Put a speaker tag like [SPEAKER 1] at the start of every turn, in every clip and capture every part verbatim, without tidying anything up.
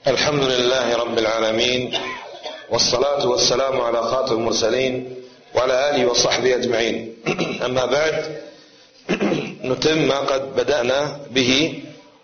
[SPEAKER 1] الحمد لله رب العالمين، والصلاة والسلام على خاتم المرسلين وعلى آله وصحبه أجمعين. أما بعد، نتم ما قد بدأنا به،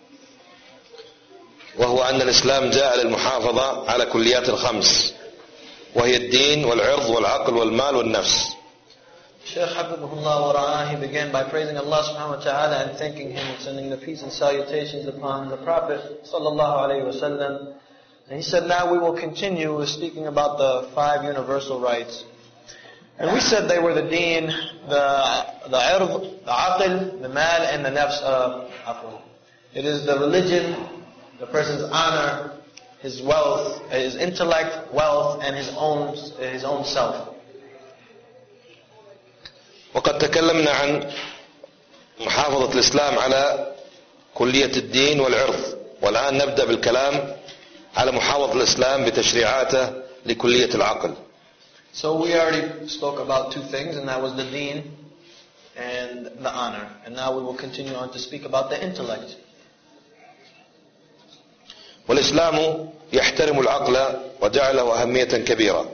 [SPEAKER 1] وهو أن الإسلام جاء للمحافظة على كليات الخمس، وهي الدين والعرض والعقل والمال والنفس.
[SPEAKER 2] Shaykh Hafidhullah wa Ra'ah, he began by praising Allah subhanahu wa ta'ala and thanking Him and sending the peace and salutations upon the Prophet sallallahu alayhi wa sallam. And he said, now we will continue with speaking about the five universal rights. And we said they were the deen, the the ird, the aql, the mal, and the nafs of aql. It is the religion, the person's honor, his wealth, his intellect, wealth, and his own his own self.
[SPEAKER 1] وقد تكلمنا عن محافظة الإسلام على كلية الدين والعرض، والآن نبدأ بالكلام على محافظة الإسلام بتشريعاته لكلية العقل.
[SPEAKER 2] So we already spoke about two things, and that was the deen and the honor. And now we will continue on to speak about the intellect.
[SPEAKER 1] والإسلام يحترم العقل وجعله أهمية كبيرة.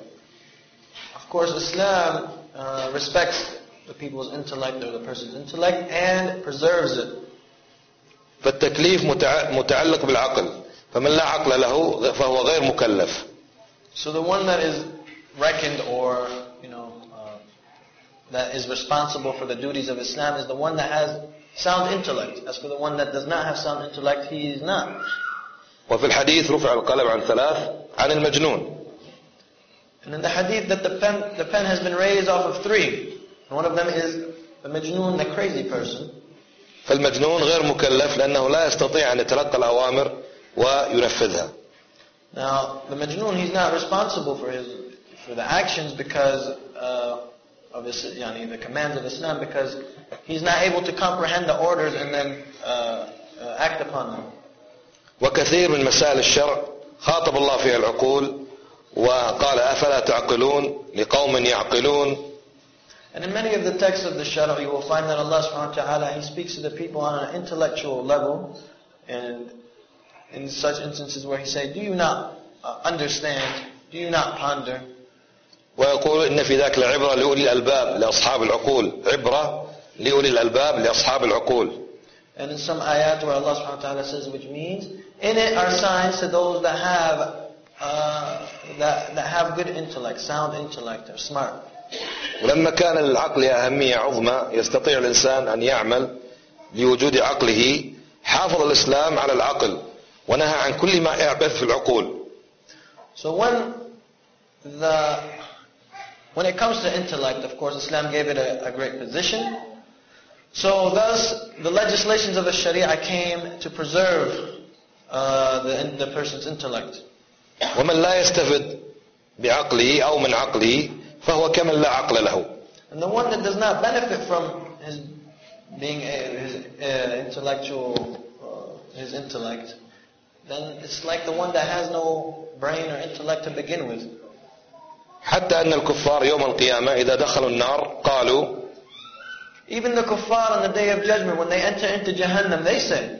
[SPEAKER 2] Of course, Islam uh, respects the people's intellect or the person's intellect and preserves it.
[SPEAKER 1] فالتكليف متعلق بالعقل، فمن لا عقل له فهو غير مكلف.
[SPEAKER 2] So the one that is reckoned or, you know, uh, that is responsible for the duties of Islam is the one that has sound intellect. As for the one that does not have sound intellect, he is not.
[SPEAKER 1] وفي الحديث رفع القلم عن ثلاث عن المجنون.
[SPEAKER 2] And in the hadith that the pen, the pen has been raised off of three. And one of them is the majnoon, the crazy person.
[SPEAKER 1] فالمجنون غير مكلف لأنه لا يستطيع أن يتلقى الأوامر وينفذها.
[SPEAKER 2] Now, the majnoon, he's not responsible for his for the actions because uh, of his, yani, the commands of Islam, because he's not able to comprehend the orders and then uh, uh, act upon them.
[SPEAKER 1] وكثير من مسائل الشرع خاطب الله فيها العقول وقال أفلا تعقلون لقوم يعقلون.
[SPEAKER 2] And in many of the texts of the Shara, you will find that Allah subhanahu wa ta'ala, He speaks to the people on an intellectual level, and in such instances where He says, do you not uh, understand? Do you not ponder?
[SPEAKER 1] ويقول إن في ذاك العبرة لأولي الألباب لأصحاب العقول. عبرة لأولي الألباب لأصحاب العقول.
[SPEAKER 2] And in some ayat where Allah subhanahu wa ta'ala says, which means, in it are signs to those that have uh, that, that have good intellect, sound intellect, or smart.
[SPEAKER 1] ولما كان للعقل أهمية عظمى يستطيع الإنسان أن يعمل لوجود عقله، حافظ الإسلام على العقل ونهى عن كل ما يعبث في العقول.
[SPEAKER 2] So when the when it comes to intellect, of course, Islam gave it a, a great position. So thus, the legislations of the Sharia came to preserve uh, the, the person's intellect.
[SPEAKER 1] ومن لا يستفد بعقله أو من عقله فهو كمن لا عقل له.
[SPEAKER 2] And the one that does not benefit from his being a, his uh, intellectual, uh, his intellect, then it's like the one that has no brain or intellect to begin with.
[SPEAKER 1] حتى أن الكفار يوم القيامة إذا دخلوا النار قالوا.
[SPEAKER 2] Even the kuffar on the day of judgment, when they enter into Jahannam, they say,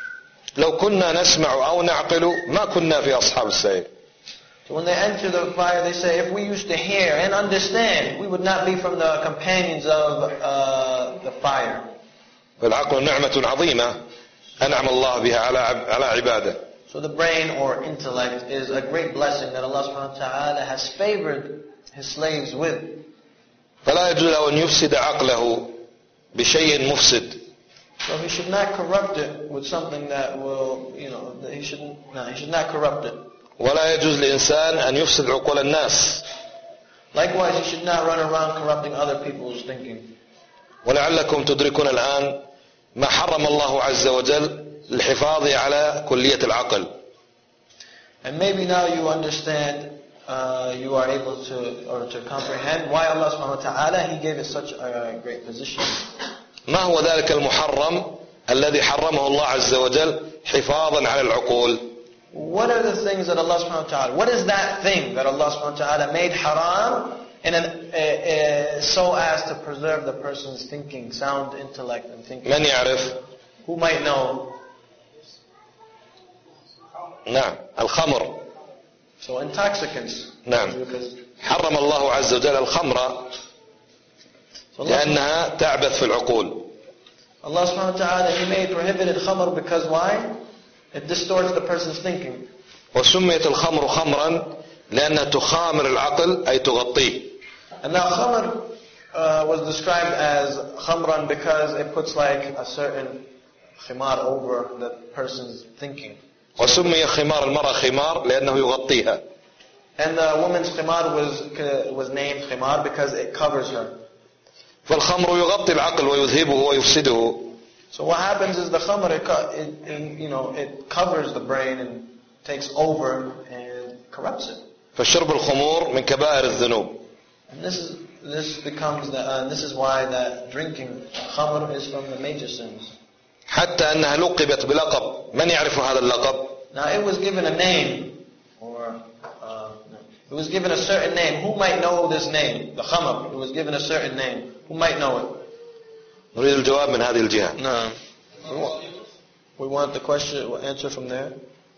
[SPEAKER 1] لو كنا نسمع أو نعقل ما كنا في أصحاب السعير.
[SPEAKER 2] So when they enter the fire, they say, if we used to hear and understand, we would not be from the companions of uh, the fire.
[SPEAKER 1] فالعقل نعمة عظيمة أنعم الله بها على على عباده.
[SPEAKER 2] So the brain or intellect is a great blessing that Allah subhanahu wa ta'ala has favored His slaves with.
[SPEAKER 1] فلا يجوز له أن يفسد عقله بشيء مفسد.
[SPEAKER 2] So he should not corrupt it with something that will, you know, that he should no, he should not corrupt it.
[SPEAKER 1] ولا يجوز لإنسان أن يفسد عقول الناس.
[SPEAKER 2] Likewise, he should not run around corrupting other people's thinking.
[SPEAKER 1] ولعلكم تدركون الآن ما حرم الله عز وجل للحفاظ على كلية العقل.
[SPEAKER 2] And maybe now you understand, uh, you are able to or to comprehend why Allah subhanahu wa ta'ala He gave it such a great position.
[SPEAKER 1] ما هو ذلك المحرم الذي حرمه الله عز وجل حفاظا على العقول؟
[SPEAKER 2] What are the things that Allah subhanahu wa ta'ala, what is that thing that Allah subhanahu wa ta'ala made haram in an, uh, uh, so as to preserve the person's thinking, sound intellect and thinking?
[SPEAKER 1] من يعرف؟
[SPEAKER 2] Who might know?
[SPEAKER 1] نعم الخمر.
[SPEAKER 2] So intoxicants.
[SPEAKER 1] نعم. حرم الله عز وجل الخمر لأنها تعبث في العقول.
[SPEAKER 2] Allah subhanahu wa ta'ala, He made prohibited khamr because why? It distorts the person's thinking.
[SPEAKER 1] وسميت الخمر خمرا لأنها تخامر العقل أي تغطيه.
[SPEAKER 2] And now khamr uh, was described as khamran because it puts like a certain khimar over the person's thinking.
[SPEAKER 1] وسمي خمار المرأة خمار لأنه يغطيها.
[SPEAKER 2] And the woman's khimar was was named khimar because it covers her.
[SPEAKER 1] فالخمر يغطي العقل ويذهبه ويفسده.
[SPEAKER 2] So what happens is the khamr, it, it, it, you know, it covers the brain and takes over and corrupts it.
[SPEAKER 1] فشرب الخمور من كبائر الذنوب.
[SPEAKER 2] And this is this becomes the uh, this is why that drinking khamr is from the major sins.
[SPEAKER 1] حتى أنها لقبت بلقب. من يعرف هذا اللقب؟
[SPEAKER 2] Now it was given a name, or uh, no. It was given a certain name. Who might know this name? The khamr. It was given a certain name. Who might know it?
[SPEAKER 1] نريد الجواب من هذه الجهة.
[SPEAKER 2] No. We want, we want the question, answer from there.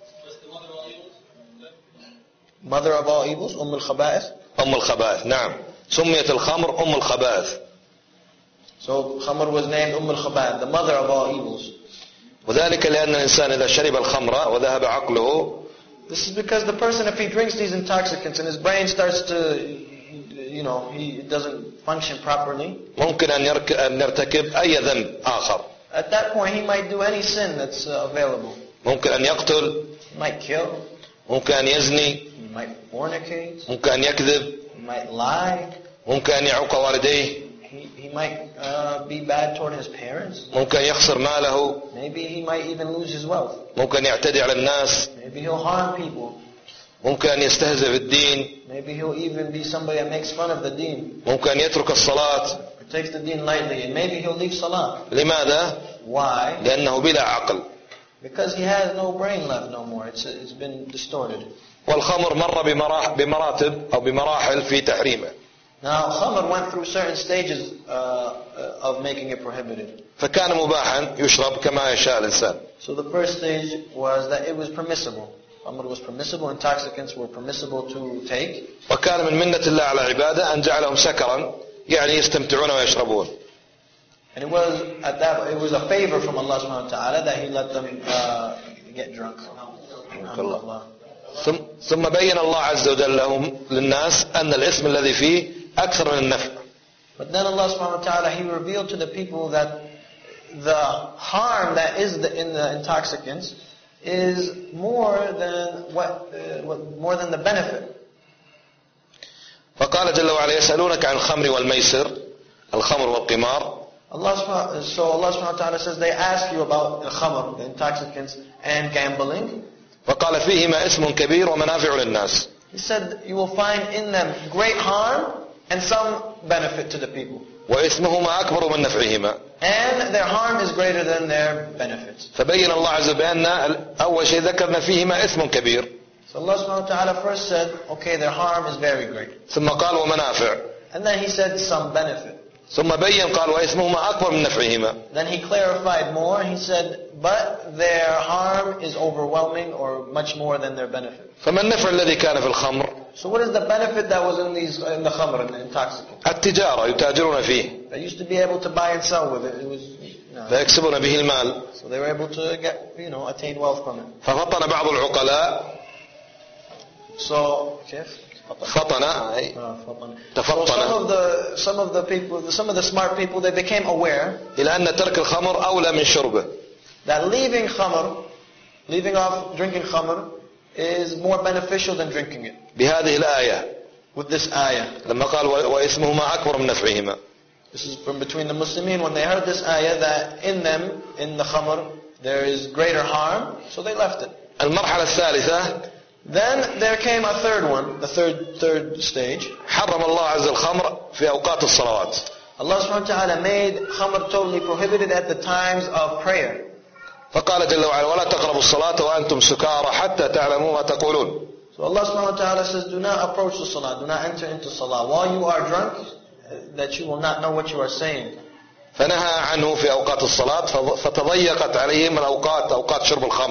[SPEAKER 2] Mother of all evils, Umm al-Khaba'ith.
[SPEAKER 1] أم الخبائث. نعم. سميت الخمر أم الخبائث.
[SPEAKER 2] So khamr was named Umm al-Khaba'ith, the mother of all evils.
[SPEAKER 1] وذلك لأن الإنسان إذا شرب الخمر وذهب عقله.
[SPEAKER 2] This is because the person, if he drinks these intoxicants and his brain starts to, you know, he doesn't function properly.
[SPEAKER 1] ممكن أن يرتكب أي ذنب آخر.
[SPEAKER 2] At that point, he might do any sin that's uh, available.
[SPEAKER 1] ممكن أن يقتل.
[SPEAKER 2] He might kill.
[SPEAKER 1] ممكن أن يزني.
[SPEAKER 2] He might fornicate.
[SPEAKER 1] ممكن أن يكذب.
[SPEAKER 2] He might lie.
[SPEAKER 1] ممكن أن يعوق والديه.
[SPEAKER 2] He, he might uh, be bad toward his parents.
[SPEAKER 1] ممكن يخسر ماله.
[SPEAKER 2] Maybe he might even lose his wealth.
[SPEAKER 1] ممكن يعتدي على الناس.
[SPEAKER 2] Maybe he'll harm people.
[SPEAKER 1] ممكن أن يستهزئ بالدين.
[SPEAKER 2] Maybe he'll even be somebody that makes fun of the deen.
[SPEAKER 1] ممكن أن يترك الصلاة.
[SPEAKER 2] He takes the deen lightly, and maybe he'll leave salah.
[SPEAKER 1] لماذا؟
[SPEAKER 2] Why?
[SPEAKER 1] لأنه بلا عقل.
[SPEAKER 2] Because he has no brain left no more. It's it's been distorted.
[SPEAKER 1] والخمر مر بمراتب أو بمراحل في تحريمه.
[SPEAKER 2] Now, khamr went through certain stages uh, of making it prohibited.
[SPEAKER 1] فكان مباحا يشرب كما يشاء الإنسان.
[SPEAKER 2] So the first stage was that it was permissible. Khamr was permissible, intoxicants were permissible to take.
[SPEAKER 1] وكان من منة الله على عباده أن جعلهم سكرا يعني يستمتعون ويشربون.
[SPEAKER 2] And it was at that it was a favor from Allah subhanahu wa ta'ala that He let them uh, get drunk.
[SPEAKER 1] ثم ثم بين الله عز وجل لهم للناس أن الإثم الذي فيه أكثر من النفع.
[SPEAKER 2] But then Allah subhanahu wa ta'ala, He revealed to the people that the harm that is the, in the intoxicants is more than what, uh, what more than the benefit.
[SPEAKER 1] فقال جل وعلا يسألونك عن الخمر والميسر الخمر والقمار.
[SPEAKER 2] Allah subhanahu, so Allah subhanahu wa ta'ala says they ask you about the khamr, the intoxicants, and gambling.
[SPEAKER 1] فقال فيهما اسم كبير ومنافع للناس.
[SPEAKER 2] He said you will find in them great harm and some benefit to the people.
[SPEAKER 1] وإثمهما أكبر من نفعهما.
[SPEAKER 2] And their harm is greater than their benefits.
[SPEAKER 1] فبين الله عز وجل بأن أول شيء ذكرنا فيهما اسم كبير.
[SPEAKER 2] So Allah subhanahu wa ta'ala first said, okay, their harm is very great.
[SPEAKER 1] ثم قال ومنافع.
[SPEAKER 2] And then He said some benefit.
[SPEAKER 1] ثم بين قال وإثمهما أكبر من نفعهما.
[SPEAKER 2] Then He clarified more. He said, but their harm is overwhelming or much more than their benefit.
[SPEAKER 1] فما النفع الذي كان في الخمر؟
[SPEAKER 2] So what is the benefit that was in these in the khamr, in the intoxicant?
[SPEAKER 1] التجارة يتاجرون فيه.
[SPEAKER 2] They used to be able to buy and sell with it. It was, you know,
[SPEAKER 1] فيكسبون به المال.
[SPEAKER 2] so they were able to get, you know, attain wealth from it.
[SPEAKER 1] ففطن بعض العقلاء.
[SPEAKER 2] So, كيف؟
[SPEAKER 1] فطن أي
[SPEAKER 2] So some of the some of the people, some of the smart people, they became aware
[SPEAKER 1] إلى أن ترك الخمر أولى من شربه.
[SPEAKER 2] that leaving khamr, leaving off drinking khamr, is more beneficial than drinking it.
[SPEAKER 1] بهذه الآية.
[SPEAKER 2] With this ayah.
[SPEAKER 1] لما قال وإثمهما أكبر من نفعهما.
[SPEAKER 2] This is from between the Muslimin when they heard this ayah that in them, in the khamr, there is greater harm, so they left it.
[SPEAKER 1] المرحلة الثالثة.
[SPEAKER 2] Then there came a third one, the third third stage.
[SPEAKER 1] حرم الله عز الخمر في أوقات الصلوات.
[SPEAKER 2] Allah subhanahu wa ta'ala made khamr totally prohibited at the times of prayer.
[SPEAKER 1] فقال جل وعلا ولا تقربوا الصلاة وأنتم سكارى حتى تعلموا ما تقولون.
[SPEAKER 2] So Allah subhanahu wa ta'ala says, do not approach the salah, do not enter into salah while you are drunk, that you will not know what you are saying.
[SPEAKER 1] فنهى عنه في أوقات الصلاة فتضيقت عليهم الأوقات أوقات شرب الخمر.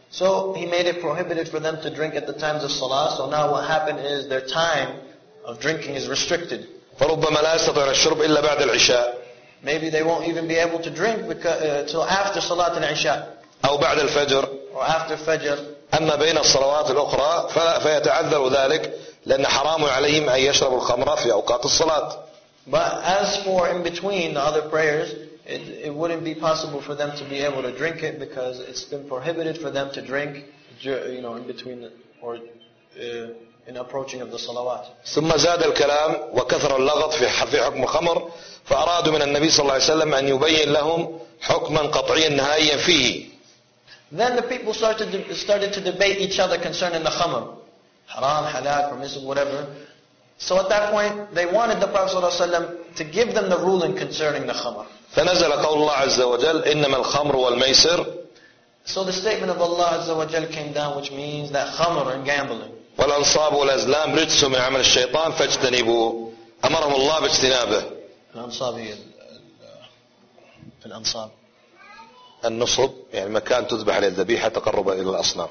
[SPEAKER 2] So he made it prohibited for them to drink at the times of salah. So now what happened is their time of drinking is restricted.
[SPEAKER 1] فربما لا يستطيع الشرب إلا بعد العشاء.
[SPEAKER 2] Maybe they won't even be able to drink because, uh, till after Salat al-Isha.
[SPEAKER 1] أو بعد الفجر.
[SPEAKER 2] Or after Fajr.
[SPEAKER 1] أما بين الصلوات الأخرى فيتعذر ذلك لأن حرام عليهم أن يشربوا الخمر في أوقات الصلاة.
[SPEAKER 2] But as for in between the other prayers, it, it wouldn't be possible for them to be able to drink it because it's been prohibited for them to drink, you know, in between the, or uh, in approaching of the salawat.
[SPEAKER 1] ثم زاد الكلام وكثر اللغط في في حكم الخمر فأرادوا من النبي صلى الله عليه وسلم أن يبين لهم حكما قطعيا نهائيا فيه.
[SPEAKER 2] Then the people started to, started to debate each other concerning the khamr. Haram, halal, permissible, whatever. So at that point, they wanted the Prophet ﷺ to give them the ruling concerning the khamr.
[SPEAKER 1] فنزل قول الله عز وجل إنما الخمر والميسر.
[SPEAKER 2] So the statement of Allah Azza wa Jal came down, which means that khamr and gambling.
[SPEAKER 1] والأنصاب والأزلام رجس من عمل الشيطان فاجتنبوه. أمرهم الله باجتنابه.
[SPEAKER 2] الأنصاب هي الأنصاب.
[SPEAKER 1] النصب يعني مكان تذبح عليه الذبيحة تقرب إلى الأصنام.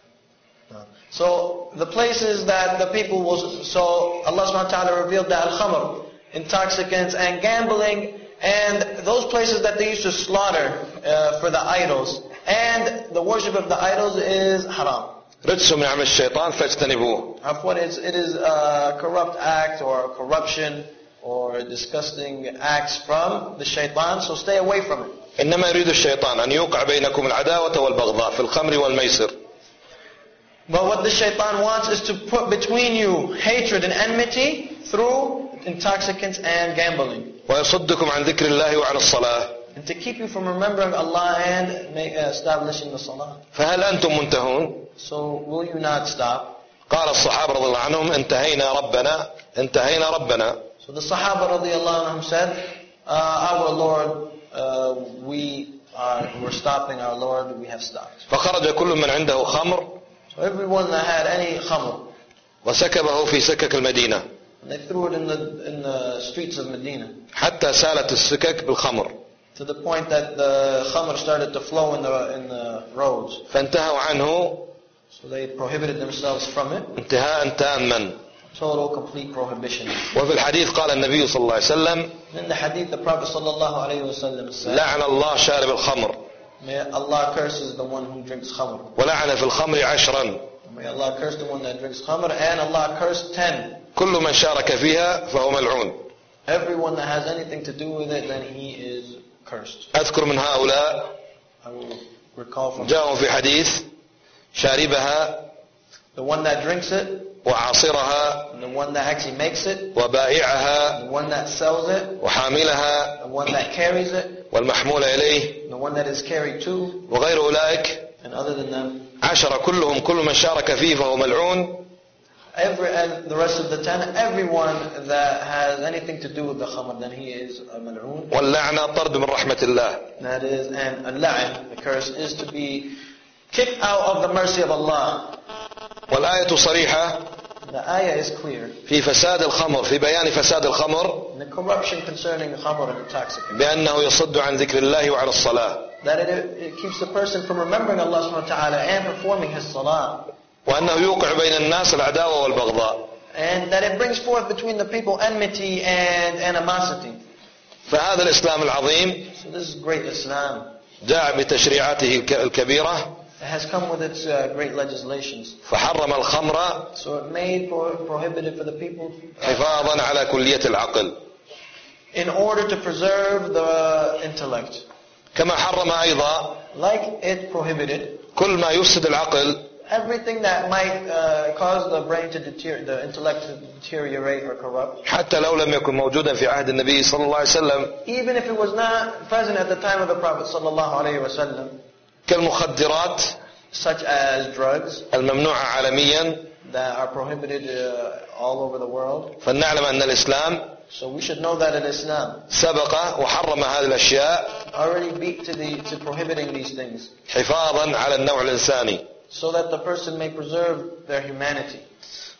[SPEAKER 2] So the places that the people was, so Allah subhanahu wa ta'ala revealed that al-khamr, intoxicants and gambling, and those places that they used to slaughter uh, for the idols, and the worship of the idols is haram.
[SPEAKER 1] رجس من عمل الشيطان فاجتنبوه.
[SPEAKER 2] Afwan, it's, it is a corrupt act or a corruption or disgusting acts from the shaitan, so stay away from it.
[SPEAKER 1] إنما يريد الشيطان أن يوقع بينكم العداوة والبغضاء في الخمر والميسر.
[SPEAKER 2] But what the shaitan wants is to put between you hatred and enmity through intoxicants and gambling.
[SPEAKER 1] ويصدكم عن ذكر الله وعن الصلاة.
[SPEAKER 2] And to keep you from remembering Allah and make, uh, establishing the salah.
[SPEAKER 1] فهل أنتم منتهون؟
[SPEAKER 2] So will you not stop?
[SPEAKER 1] قال الصحابة رضي الله عنهم انتهينا ربنا انتهينا ربنا.
[SPEAKER 2] So the Sahaba radiallahu anhum said, uh, our Lord, uh, we are, we're stopping our Lord, we have stopped.
[SPEAKER 1] فخرج كل من عنده خمر.
[SPEAKER 2] So everyone that had any khamr,
[SPEAKER 1] وسكبه في سكك المدينة.
[SPEAKER 2] and they threw it in the in the streets of Medina.
[SPEAKER 1] حتى سالت السكك بالخمر.
[SPEAKER 2] To the point that the khamr started to flow in the in the roads.
[SPEAKER 1] فانتهوا عنه.
[SPEAKER 2] So they prohibited themselves from it.
[SPEAKER 1] انتهاء تاما.
[SPEAKER 2] Total, complete prohibition.
[SPEAKER 1] وفي الحديث قال النبي صلى الله عليه وسلم.
[SPEAKER 2] In the hadith, the Prophet sallallahu alayhi wa sallam said,
[SPEAKER 1] لعن الله شارب الخمر.
[SPEAKER 2] May Allah curses the one who drinks khamr.
[SPEAKER 1] ولعن في الخمر عشرا.
[SPEAKER 2] May Allah curse the one that drinks khamr, and Allah cursed ten.
[SPEAKER 1] كل من شارك فيها فهو ملعون.
[SPEAKER 2] Everyone that has anything to do with it, then he is cursed.
[SPEAKER 1] أذكر من هؤلاء
[SPEAKER 2] I will recall from
[SPEAKER 1] جاءوا في حديث شاربها
[SPEAKER 2] the one that drinks it,
[SPEAKER 1] وعاصرها
[SPEAKER 2] and the one that actually makes it,
[SPEAKER 1] وبائعها
[SPEAKER 2] the one that sells it,
[SPEAKER 1] وحاملها
[SPEAKER 2] the one that carries it,
[SPEAKER 1] والمحمول إليه
[SPEAKER 2] the one that is carried to,
[SPEAKER 1] وغير أولئك
[SPEAKER 2] and other than them.
[SPEAKER 1] عشرة كلهم كل من شارك فيه فهو ملعون.
[SPEAKER 2] Every, and the rest of the ten, everyone that has anything to do with the khamr, then he is a mal'oon.
[SPEAKER 1] واللعنة طرد من رحمة الله.
[SPEAKER 2] That is, and al-la'an, the curse, is to be kicked out of the mercy of Allah.
[SPEAKER 1] والآية صريحة
[SPEAKER 2] The ayah is clear.
[SPEAKER 1] في فساد الخمر في بيان فساد الخمر
[SPEAKER 2] And the corruption concerning the khamr and intoxicant.
[SPEAKER 1] بأنه يصد عن ذكر الله وعن الصلاة.
[SPEAKER 2] That it, it keeps the person from remembering Allah subhanahu wa ta'ala and performing his salah.
[SPEAKER 1] وأنه يوقع بين الناس العداوة والبغضاء.
[SPEAKER 2] And that it brings forth between the people enmity and animosity.
[SPEAKER 1] فهذا الإسلام العظيم
[SPEAKER 2] So this is great Islam.
[SPEAKER 1] جاء بتشريعاته الكبيرة.
[SPEAKER 2] It has come with its uh, great legislations.
[SPEAKER 1] فحرم الخمر
[SPEAKER 2] So it made pro- prohibited for the people
[SPEAKER 1] حفاظا على كلية العقل.
[SPEAKER 2] in order to preserve the intellect.
[SPEAKER 1] كما حرم أيضا
[SPEAKER 2] Like it prohibited
[SPEAKER 1] كل ما يفسد العقل
[SPEAKER 2] everything that might uh, cause the brain to deteriorate, the intellect to deteriorate or corrupt.
[SPEAKER 1] حتى لو لم يكن موجودا في عهد النبي صلى الله عليه وسلم.
[SPEAKER 2] Even if it was not present at the time of the Prophet sallallahu alaihi wasallam.
[SPEAKER 1] كالمخدرات
[SPEAKER 2] Such as drugs
[SPEAKER 1] الممنوعة عالميا.
[SPEAKER 2] that are prohibited uh, all over the world.
[SPEAKER 1] فلنعلم أن الإسلام
[SPEAKER 2] So we should know that in Islam
[SPEAKER 1] سبق وحرم هذه الأشياء
[SPEAKER 2] already beat to the to prohibiting these things,
[SPEAKER 1] حفاظا على النوع الإنساني.
[SPEAKER 2] so that the person may preserve their humanity.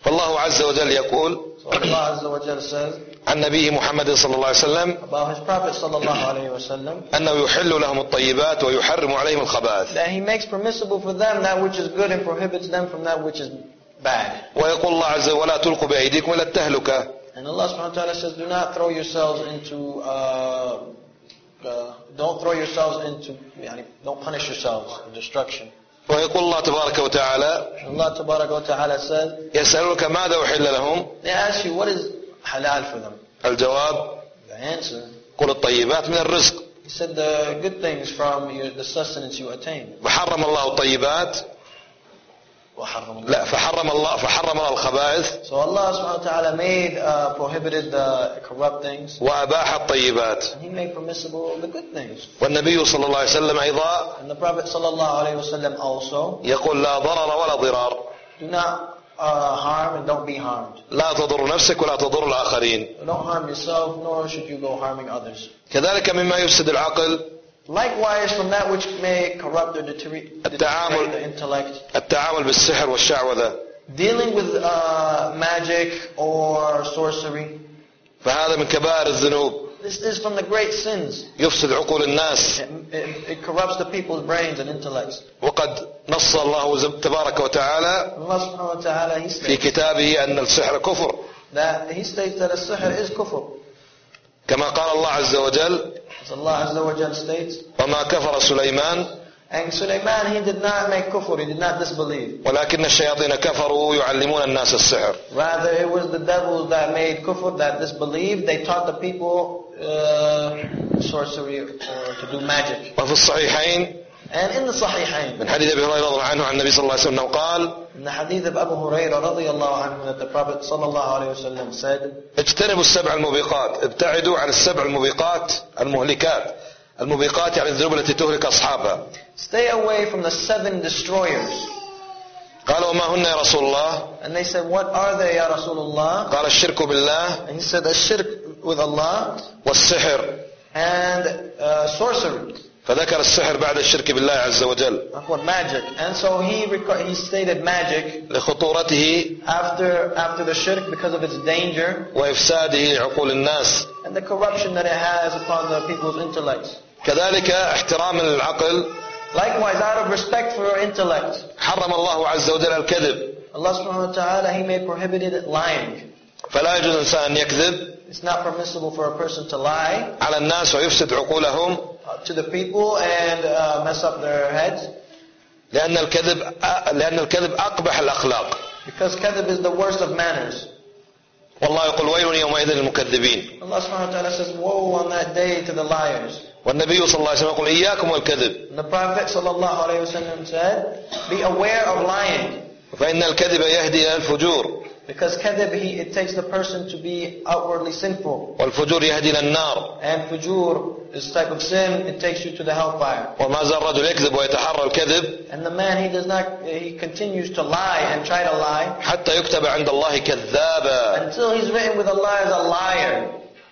[SPEAKER 1] فالله عز وجل يقول
[SPEAKER 2] So Allah Azza wa Jal says
[SPEAKER 1] عن نبيه محمد صلى الله عليه وسلم
[SPEAKER 2] about his Prophet sallallahu alayhi wa sallam
[SPEAKER 1] أنه يحل لهم الطيبات ويحرم عليهم الخبائث.
[SPEAKER 2] that he makes permissible for them that which is good and prohibits them from that which is bad.
[SPEAKER 1] ويقول الله عز وجل ولا تلقوا بأيديكم إلى التهلكة.
[SPEAKER 2] And Allah subhanahu wa ta'ala says, do not throw yourselves into, uh, uh, don't throw yourselves into, yani, don't punish yourselves in destruction.
[SPEAKER 1] ويقول الله تبارك وتعالى
[SPEAKER 2] And Allah tabaraka wa ta'ala said,
[SPEAKER 1] يسألونك ماذا أحل لهم؟
[SPEAKER 2] they ask you, what is halal for them?
[SPEAKER 1] الجواب
[SPEAKER 2] The answer,
[SPEAKER 1] قل الطيبات من الرزق.
[SPEAKER 2] he said the good things from your, the sustenance you attain.
[SPEAKER 1] وحرم الله الطيبات
[SPEAKER 2] وحرم
[SPEAKER 1] لا
[SPEAKER 2] الله.
[SPEAKER 1] فحرم الله فحرم الله الخبائث
[SPEAKER 2] So Allah subhanahu wa ta'ala made, uh, prohibited the corrupt things.
[SPEAKER 1] وأباح الطيبات.
[SPEAKER 2] And he made permissible the good things.
[SPEAKER 1] والنبي صلى الله عليه وسلم أيضا
[SPEAKER 2] And the Prophet sallallahu alayhi wa sallam also,
[SPEAKER 1] يقول لا ضرر ولا ضرار.
[SPEAKER 2] do not uh, harm and don't be harmed.
[SPEAKER 1] لا تضر نفسك ولا تضر الآخرين.
[SPEAKER 2] Don't harm yourself, nor should you go harming others.
[SPEAKER 1] كذلك مما يفسد العقل
[SPEAKER 2] Likewise, from that which may corrupt or deteriorate
[SPEAKER 1] التعامل
[SPEAKER 2] the intellect,
[SPEAKER 1] التعامل بالسحر والشعوذة.
[SPEAKER 2] dealing with uh, magic or sorcery,
[SPEAKER 1] فهذا من كبائر الذنوب
[SPEAKER 2] this is from the great sins.
[SPEAKER 1] يفسد عقول الناس.
[SPEAKER 2] It, it, it corrupts the people's brains and intellects.
[SPEAKER 1] وقد نص الله تبارك وتعالى
[SPEAKER 2] Allah subhanahu wa ta'ala, He
[SPEAKER 1] في
[SPEAKER 2] states
[SPEAKER 1] كتابه أن السحر كفر
[SPEAKER 2] that He states that a sihr is kufr.
[SPEAKER 1] كما قال الله عز وجل
[SPEAKER 2] As Allah Azza wa Jal states,
[SPEAKER 1] وما كفر سليمان
[SPEAKER 2] and Sulaiman, he did not make kufr, he did not disbelieve.
[SPEAKER 1] ولكن الشياطين كفروا يعلمون الناس السحر.
[SPEAKER 2] Rather, it was the devils that made kufr, that disbelieved. They taught the people uh, sorcery or to do magic.
[SPEAKER 1] وفي الصحيحين
[SPEAKER 2] And in the Sahihain,
[SPEAKER 1] من حديث أبي هريرة رضي الله عنه عن النبي صلى الله عليه وسلم قال
[SPEAKER 2] in the hadith of Abu Hurairah radiyallahu anhu, that the Prophet sallallahu alayhi wa sallam said,
[SPEAKER 1] اجتنبوا السبع الموبقات ابتعدوا عن السبع الموبقات المهلكات. الموبقات يعني الذنوب التي تهلك أصحابها.
[SPEAKER 2] stay away from the seven destroyers.
[SPEAKER 1] قالوا وما هن يا رسول الله؟
[SPEAKER 2] And they said, what are they, Ya Rasulullah?
[SPEAKER 1] قال الشرك بالله
[SPEAKER 2] And he said, the shirk with Allah
[SPEAKER 1] والسحر.
[SPEAKER 2] and uh, sorcery.
[SPEAKER 1] فذكر السحر بعد الشرك بالله عز وجل
[SPEAKER 2] That's what magic. And so he reco- he stated magic
[SPEAKER 1] لخطورته
[SPEAKER 2] after after the shirk because of its danger
[SPEAKER 1] وإفساده لعقول الناس.
[SPEAKER 2] and the corruption that it has upon the people's intellects.
[SPEAKER 1] كذلك احتراما للعقل
[SPEAKER 2] Likewise, out of respect for intellect,
[SPEAKER 1] حرم الله عز وجل الكذب.
[SPEAKER 2] Allah subhanahu wa ta'ala, He made prohibited lying.
[SPEAKER 1] فلا يجوز الإنسان أن يكذب
[SPEAKER 2] It's not permissible for a person to lie
[SPEAKER 1] على الناس ويفسد عقولهم
[SPEAKER 2] uh, to the people and uh, mess up their heads,
[SPEAKER 1] لأن الكذب لأن الكذب أقبح الأخلاق.
[SPEAKER 2] because kadhib is the worst of manners.
[SPEAKER 1] والله يقول ويل يومئذ للمكذبين.
[SPEAKER 2] Allah subhanahu wa ta'ala says, woe on that day to the liars.
[SPEAKER 1] والنبي صلى الله عليه وسلم يقول إياكم والكذب
[SPEAKER 2] And the Prophet sallallahu alayhi wa sallam said, be aware of lying.
[SPEAKER 1] فإن الكذب يهدي إلى الفجور
[SPEAKER 2] Because kadhib, he, it takes the person to be outwardly sinful.
[SPEAKER 1] والفجور يهدي إلى النار.
[SPEAKER 2] And fujur, this type of sin, it takes you to the hellfire.
[SPEAKER 1] وما زال الرجل يكذب ويتحرى الكذب
[SPEAKER 2] And the man, he does not, he continues to lie and try to lie
[SPEAKER 1] حتى يكتب عند الله كذابا.
[SPEAKER 2] until he's written with Allah as a liar.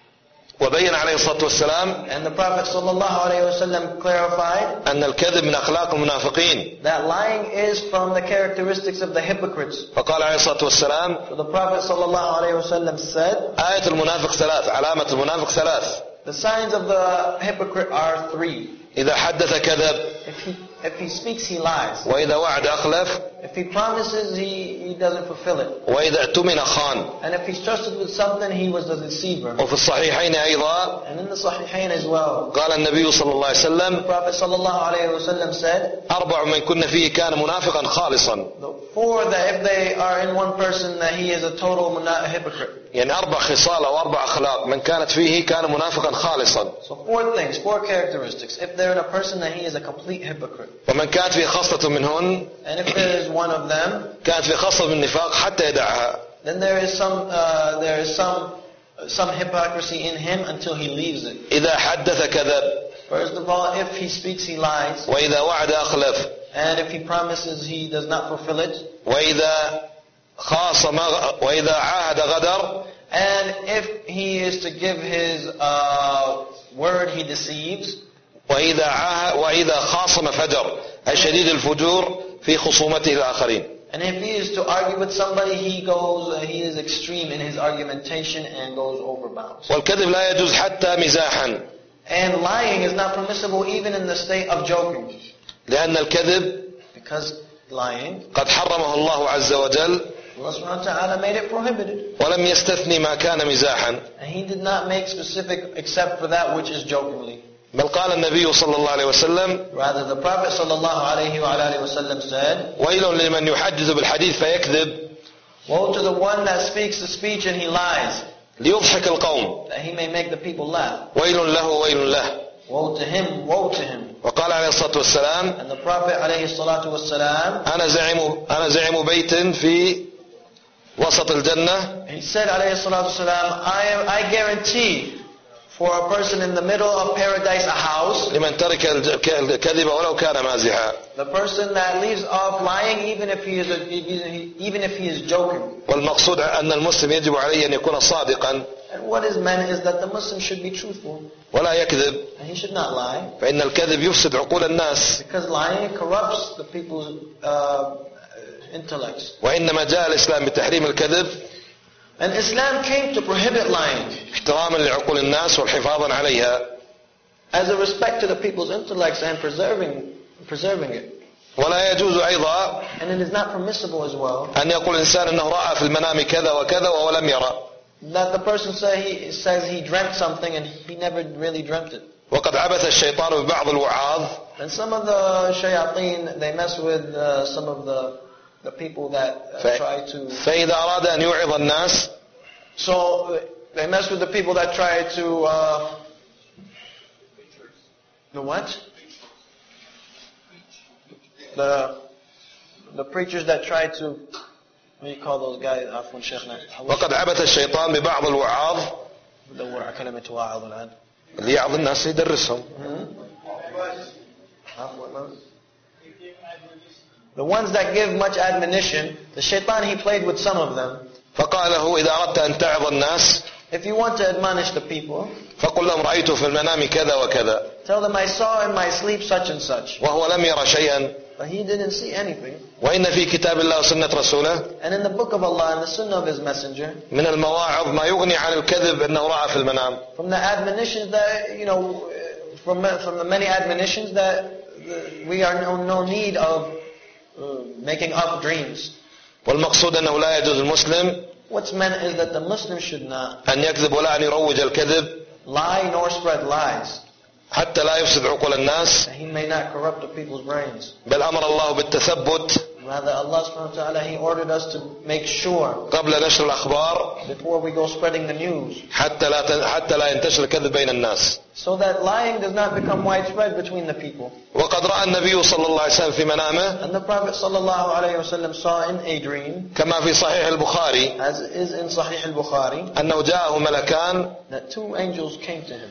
[SPEAKER 1] وبين عليه الصلاة والسلام
[SPEAKER 2] And the Prophet sallallahu alayhi wa sallam clarified
[SPEAKER 1] أن الكذب من أخلاق المنافقين.
[SPEAKER 2] that lying is from the characteristics of the hypocrites.
[SPEAKER 1] فقال عليه الصلاة والسلام
[SPEAKER 2] So the Prophet sallallahu alayhi wa sallam said,
[SPEAKER 1] آية المنافق ثلاث علامة المنافق ثلاث.
[SPEAKER 2] the signs of the hypocrite are three.
[SPEAKER 1] إذا حدث كذب
[SPEAKER 2] If he, if he speaks, he lies.
[SPEAKER 1] وإذا وعد أخلف
[SPEAKER 2] If he promises, he, he doesn't fulfill it.
[SPEAKER 1] وإذا اؤتمن خان.
[SPEAKER 2] And if he's trusted with something, he was the deceiver.
[SPEAKER 1] وفي الصحيحين أيضا
[SPEAKER 2] And in the Sahihain as well,
[SPEAKER 1] قال النبي صلى الله عليه
[SPEAKER 2] the
[SPEAKER 1] وسلم
[SPEAKER 2] Prophet sallallahu alayhi wa sallam said,
[SPEAKER 1] أربع من كن فيه كان منافقا خالصا.
[SPEAKER 2] the four that if they are in one person, that he is a total muna- hypocrite.
[SPEAKER 1] يعني أربع خصال أو أربع أخلاق من كانت فيه كان منافقا خالصا.
[SPEAKER 2] So four things, four characteristics. If they're in a person, then he is a complete hypocrite.
[SPEAKER 1] ومن كانت فيه خصلة منهن
[SPEAKER 2] And if there is one of them,
[SPEAKER 1] كانت فيه خصلة من النفاق حتى يدعها.
[SPEAKER 2] then there is some, uh, there is some, some hypocrisy in him until he leaves it.
[SPEAKER 1] إذا حدث كذب
[SPEAKER 2] First of all, if he speaks, he lies.
[SPEAKER 1] وإذا وعد أخلف
[SPEAKER 2] And if he promises, he does not fulfill it.
[SPEAKER 1] وإذا خاصم وإذا عاهد غدر.
[SPEAKER 2] And if he is to give his uh, word, he deceives.
[SPEAKER 1] وإذا عاه وإذا خاصم فجر أي شديد الفجور في خصومته الآخرين.
[SPEAKER 2] And if he is to argue with somebody, he goes, uh, he is extreme in his argumentation and goes over bounds.
[SPEAKER 1] والكذب لا يجوز حتى مزاحا.
[SPEAKER 2] And lying is not permissible even in the state of joking.
[SPEAKER 1] لأن الكذب
[SPEAKER 2] Because lying,
[SPEAKER 1] قد حرمه الله عز وجل
[SPEAKER 2] Allah subhanahu wa ta'ala made it prohibited.
[SPEAKER 1] ولم يستثني ما كان مزاحا.
[SPEAKER 2] And He did not make specific except for that which is jokingly.
[SPEAKER 1] بل قال النبي صلى الله عليه وسلم
[SPEAKER 2] Rather, the Prophet sallallahu alayhi wa alayhi wa sallam said,
[SPEAKER 1] ويل لمن يحدث بالحديث فيكذب
[SPEAKER 2] woe to the one that speaks the speech and he lies,
[SPEAKER 1] ليضحك القوم
[SPEAKER 2] that he may make the people laugh.
[SPEAKER 1] ويل له ويل له.
[SPEAKER 2] Woe to him, woe to him.
[SPEAKER 1] وقال عليه الصلاة والسلام
[SPEAKER 2] And the Prophet alayhi salatu was salam,
[SPEAKER 1] أنا زعيم أنا زعيم بيت في وسط الجنة
[SPEAKER 2] he said alayhi salatu was salam, I, am, I guarantee for a person in the middle of paradise a house,
[SPEAKER 1] لمن ترك الكذب ولو كان مازحا.
[SPEAKER 2] the person that leaves off lying even if he is a, even if he is joking.
[SPEAKER 1] والمقصود أن المسلم يجب عليه أن يكون صادقا
[SPEAKER 2] And what is meant is that the Muslim should be truthful
[SPEAKER 1] ولا يكذب
[SPEAKER 2] and he should not lie,
[SPEAKER 1] فإن الكذب يفسد عقول الناس.
[SPEAKER 2] because lying corrupts the people's uh, intellects.
[SPEAKER 1] وإنما جاء الإسلام بتحريم الكذب
[SPEAKER 2] And Islam came to prohibit lying
[SPEAKER 1] احتراما لعقول الناس والحفاظا عليها.
[SPEAKER 2] as a respect to the people's intellects and preserving preserving it.
[SPEAKER 1] ولا يجوز أيضا
[SPEAKER 2] And it is not permissible as well
[SPEAKER 1] أن يقول الإنسان أنه رأى في المنام كذا وكذا وهو لم يرى.
[SPEAKER 2] that the person say he says he dreamt something and he never really dreamt it.
[SPEAKER 1] وقد عبث الشيطان ببعض الوعاظ
[SPEAKER 2] And some of the shayateen, they mess with uh, some of the the people that uh, try to.
[SPEAKER 1] فإذا أراد أن يوعظ الناس
[SPEAKER 2] So uh, they mess with the people that try to. Uh, the what? The the preachers that try to. What do you call those guys? عفوا شيخنا.
[SPEAKER 1] وقد عبث الشيطان ببعض الوعاظ
[SPEAKER 2] بدور على كلمة واعظ الآن.
[SPEAKER 1] اللي يعظ الناس يدرسهم.
[SPEAKER 2] The ones that give much admonition, the shaitan, he played with some of them.
[SPEAKER 1] فقال له إذا أردت أن تعظ الناس
[SPEAKER 2] If you want to admonish the people,
[SPEAKER 1] فقل لهم رأيت في المنام كذا وكذا
[SPEAKER 2] tell them I saw in my sleep such and such.
[SPEAKER 1] وهو لم يرى شيئا.
[SPEAKER 2] But he didn't see anything.
[SPEAKER 1] وإن في كتاب الله وسنة رسوله
[SPEAKER 2] And in the book of Allah and the sunnah of His messenger,
[SPEAKER 1] من المواعظ ما يغني عن الكذب أنه رأى في المنام.
[SPEAKER 2] from the admonitions that, you know, from, from the many admonitions that we are no, no need of uh, making up dreams.
[SPEAKER 1] والمقصود أنه لا يجوز المسلم
[SPEAKER 2] What's meant is that the Muslim should not
[SPEAKER 1] أن يكذب ولا أن يروج الكذب
[SPEAKER 2] lie nor spread lies,
[SPEAKER 1] حتى لا يفسد عقول الناس.
[SPEAKER 2] that he may not corrupt the people's brains.
[SPEAKER 1] بل أمر الله بالتثبت
[SPEAKER 2] Rather, Allah subhanahu wa ta'ala, He ordered us to make sure
[SPEAKER 1] قبل نشر الأخبار
[SPEAKER 2] before we go spreading the news,
[SPEAKER 1] حتى لا حتى لا ينتشر الكذب بين الناس.
[SPEAKER 2] so that lying does not become widespread between the people.
[SPEAKER 1] وقد رأى النبي صلى الله عليه وسلم في منامه
[SPEAKER 2] And the Prophet sallallahu alayhi wa sallam saw in a dream,
[SPEAKER 1] كما في صحيح البخاري
[SPEAKER 2] as is in Sahih al-Bukhari,
[SPEAKER 1] أنه جاءه ملكان
[SPEAKER 2] that two angels came to him.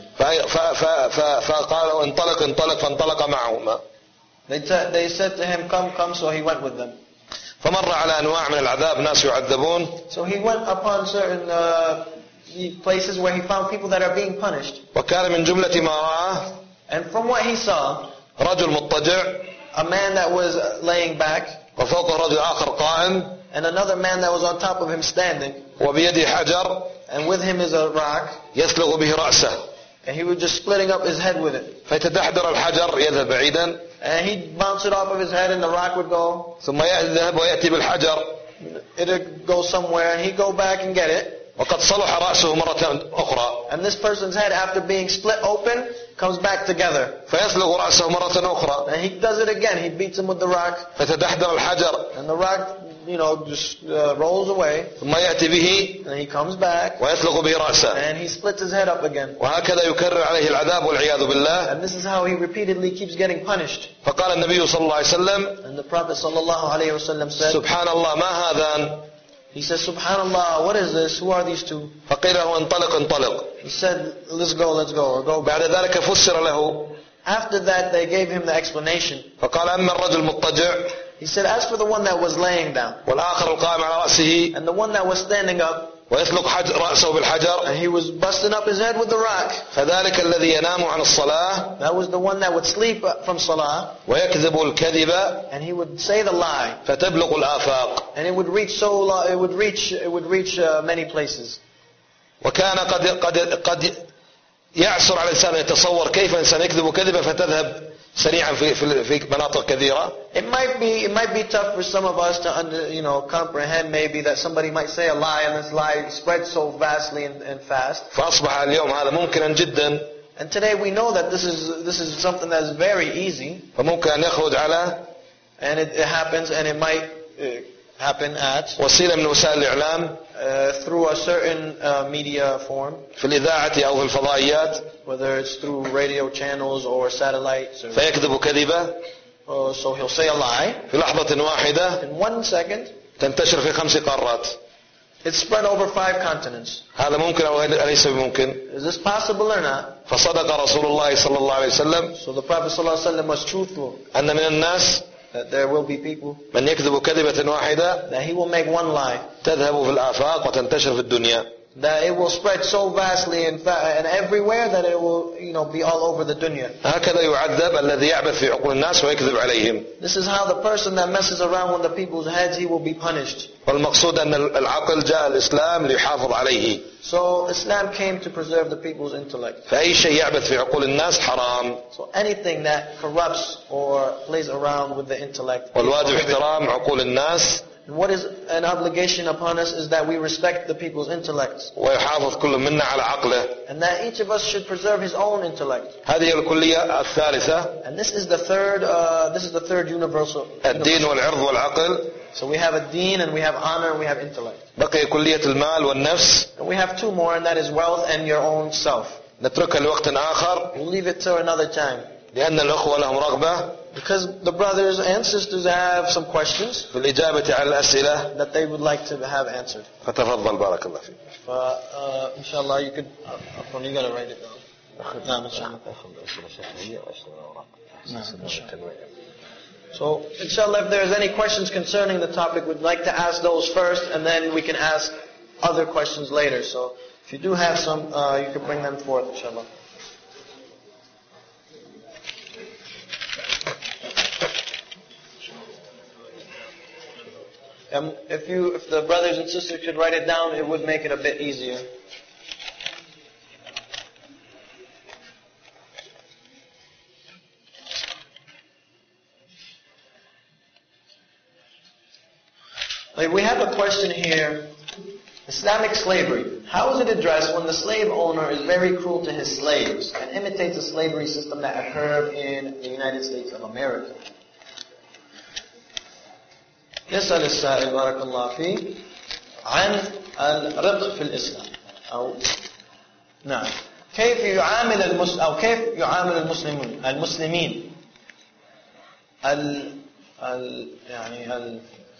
[SPEAKER 1] فقال انطلق انطلق فانطلق معهما.
[SPEAKER 2] They, t- they said to him, come, come, so he went with them.
[SPEAKER 1] فمر على أنواع من العذاب ناس يعذبون.
[SPEAKER 2] So he went upon certain uh, places where he found people that are being punished.
[SPEAKER 1] وكان من جملة ما رآه
[SPEAKER 2] And from what he saw,
[SPEAKER 1] رجل مضطجع
[SPEAKER 2] a man that was laying back,
[SPEAKER 1] وفوقه رجل آخر قائم
[SPEAKER 2] and another man that was on top of him standing,
[SPEAKER 1] وبيده حجر
[SPEAKER 2] and with him is a rock,
[SPEAKER 1] يسلغ به رأسه.
[SPEAKER 2] and he was just splitting up his head with it.
[SPEAKER 1] فيتدحدر الحجر يذهب بعيدا.
[SPEAKER 2] And he'd bounce it off of his head and the rock would go.
[SPEAKER 1] ثم يذهب ويأتي بالحجر.
[SPEAKER 2] It'd go somewhere and he'd go back and get it.
[SPEAKER 1] وقد صلح رأسه مرة أخرى.
[SPEAKER 2] And this person's head, after being split open, comes back together.
[SPEAKER 1] فيسلغ رأسه مرة أخرى.
[SPEAKER 2] And he does it again. He beats him with the rock.
[SPEAKER 1] فتدحدر الحجر.
[SPEAKER 2] And the rock, you know, just uh, rolls away.
[SPEAKER 1] ثم يأتي به.
[SPEAKER 2] And he comes back.
[SPEAKER 1] ويسلغ به رأسه.
[SPEAKER 2] And he splits his head up again.
[SPEAKER 1] وهكذا يكرر عليه العذاب والعياذ بالله.
[SPEAKER 2] And this is how he repeatedly keeps getting punished.
[SPEAKER 1] فقال النبي صلى الله عليه وسلم
[SPEAKER 2] And the Prophet sallallahu alayhi wa sallam said,
[SPEAKER 1] سبحان الله ما هذان.
[SPEAKER 2] he says, Subhanallah, what is this? Who are these two?
[SPEAKER 1] فقيل له انطلق انطلق.
[SPEAKER 2] He said, let's go, let's go, or go back.
[SPEAKER 1] بعد ذلك فسر له.
[SPEAKER 2] After that, they gave him the explanation.
[SPEAKER 1] فقال أما الرجل المضطجع
[SPEAKER 2] He said, as for the one that was laying down,
[SPEAKER 1] والآخر القائم على رأسه
[SPEAKER 2] and the one that was standing up,
[SPEAKER 1] ويثلق حجر رأسه بالحجر.
[SPEAKER 2] And he was busting up his head with the rock.
[SPEAKER 1] فذلك الذي ينام عن الصلاة.
[SPEAKER 2] That was the one that would sleep from salah.
[SPEAKER 1] ويكذب الكذب.
[SPEAKER 2] And he would say the lie.
[SPEAKER 1] فتبلغ الآفاق.
[SPEAKER 2] And it would reach so it would reach it would reach uh, many places.
[SPEAKER 1] وكان قد قد قد يعسر على الإنسان يتصور كيف الإنسان يكذب كذبة فتذهب سريعا في في في مناطق كثيرة.
[SPEAKER 2] It might be it might be tough for some of us to under, you know comprehend maybe that somebody might say a lie and this lie spreads so vastly and, and fast.
[SPEAKER 1] فأصبح اليوم هذا ممكنا جدا.
[SPEAKER 2] And today we know that this is this is something that is very easy.
[SPEAKER 1] فممكن أن يخرج على.
[SPEAKER 2] And it, it happens and it might uh, happen at.
[SPEAKER 1] وسيلة من وسائل الإعلام.
[SPEAKER 2] Uh, through a certain uh, media form.
[SPEAKER 1] في الإذاعة أو في الفضائيات.
[SPEAKER 2] Whether it's through radio channels or satellites. Or
[SPEAKER 1] فيكذب كذبة.
[SPEAKER 2] Uh, so he'll say a lie.
[SPEAKER 1] في لحظة واحدة.
[SPEAKER 2] In one second.
[SPEAKER 1] تنتشر في خمس قارات.
[SPEAKER 2] It's spread over five continents.
[SPEAKER 1] هذا ممكن أو أليس بممكن؟
[SPEAKER 2] Is this possible or not?
[SPEAKER 1] فصدق رسول الله صلى الله عليه وسلم.
[SPEAKER 2] So the Prophet صلى الله عليه وسلم was truthful.
[SPEAKER 1] أن من الناس.
[SPEAKER 2] That there will be people.
[SPEAKER 1] من يكذب كذبة واحدة.
[SPEAKER 2] That he will make one lie.
[SPEAKER 1] تذهب في الآفاق وتنتشر في الدنيا.
[SPEAKER 2] That it will spread so vastly and, fa- and everywhere that it will, you know, be all over the dunya.
[SPEAKER 1] هكذا يعذب الذي يعبث في عقول الناس ويكذب عليهم.
[SPEAKER 2] This is how the person that messes around with the people's heads, he will be punished.
[SPEAKER 1] والمقصود أن العقل جاء الإسلام ليحافظ عليه.
[SPEAKER 2] So Islam came to preserve the people's intellect.
[SPEAKER 1] فأي شيء يعبث في عقول الناس حرام.
[SPEAKER 2] So anything that corrupts or plays around with the intellect.
[SPEAKER 1] والواجب احترام عقول الناس.
[SPEAKER 2] And what is an obligation upon us is that we respect the people's intellects.
[SPEAKER 1] ويحافظ كل منا على عقله.
[SPEAKER 2] And that each of us should preserve his own intellect.
[SPEAKER 1] هذه الكلية الثالثة.
[SPEAKER 2] And this is the third, uh, this is the third universal.
[SPEAKER 1] الدين والعرض والعقل.
[SPEAKER 2] So we have a deen and we have honor and we have intellect.
[SPEAKER 1] بقي كلية المال والنفس.
[SPEAKER 2] And we have two more, and that is wealth and your own self.
[SPEAKER 1] نتركها لوقت آخر.
[SPEAKER 2] We'll leave it till another time.
[SPEAKER 1] لأن الأخوة لهم رغبة.
[SPEAKER 2] Because the brothers and sisters have some questions.
[SPEAKER 1] في الإجابة على الأسئلة.
[SPEAKER 2] That they would like to have answered.
[SPEAKER 1] فتفضل بارك الله فيك.
[SPEAKER 2] ف, uh, inshallah you could, uh, you gotta write it down. نعم إن شاء الله. So, inshallah, if there's any questions concerning the topic, we'd like to ask those first, and then we can ask other questions later. So, if you do have some, uh, you can bring them forth, inshallah. Um, if you, if the brothers and sisters could write it down, it would make it a bit easier. We have a question here. Islamic slavery. How is it addressed when the slave owner is very cruel to his slaves and imitates the slavery system that occurred in the United States of America? يسأل السائل بارك الله فيه عن الرق في الإسلام أو نعم كيف يعامل المس أو كيف يعامل المسلمين المسلمين ال ال يعني ال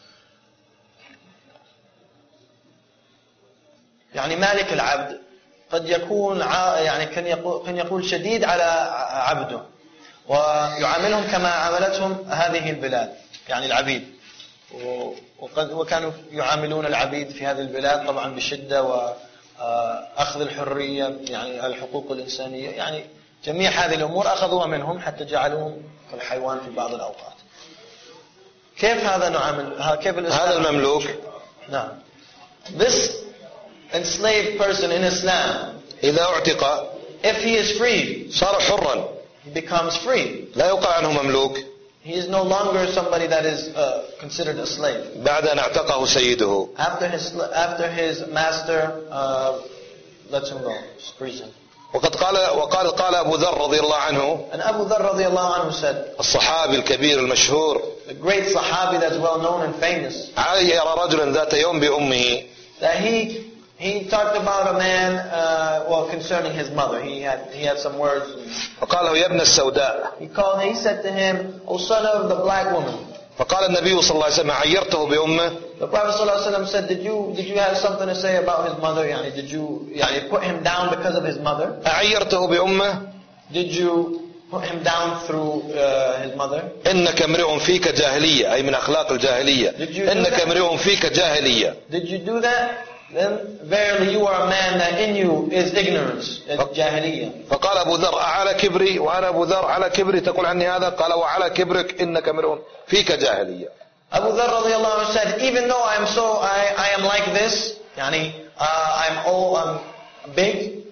[SPEAKER 2] يعني مالك العبد قد يكون يعني كان يقول كان يقول شديد على عبده ويعاملهم كما عاملتهم هذه البلاد يعني العبيد وقد وكانوا يعاملون العبيد في هذه البلاد طبعا بشدة وأخذ الحرية يعني الحقوق الإنسانية يعني جميع هذه الأمور أخذوها منهم حتى جعلوهم كالحيوان في بعض الأوقات. كيف هذا نعامل كيف
[SPEAKER 1] هذا المملوك
[SPEAKER 2] نعم this enslaved person in Islam
[SPEAKER 1] إذا اعتق
[SPEAKER 2] if he is free
[SPEAKER 1] صار حرا
[SPEAKER 2] he becomes free
[SPEAKER 1] لا يقال عنه مملوك
[SPEAKER 2] he is no longer somebody that is uh, considered a slave
[SPEAKER 1] بعد أن اعتقه سيده
[SPEAKER 2] after his after his master uh, lets him go frees him.
[SPEAKER 1] وقد قال وقال قال أبو ذر رضي الله عنه
[SPEAKER 2] and Abu Dharr رضي الله عنه said
[SPEAKER 1] الصحابي الكبير المشهور
[SPEAKER 2] the great Sahabi that's well known and famous
[SPEAKER 1] عاير رجلا ذات يوم بأمه
[SPEAKER 2] that he he talked about a man uh, well concerning his mother he had he had some words
[SPEAKER 1] فقال له يا ابن السوداء
[SPEAKER 2] he called he said to him O son of the black woman
[SPEAKER 1] فقال النبي صلى الله عليه وسلم عيرته بأمه
[SPEAKER 2] the Prophet صلى الله عليه وسلم said did you did you have something to say about his mother يعني did you يعني put him down because of his mother
[SPEAKER 1] عيرته بأمه
[SPEAKER 2] did you put him down through uh, his mother
[SPEAKER 1] إنك امرئ فيك جاهلية أي من أخلاق الجاهلية إنك امرئ فيك جاهلية
[SPEAKER 2] did you do that then verily you are a man that in you is ignorance, jahiliyyah.
[SPEAKER 1] فقال أبو ذر أعلى كبري وأنا أبو ذر على كبري تقول عني هذا قال وعلى كبرك إنك امرؤ فيك جاهلية.
[SPEAKER 2] Abu Dharr radiallahu anhu said, even though I'm so, I, I am like this, yani, uh, I'm old, I'm big,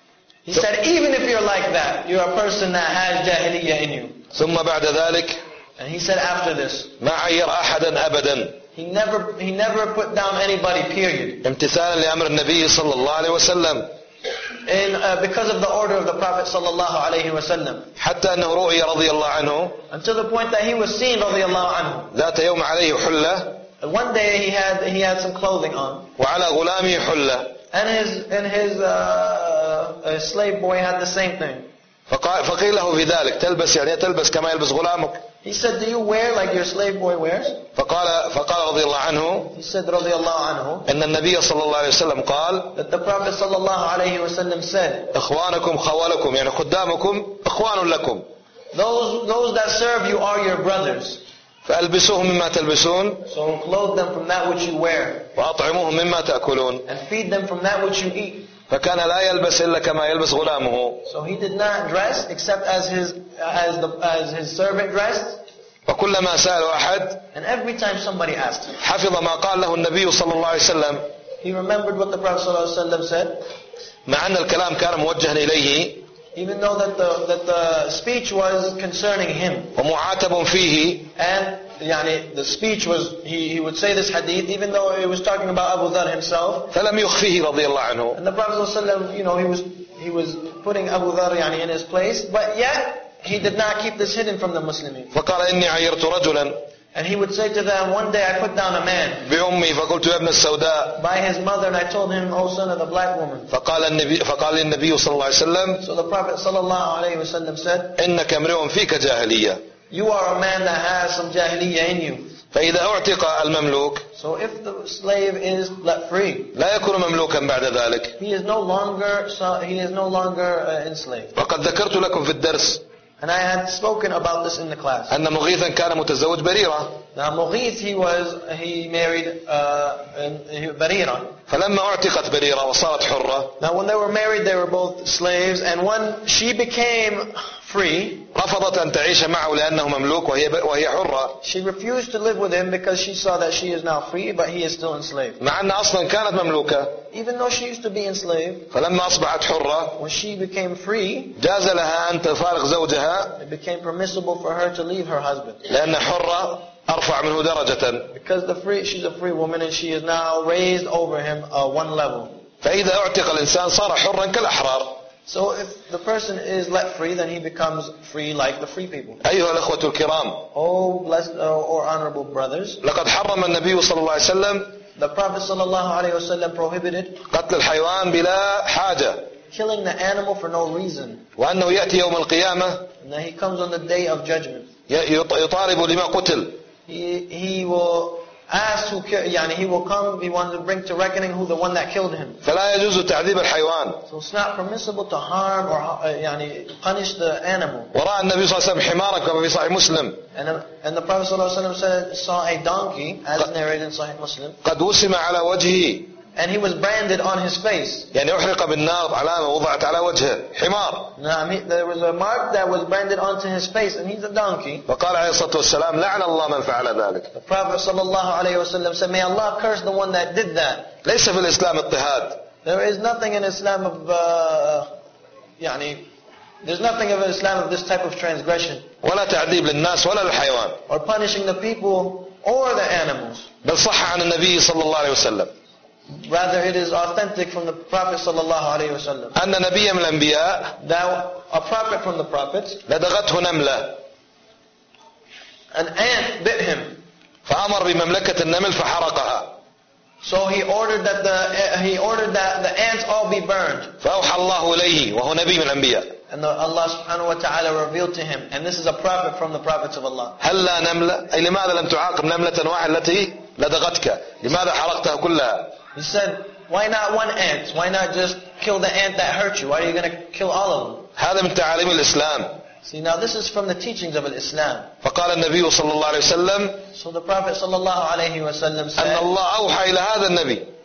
[SPEAKER 2] he said, even if you're like that, you're a person that has jahiliyyah in you.
[SPEAKER 1] ثم بعد ذلك
[SPEAKER 2] And he said after this,
[SPEAKER 1] ما عير أحدا أبدا
[SPEAKER 2] he never, he never put down anybody, period.
[SPEAKER 1] امتثالا لأمر النبي صلى الله عليه وسلم.
[SPEAKER 2] In, uh, because of the order of the Prophet sallallahu alayhi wa sallam.
[SPEAKER 1] حتى أنه رؤي رضي الله عنه
[SPEAKER 2] Until the point that he was seen radiallahu anhu.
[SPEAKER 1] ذات يوم عليه حلة
[SPEAKER 2] One day he had, he had some clothing on.
[SPEAKER 1] وعلى غلامه حلة.
[SPEAKER 2] And his, and his, uh, uh, slave boy had the same thing.
[SPEAKER 1] فقال فقيل له في ذلك تلبس يعني تلبس كما يلبس غلامك.
[SPEAKER 2] He said, do you wear like your slave boy wears?
[SPEAKER 1] فقال فقال رضي الله عنه
[SPEAKER 2] He said رضي الله عنه
[SPEAKER 1] إن النبي صلى الله عليه وسلم قال
[SPEAKER 2] that the Prophet صلى الله عليه وسلم said,
[SPEAKER 1] إخوانكم خوالكم يعني خدامكم إخوان لكم.
[SPEAKER 2] those, those that serve you are your brothers.
[SPEAKER 1] فألبسوهم مما تلبسون
[SPEAKER 2] So clothe them from that which you wear.
[SPEAKER 1] وأطعموهم مما تأكلون.
[SPEAKER 2] And feed them from that which you eat.
[SPEAKER 1] فكان لا يلبس إلا كما يلبس غلامه.
[SPEAKER 2] So he did not dress except as his, as the, as his servant dressed.
[SPEAKER 1] وكلما سأل أحد
[SPEAKER 2] And every time somebody asked him,
[SPEAKER 1] حفظ ما قال له النبي صلى الله عليه وسلم.
[SPEAKER 2] he remembered what the Prophet صلى الله عليه وسلم said.
[SPEAKER 1] مع أن الكلام كان موجها إليه.
[SPEAKER 2] Even though that the, that the speech was concerning him.
[SPEAKER 1] ومعاتب فيه.
[SPEAKER 2] And يعني, the speech was, he, he would say this hadith, even though it was talking about Abu Dharr himself.
[SPEAKER 1] فلم يخفيه رضي الله عنه.
[SPEAKER 2] And the Prophet ﷺ, you know, he was, he was putting Abu Dharr يعني, in his place, but yet, he did not keep this hidden from the Muslimin.
[SPEAKER 1] فقال إني عيرت رجلا.
[SPEAKER 2] And he would say to them, one day I put down a man.
[SPEAKER 1] بأمي فقلت يا ابن السوداء.
[SPEAKER 2] By his mother, and I told him, O son of the black woman.
[SPEAKER 1] فقال النبي فقال النبي صلى الله عليه وسلم.
[SPEAKER 2] So the Prophet ﷺ said,
[SPEAKER 1] إنك امرؤ فيك جاهلية.
[SPEAKER 2] you are a man that has some jahiliyyah in you.
[SPEAKER 1] فإذا أعتق المملوك.
[SPEAKER 2] So if the slave is let free,
[SPEAKER 1] لا يكون مملوكا بعد ذلك.
[SPEAKER 2] he is no longer, he is no longer uh, enslaved.
[SPEAKER 1] وقد ذكرت لكم في الدرس.
[SPEAKER 2] And I had spoken about this in the class.
[SPEAKER 1] أن مغيثا كان متزوج بريرة.
[SPEAKER 2] Now Mughith, he was, he married uh, Barira.
[SPEAKER 1] فلما اعتقت بريرة وصارت حرة.
[SPEAKER 2] Now when they were married, they were both slaves, and when she became free,
[SPEAKER 1] رفضت أن تعيش معه لأنه مملوك وهي وهي حرة.
[SPEAKER 2] she refused to live with him because she saw that she is now free, but he is still enslaved.
[SPEAKER 1] مع أن أصلا كانت مملوكة.
[SPEAKER 2] Even though she used to be enslaved,
[SPEAKER 1] فلما أصبحت حرة.
[SPEAKER 2] when she became free,
[SPEAKER 1] جاز لها أن تفارق زوجها.
[SPEAKER 2] it became permissible for her to leave her husband.
[SPEAKER 1] لأن حرة أرفع منه درجة.
[SPEAKER 2] Because the free, she's a free woman and she is now raised over him uh, one level.
[SPEAKER 1] فإذا اعتق الإنسان صار حرا كالأحرار.
[SPEAKER 2] So if the person is let free, then he becomes free like the free people.
[SPEAKER 1] أيها الأخوة الكرام.
[SPEAKER 2] Oh, blessed uh, or honorable brothers.
[SPEAKER 1] لقد حرم النبي صلى الله عليه وسلم.
[SPEAKER 2] The Prophet sallallahu alaihi wasallam prohibited
[SPEAKER 1] قتل الحيوان بلا حاجة.
[SPEAKER 2] killing the animal for no reason.
[SPEAKER 1] وأنه يأتي يوم القيامة.
[SPEAKER 2] And that he comes on the day of judgment.
[SPEAKER 1] يطالب لما قتل.
[SPEAKER 2] He, he will ask who يعني he will come, he wants to bring to reckoning who the one that killed him.
[SPEAKER 1] فلا يجوز تعذيب الحيوان.
[SPEAKER 2] So it's not permissible to harm or uh, يعني punish the animal.
[SPEAKER 1] ورأى النبي صلى الله عليه وسلم حمارا كما في صحيح مسلم.
[SPEAKER 2] And, and the Prophet sallallahu alaihi wasallam said, saw a donkey, as narrated in Sahih Muslim.
[SPEAKER 1] قد وسم على وجهه.
[SPEAKER 2] And he was branded on his face.
[SPEAKER 1] يعني أحرق بالنار علامة وضعت على وجهه حمار.
[SPEAKER 2] Now, I mean, there was a mark that was branded onto his face, and he's a donkey.
[SPEAKER 1] فقال عليه الصلاة والسلام لعن الله من فعل ذلك.
[SPEAKER 2] The Prophet sallallahu alaihi wasallam said, may Allah curse the one that did that.
[SPEAKER 1] ليس في الإسلام اضطهاد.
[SPEAKER 2] There is nothing in Islam of, uh, يعني, there's nothing of Islam of this type of transgression.
[SPEAKER 1] ولا تعذيب للناس ولا للحيوان.
[SPEAKER 2] Or punishing the people or the animals.
[SPEAKER 1] بل صح عن النبي صلى الله عليه وسلم.
[SPEAKER 2] Rather, it is authentic from the Prophet sallallahu alaihi wasallam.
[SPEAKER 1] أن نبيا من الأنبياء.
[SPEAKER 2] That a prophet from the prophets.
[SPEAKER 1] لدغته نملة.
[SPEAKER 2] An ant bit him.
[SPEAKER 1] فأمر بمملكة النمل فحرقها.
[SPEAKER 2] So he ordered that the he ordered that the ants all be burned.
[SPEAKER 1] فأوحى الله إليه وهو نبي من الأنبياء.
[SPEAKER 2] And the, Allah subhanahu wa ta'ala revealed to him, and this is a prophet from the prophets of Allah.
[SPEAKER 1] هلا نملة أي لماذا لم تعاقب نملة واحدة التي لدغتك؟ لماذا حرقتها كلها؟
[SPEAKER 2] He said, why not one ant? Why not just kill the ant that hurt you? Why are you going to kill all of them?
[SPEAKER 1] هذا من تعاليم الإسلام.
[SPEAKER 2] See, now this is from the teachings of Islam.
[SPEAKER 1] فقال النبي صلى الله عليه وسلم.
[SPEAKER 2] So the Prophet sallallahu alayhi wa sallam said,
[SPEAKER 1] أن الله أوحى إلى هذا النبي.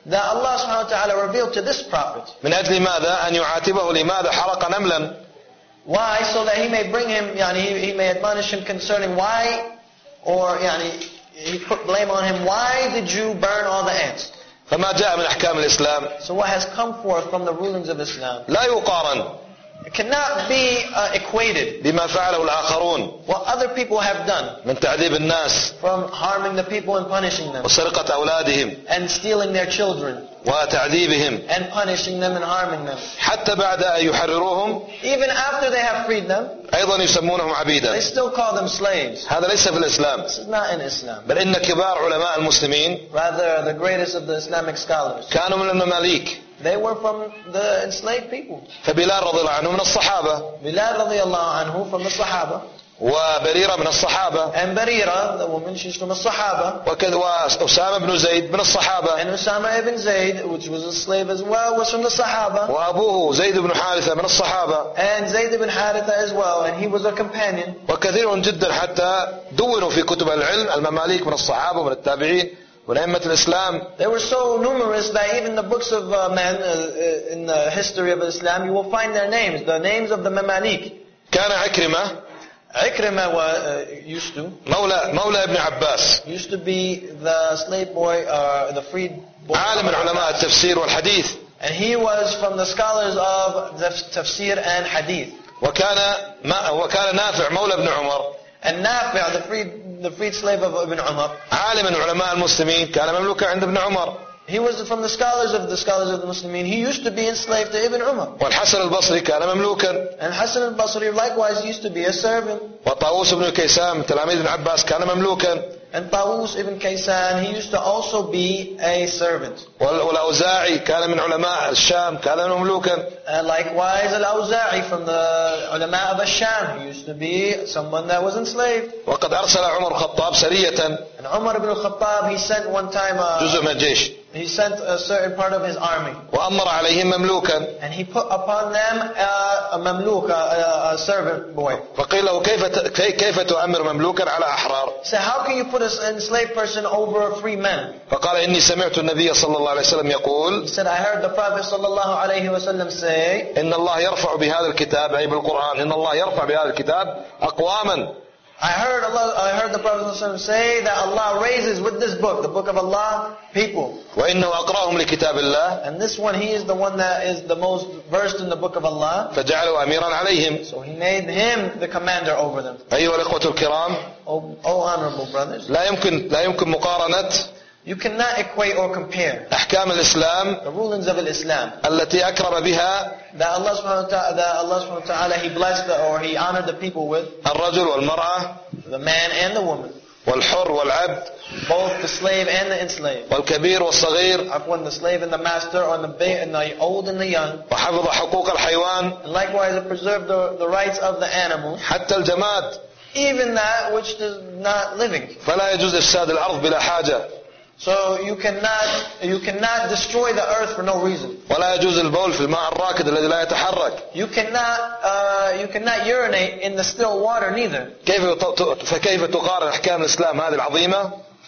[SPEAKER 2] that Allah subhanahu wa ta'ala revealed to this prophet.
[SPEAKER 1] من أجل ماذا؟ أن يعاتبه لماذا حرق نملا.
[SPEAKER 2] Why? So that he may bring him, yani, he, he may admonish him concerning why, or yani, he put blame on him, why did you burn all the ants?
[SPEAKER 1] فما جاء من أحكام الإسلام
[SPEAKER 2] So what has come forth from the rulings of Islam,
[SPEAKER 1] لا يقارن
[SPEAKER 2] it cannot be uh, equated
[SPEAKER 1] بما فعله الآخرون
[SPEAKER 2] what other people have done
[SPEAKER 1] من تعذيب الناس
[SPEAKER 2] from harming the people and punishing them,
[SPEAKER 1] وسرقة أولادهم
[SPEAKER 2] and stealing their children,
[SPEAKER 1] وتعذيبهم
[SPEAKER 2] and punishing them and harming them.
[SPEAKER 1] حتى بعد أن يحرروهم
[SPEAKER 2] Even after they have freed them,
[SPEAKER 1] أيضا يسمونهم
[SPEAKER 2] they
[SPEAKER 1] عبيدا.
[SPEAKER 2] still call them slaves.
[SPEAKER 1] هذا ليس في الإسلام.
[SPEAKER 2] This is not in Islam.
[SPEAKER 1] بل إن كبار علماء المسلمين
[SPEAKER 2] Rather, the greatest of the Islamic scholars,
[SPEAKER 1] كانوا من المماليك.
[SPEAKER 2] they were from the enslaved people.
[SPEAKER 1] فبلال رضي الله عنه من الصحابة
[SPEAKER 2] Bilal radiallahu anhu from the Sahaba,
[SPEAKER 1] وبريرة من الصحابة
[SPEAKER 2] and Barira, the woman, she's from the Sahaba,
[SPEAKER 1] وكذا وأسامة بن زيد من الصحابة
[SPEAKER 2] and Usama ibn Zayd, which was a slave as well, was from the Sahaba,
[SPEAKER 1] وأبوه زيد بن حارثة من الصحابة
[SPEAKER 2] and Zayd ibn Haritha as well, and he was a companion.
[SPEAKER 1] وكثير جدا حتى دونوا في كتب العلم المماليك من الصحابة ومن التابعين ومن أئمة الإسلام.
[SPEAKER 2] They were so numerous that even the books of uh, men uh, in the history of Islam, you will find their names, the names of the Mamalik.
[SPEAKER 1] كان عكرمة
[SPEAKER 2] Ikrimah was, uh, used to
[SPEAKER 1] مولى مولى ابن عباس
[SPEAKER 2] used to be the slave boy, uh, the freed boy,
[SPEAKER 1] عالم من علماء التفسير والحديث.
[SPEAKER 2] and he was from the scholars of the tafsir and hadith.
[SPEAKER 1] وكان ما وكان نافع مولى ابن عمر
[SPEAKER 2] And Nafi', the freed the freed slave of Ibn Umar,
[SPEAKER 1] عالم من علماء المسلمين كان مملوكا عند ابن عمر.
[SPEAKER 2] he was from the scholars of the scholars of the Muslimin. He used to be enslaved to Ibn Umar.
[SPEAKER 1] والحسن البصري كان مملوكا.
[SPEAKER 2] And Hassan al-Basri likewise used to be a servant.
[SPEAKER 1] وطاووس بن كيسان من تلاميذ ابن عباس كان مملوكا.
[SPEAKER 2] And Tawus ibn Kaysan, he used to also be a servant.
[SPEAKER 1] والأوزاعي كان من علماء الشام كان مملوكا.
[SPEAKER 2] And likewise Al-Awza'i from the ulama of Ash-Sham, he used to be someone that was enslaved.
[SPEAKER 1] وقد أرسل عمر الخطاب سرية
[SPEAKER 2] And Umar ibn al-Khattab, he sent one time,
[SPEAKER 1] جزء
[SPEAKER 2] uh,
[SPEAKER 1] من الجيش
[SPEAKER 2] he sent a certain part of his army.
[SPEAKER 1] وأمر عليهم مملوكا.
[SPEAKER 2] And he put upon them uh, a mamluk, a, a servant boy.
[SPEAKER 1] فقيل له كيف كيف تؤمر مملوكا على أحرار؟
[SPEAKER 2] He said, how can you put an enslaved person over free men?
[SPEAKER 1] فقال إني سمعت النبي صلى الله عليه وسلم يقول
[SPEAKER 2] He said, I heard the Prophet sallallahu alayhi wa sallam say,
[SPEAKER 1] إن الله يرفع بهذا الكتاب أي بالقرآن إن الله يرفع بهذا الكتاب أقواما.
[SPEAKER 2] I heard Allah, I heard the Prophet ﷺ say that Allah raises with this book, the book of Allah, people.
[SPEAKER 1] وإنه أقرأهم لكتاب الله
[SPEAKER 2] And this one, he is the one that is the most versed in the book of Allah.
[SPEAKER 1] فجعله أميرا عليهم.
[SPEAKER 2] So he made him the commander over them.
[SPEAKER 1] أيها الإخوة الكرام
[SPEAKER 2] Oh, oh honorable brothers,
[SPEAKER 1] لا يمكن لا يمكن مقارنة
[SPEAKER 2] you cannot equate or compare
[SPEAKER 1] أحكام الإسلام
[SPEAKER 2] the rulings of Islam
[SPEAKER 1] التي أكرم بها
[SPEAKER 2] that Allah subhanahu wa ta'ala, that Allah subhanahu wa ta'ala, he blessed the, or he honored the people with,
[SPEAKER 1] الرجل والمرأة
[SPEAKER 2] the man and the woman,
[SPEAKER 1] والحر والعبد
[SPEAKER 2] both the slave and the enslaved.
[SPEAKER 1] والكبير والصغير
[SPEAKER 2] Upon the slave and the master, or the, ba- and the old and the young.
[SPEAKER 1] وحفظ حقوق الحيوان
[SPEAKER 2] And likewise, it preserved the, the rights of the animals,
[SPEAKER 1] حتى الجماد
[SPEAKER 2] even that which is not living.
[SPEAKER 1] فلا يجوز إفساد الأرض بلا حاجة
[SPEAKER 2] So you cannot you cannot destroy the earth for no reason.
[SPEAKER 1] ولا يجوز البول في الماء الراكد الذي لا يتحرك.
[SPEAKER 2] You cannot uh, you cannot urinate in the still water neither.
[SPEAKER 1] كيف فكيف تقارن أحكام الإسلام هذه العظيمة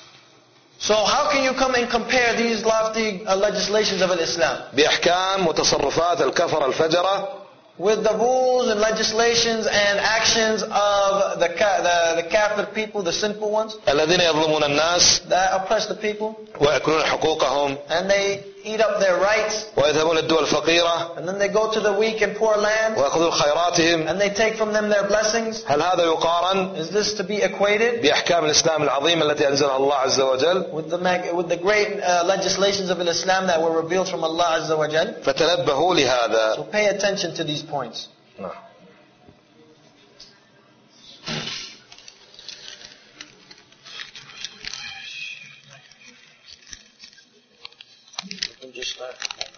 [SPEAKER 2] So how can you come and compare these lofty uh, legislations of Islam
[SPEAKER 1] بأحكام وتصرفات الكفر الفجرة
[SPEAKER 2] with the rules and legislations and actions of the the, the kafir people, the sinful ones
[SPEAKER 1] الذين يظلمون الناس
[SPEAKER 2] that oppress the people,
[SPEAKER 1] ويأكلون حقوقهم
[SPEAKER 2] and they eat up their rights,
[SPEAKER 1] ويذهبون الدول الفقيرة
[SPEAKER 2] and then they go to the weak and poor land
[SPEAKER 1] ويأخذون خيراتهم.
[SPEAKER 2] and they take from them their blessings.
[SPEAKER 1] هل هذا يقارن
[SPEAKER 2] Is this to be equated
[SPEAKER 1] بأحكام الإسلام العظيمة التي أنزلها الله عز وجل؟
[SPEAKER 2] with the mag- with the great uh, legislations of Islam that were revealed from Allah Azza wa Jal?
[SPEAKER 1] فتنبهوا لهذا.
[SPEAKER 2] So pay attention to these points.
[SPEAKER 1] نعم.
[SPEAKER 2] Let them just start.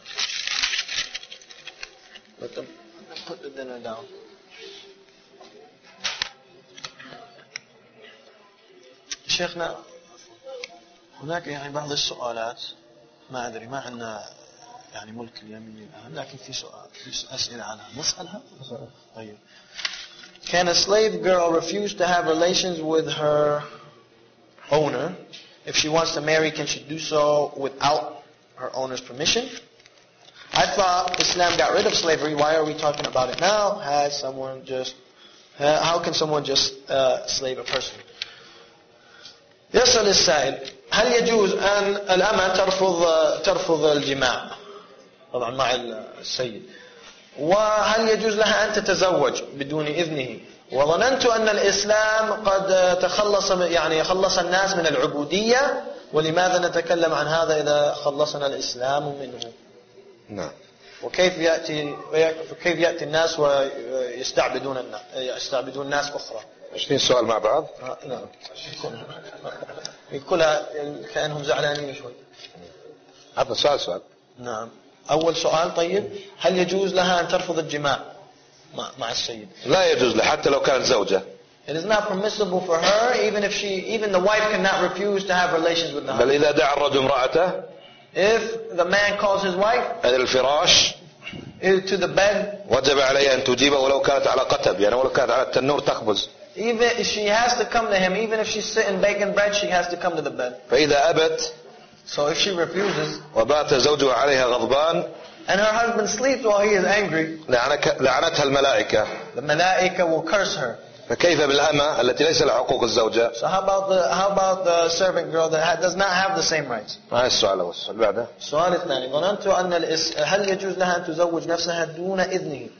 [SPEAKER 2] Let them put the dinner down. شيخنا هناك يعني بعض السؤالات ما أدري ما عندنا يعني ملك اليمين الآن لكن في سؤال في أسئلة عنها نسألها. طيب. Can a slave girl refuse to have relations with her owner? If she wants to marry, can she do so without her owner's permission. I thought Islam got rid of slavery. Why are we talking about it now? Has someone just, uh, how can someone just uh, slave a person? يسأل السائل هل يجوز أن الأمة ترفض ترفض الجماع طبعا مع السيد وهل يجوز لها أن تتزوج بدون إذنه وظننت أن الإسلام قد تخلص يعني خلص الناس من العبودية ولماذا نتكلم عن هذا إذا خلصنا الإسلام منه
[SPEAKER 1] نعم
[SPEAKER 2] وكيف يأتي كيف يأتي الناس ويستعبدون الناس يستعبدون ناس أخرى
[SPEAKER 1] عشرين سؤال مع بعض
[SPEAKER 2] نعم كلها كأنهم زعلانين شوي
[SPEAKER 1] هذا سؤال سؤال
[SPEAKER 2] نعم أول سؤال طيب هل يجوز لها أن ترفض الجماع مع, مع السيد
[SPEAKER 1] لا يجوز له حتى لو كانت زوجة
[SPEAKER 2] It is not permissible for her even if she even the wife cannot refuse to have relations with the husband.
[SPEAKER 1] بل إذا دعا الرجل امرأته
[SPEAKER 2] If the man calls his wife
[SPEAKER 1] إلى الفراش
[SPEAKER 2] to the bed
[SPEAKER 1] وجب عليه أن تجيبه ولو كانت على قتب يعني ولو كانت على التنور تخبز
[SPEAKER 2] even if she has to come to him even if she's sitting baking bread she has to come to the bed.
[SPEAKER 1] فإذا أبت
[SPEAKER 2] So if she refuses
[SPEAKER 1] وبات زوجها عليها غضبان
[SPEAKER 2] and her husband sleeps while he is angry
[SPEAKER 1] لعنتها الملائكة
[SPEAKER 2] the malaika will curse her.
[SPEAKER 1] فكيف بالأمة التي ليس لها حقوق الزوجة
[SPEAKER 2] So how about the how about the servant girl that does not have the same rights?
[SPEAKER 1] هاي السؤال الأول السؤال بعده
[SPEAKER 2] السؤال الثاني ظننت أن الإس... هل يجوز لها أن تزوج نفسها دون إذنه?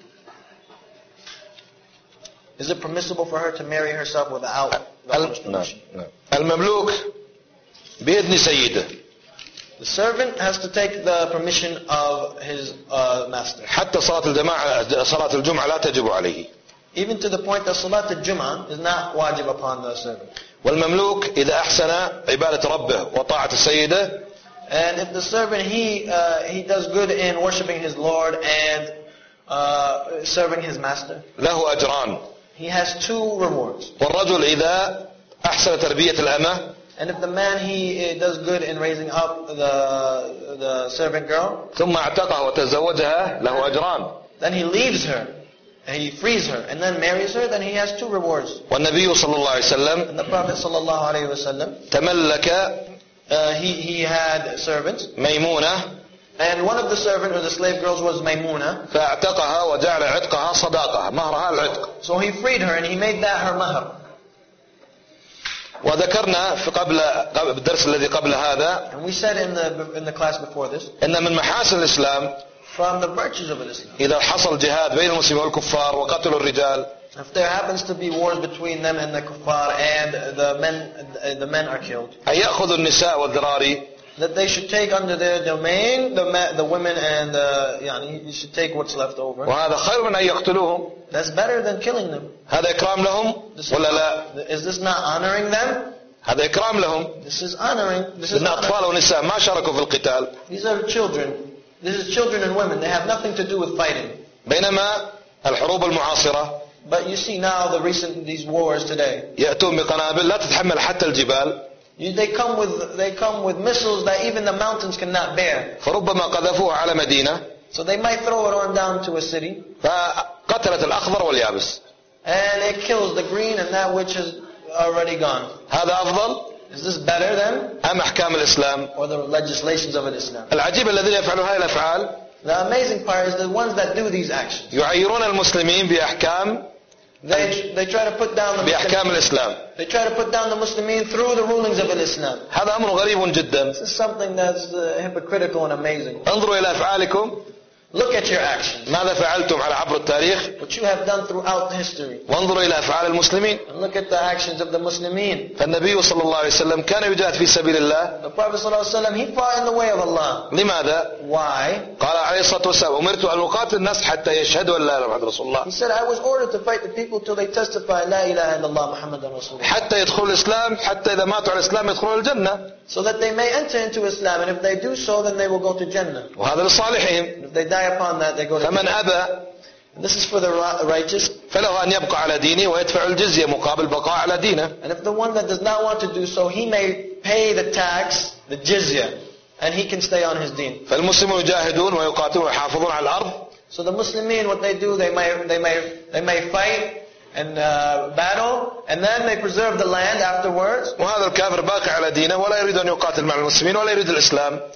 [SPEAKER 2] Is it permissible for her to marry herself without the owner's permission?
[SPEAKER 1] نعم. المملوك بإذن سيده
[SPEAKER 2] The servant has to take the permission of his uh, master.
[SPEAKER 1] حتى صلاة الجماعة صلاة الجمعة لا تجب عليه.
[SPEAKER 2] Even to the point that Salat al-Jum'ah is not wajib upon the servant.
[SPEAKER 1] والمملوك إذا أحسن عبادة ربه وطاعة سيده.
[SPEAKER 2] And if the servant he uh, he does good in worshiping his Lord and uh, serving his master.
[SPEAKER 1] له أجران.
[SPEAKER 2] He has two rewards.
[SPEAKER 1] والرجل إذا أحسن تربية الأمة.
[SPEAKER 2] And if the man he does good in raising up the the servant girl.
[SPEAKER 1] ثم اعتقها وتزوجها له أجران.
[SPEAKER 2] Then he leaves her. And he frees her and then marries her, then he has two rewards.
[SPEAKER 1] والنبي صلى الله عليه وسلم
[SPEAKER 2] And the Prophet صلى الله عليه وسلم
[SPEAKER 1] تملك
[SPEAKER 2] uh, he he had servants.
[SPEAKER 1] ميمونة.
[SPEAKER 2] And one of the servants or the slave girls was Maymuna.
[SPEAKER 1] فاعتقها وجعل عتقها صداقها مهرها العتق.
[SPEAKER 2] So he freed her and he made that her mahr.
[SPEAKER 1] وذكرنا في قبل الدرس الذي قبل هذا.
[SPEAKER 2] And we said in the in the class before this.
[SPEAKER 1] إن من محاسن الإسلام
[SPEAKER 2] From the virtues of Islam.
[SPEAKER 1] إذا حصل جهاد بين المسلمين والكفار وقتلوا الرجال.
[SPEAKER 2] If there happens to be wars between them and the kuffar and the men the men are killed.
[SPEAKER 1] أن يأخذوا النساء والذراري.
[SPEAKER 2] That they should take under their domain the men, the women and the يعني you should take what's left over.
[SPEAKER 1] وهذا خير من أن يقتلوهم.
[SPEAKER 2] That's better than killing them.
[SPEAKER 1] هذا إكرام لهم ولا لا؟
[SPEAKER 2] Is this not honoring them?
[SPEAKER 1] هذا إكرام لهم.
[SPEAKER 2] This is honoring. This is
[SPEAKER 1] إن أطفال ونساء ما شاركوا في القتال.
[SPEAKER 2] These are children. This is children and women. They have nothing to do with fighting.
[SPEAKER 1] بينما الحروب المعاصرة.
[SPEAKER 2] But you see now the recent these wars today.
[SPEAKER 1] يأتون بقنابل لا تتحمل حتى الجبال.
[SPEAKER 2] They come with they come with missiles that even the mountains cannot bear.
[SPEAKER 1] فربما قذفوها على مدينة.
[SPEAKER 2] So they might throw it on down to a city.
[SPEAKER 1] فقتلت الأخضر واليابس.
[SPEAKER 2] And it kills the green and that which is already gone.
[SPEAKER 1] هذا أفضل.
[SPEAKER 2] Is this better than?
[SPEAKER 1] أم أحكام الإسلام؟
[SPEAKER 2] Or the legislations of Islam.
[SPEAKER 1] العجيب الذين يفعلون هذه الأفعال.
[SPEAKER 2] The amazing part is the ones that do these actions.
[SPEAKER 1] يعيرون المسلمين بأحكام.
[SPEAKER 2] They they try to put down the
[SPEAKER 1] بأحكام الإسلام.
[SPEAKER 2] They try to put down the Muslimin through the rulings of Islam.
[SPEAKER 1] هذا أمر غريب جدا.
[SPEAKER 2] This is something that's uh, hypocritical and amazing.
[SPEAKER 1] انظروا إلى أفعالكم.
[SPEAKER 2] Look at your actions.
[SPEAKER 1] ماذا فعلتم على عبر التاريخ؟
[SPEAKER 2] What you have done throughout history.
[SPEAKER 1] وانظروا إلى أفعال المسلمين.
[SPEAKER 2] And look at the actions of the Muslimin.
[SPEAKER 1] فالنبي صلى الله عليه وسلم كان يجاهد في سبيل الله.
[SPEAKER 2] The Prophet صلى الله عليه وسلم, he fought in the way of Allah.
[SPEAKER 1] لماذا؟
[SPEAKER 2] Why?
[SPEAKER 1] قال عليه الصلاة والسلام أمرت أن أقاتل الناس حتى يشهدوا أن لا إله إلا الله رسول الله.
[SPEAKER 2] He said, I was ordered to fight the people till they testify لا إله إلا الله محمد رسول الله.
[SPEAKER 1] حتى يدخلوا الإسلام حتى إذا ماتوا على الإسلام يدخلون الجنة.
[SPEAKER 2] So that they may enter into Islam, and if they do so, then they will go to Jannah.
[SPEAKER 1] وهذا لصالحهم.
[SPEAKER 2] And if they die upon that, they go to
[SPEAKER 1] فمن
[SPEAKER 2] Jannah.
[SPEAKER 1] أبى
[SPEAKER 2] And this is for the righteous.
[SPEAKER 1] فله أن يبقى على دينه ويدفع الجزية مقابل بقاء على دينه.
[SPEAKER 2] And if the one that does not want to do so, he may pay the tax, the jizya, and he can stay on his deen.
[SPEAKER 1] فالمسلمون يجاهدون ويقاتلون ويحافظون على الأرض.
[SPEAKER 2] So the Muslimin, what they do, they may they may they may fight and uh, battle, and then they preserve the land afterwards.
[SPEAKER 1] وهذا الكافر باقي على دينه ولا يريد أن يقاتل مع المسلمين ولا يريد الإسلام.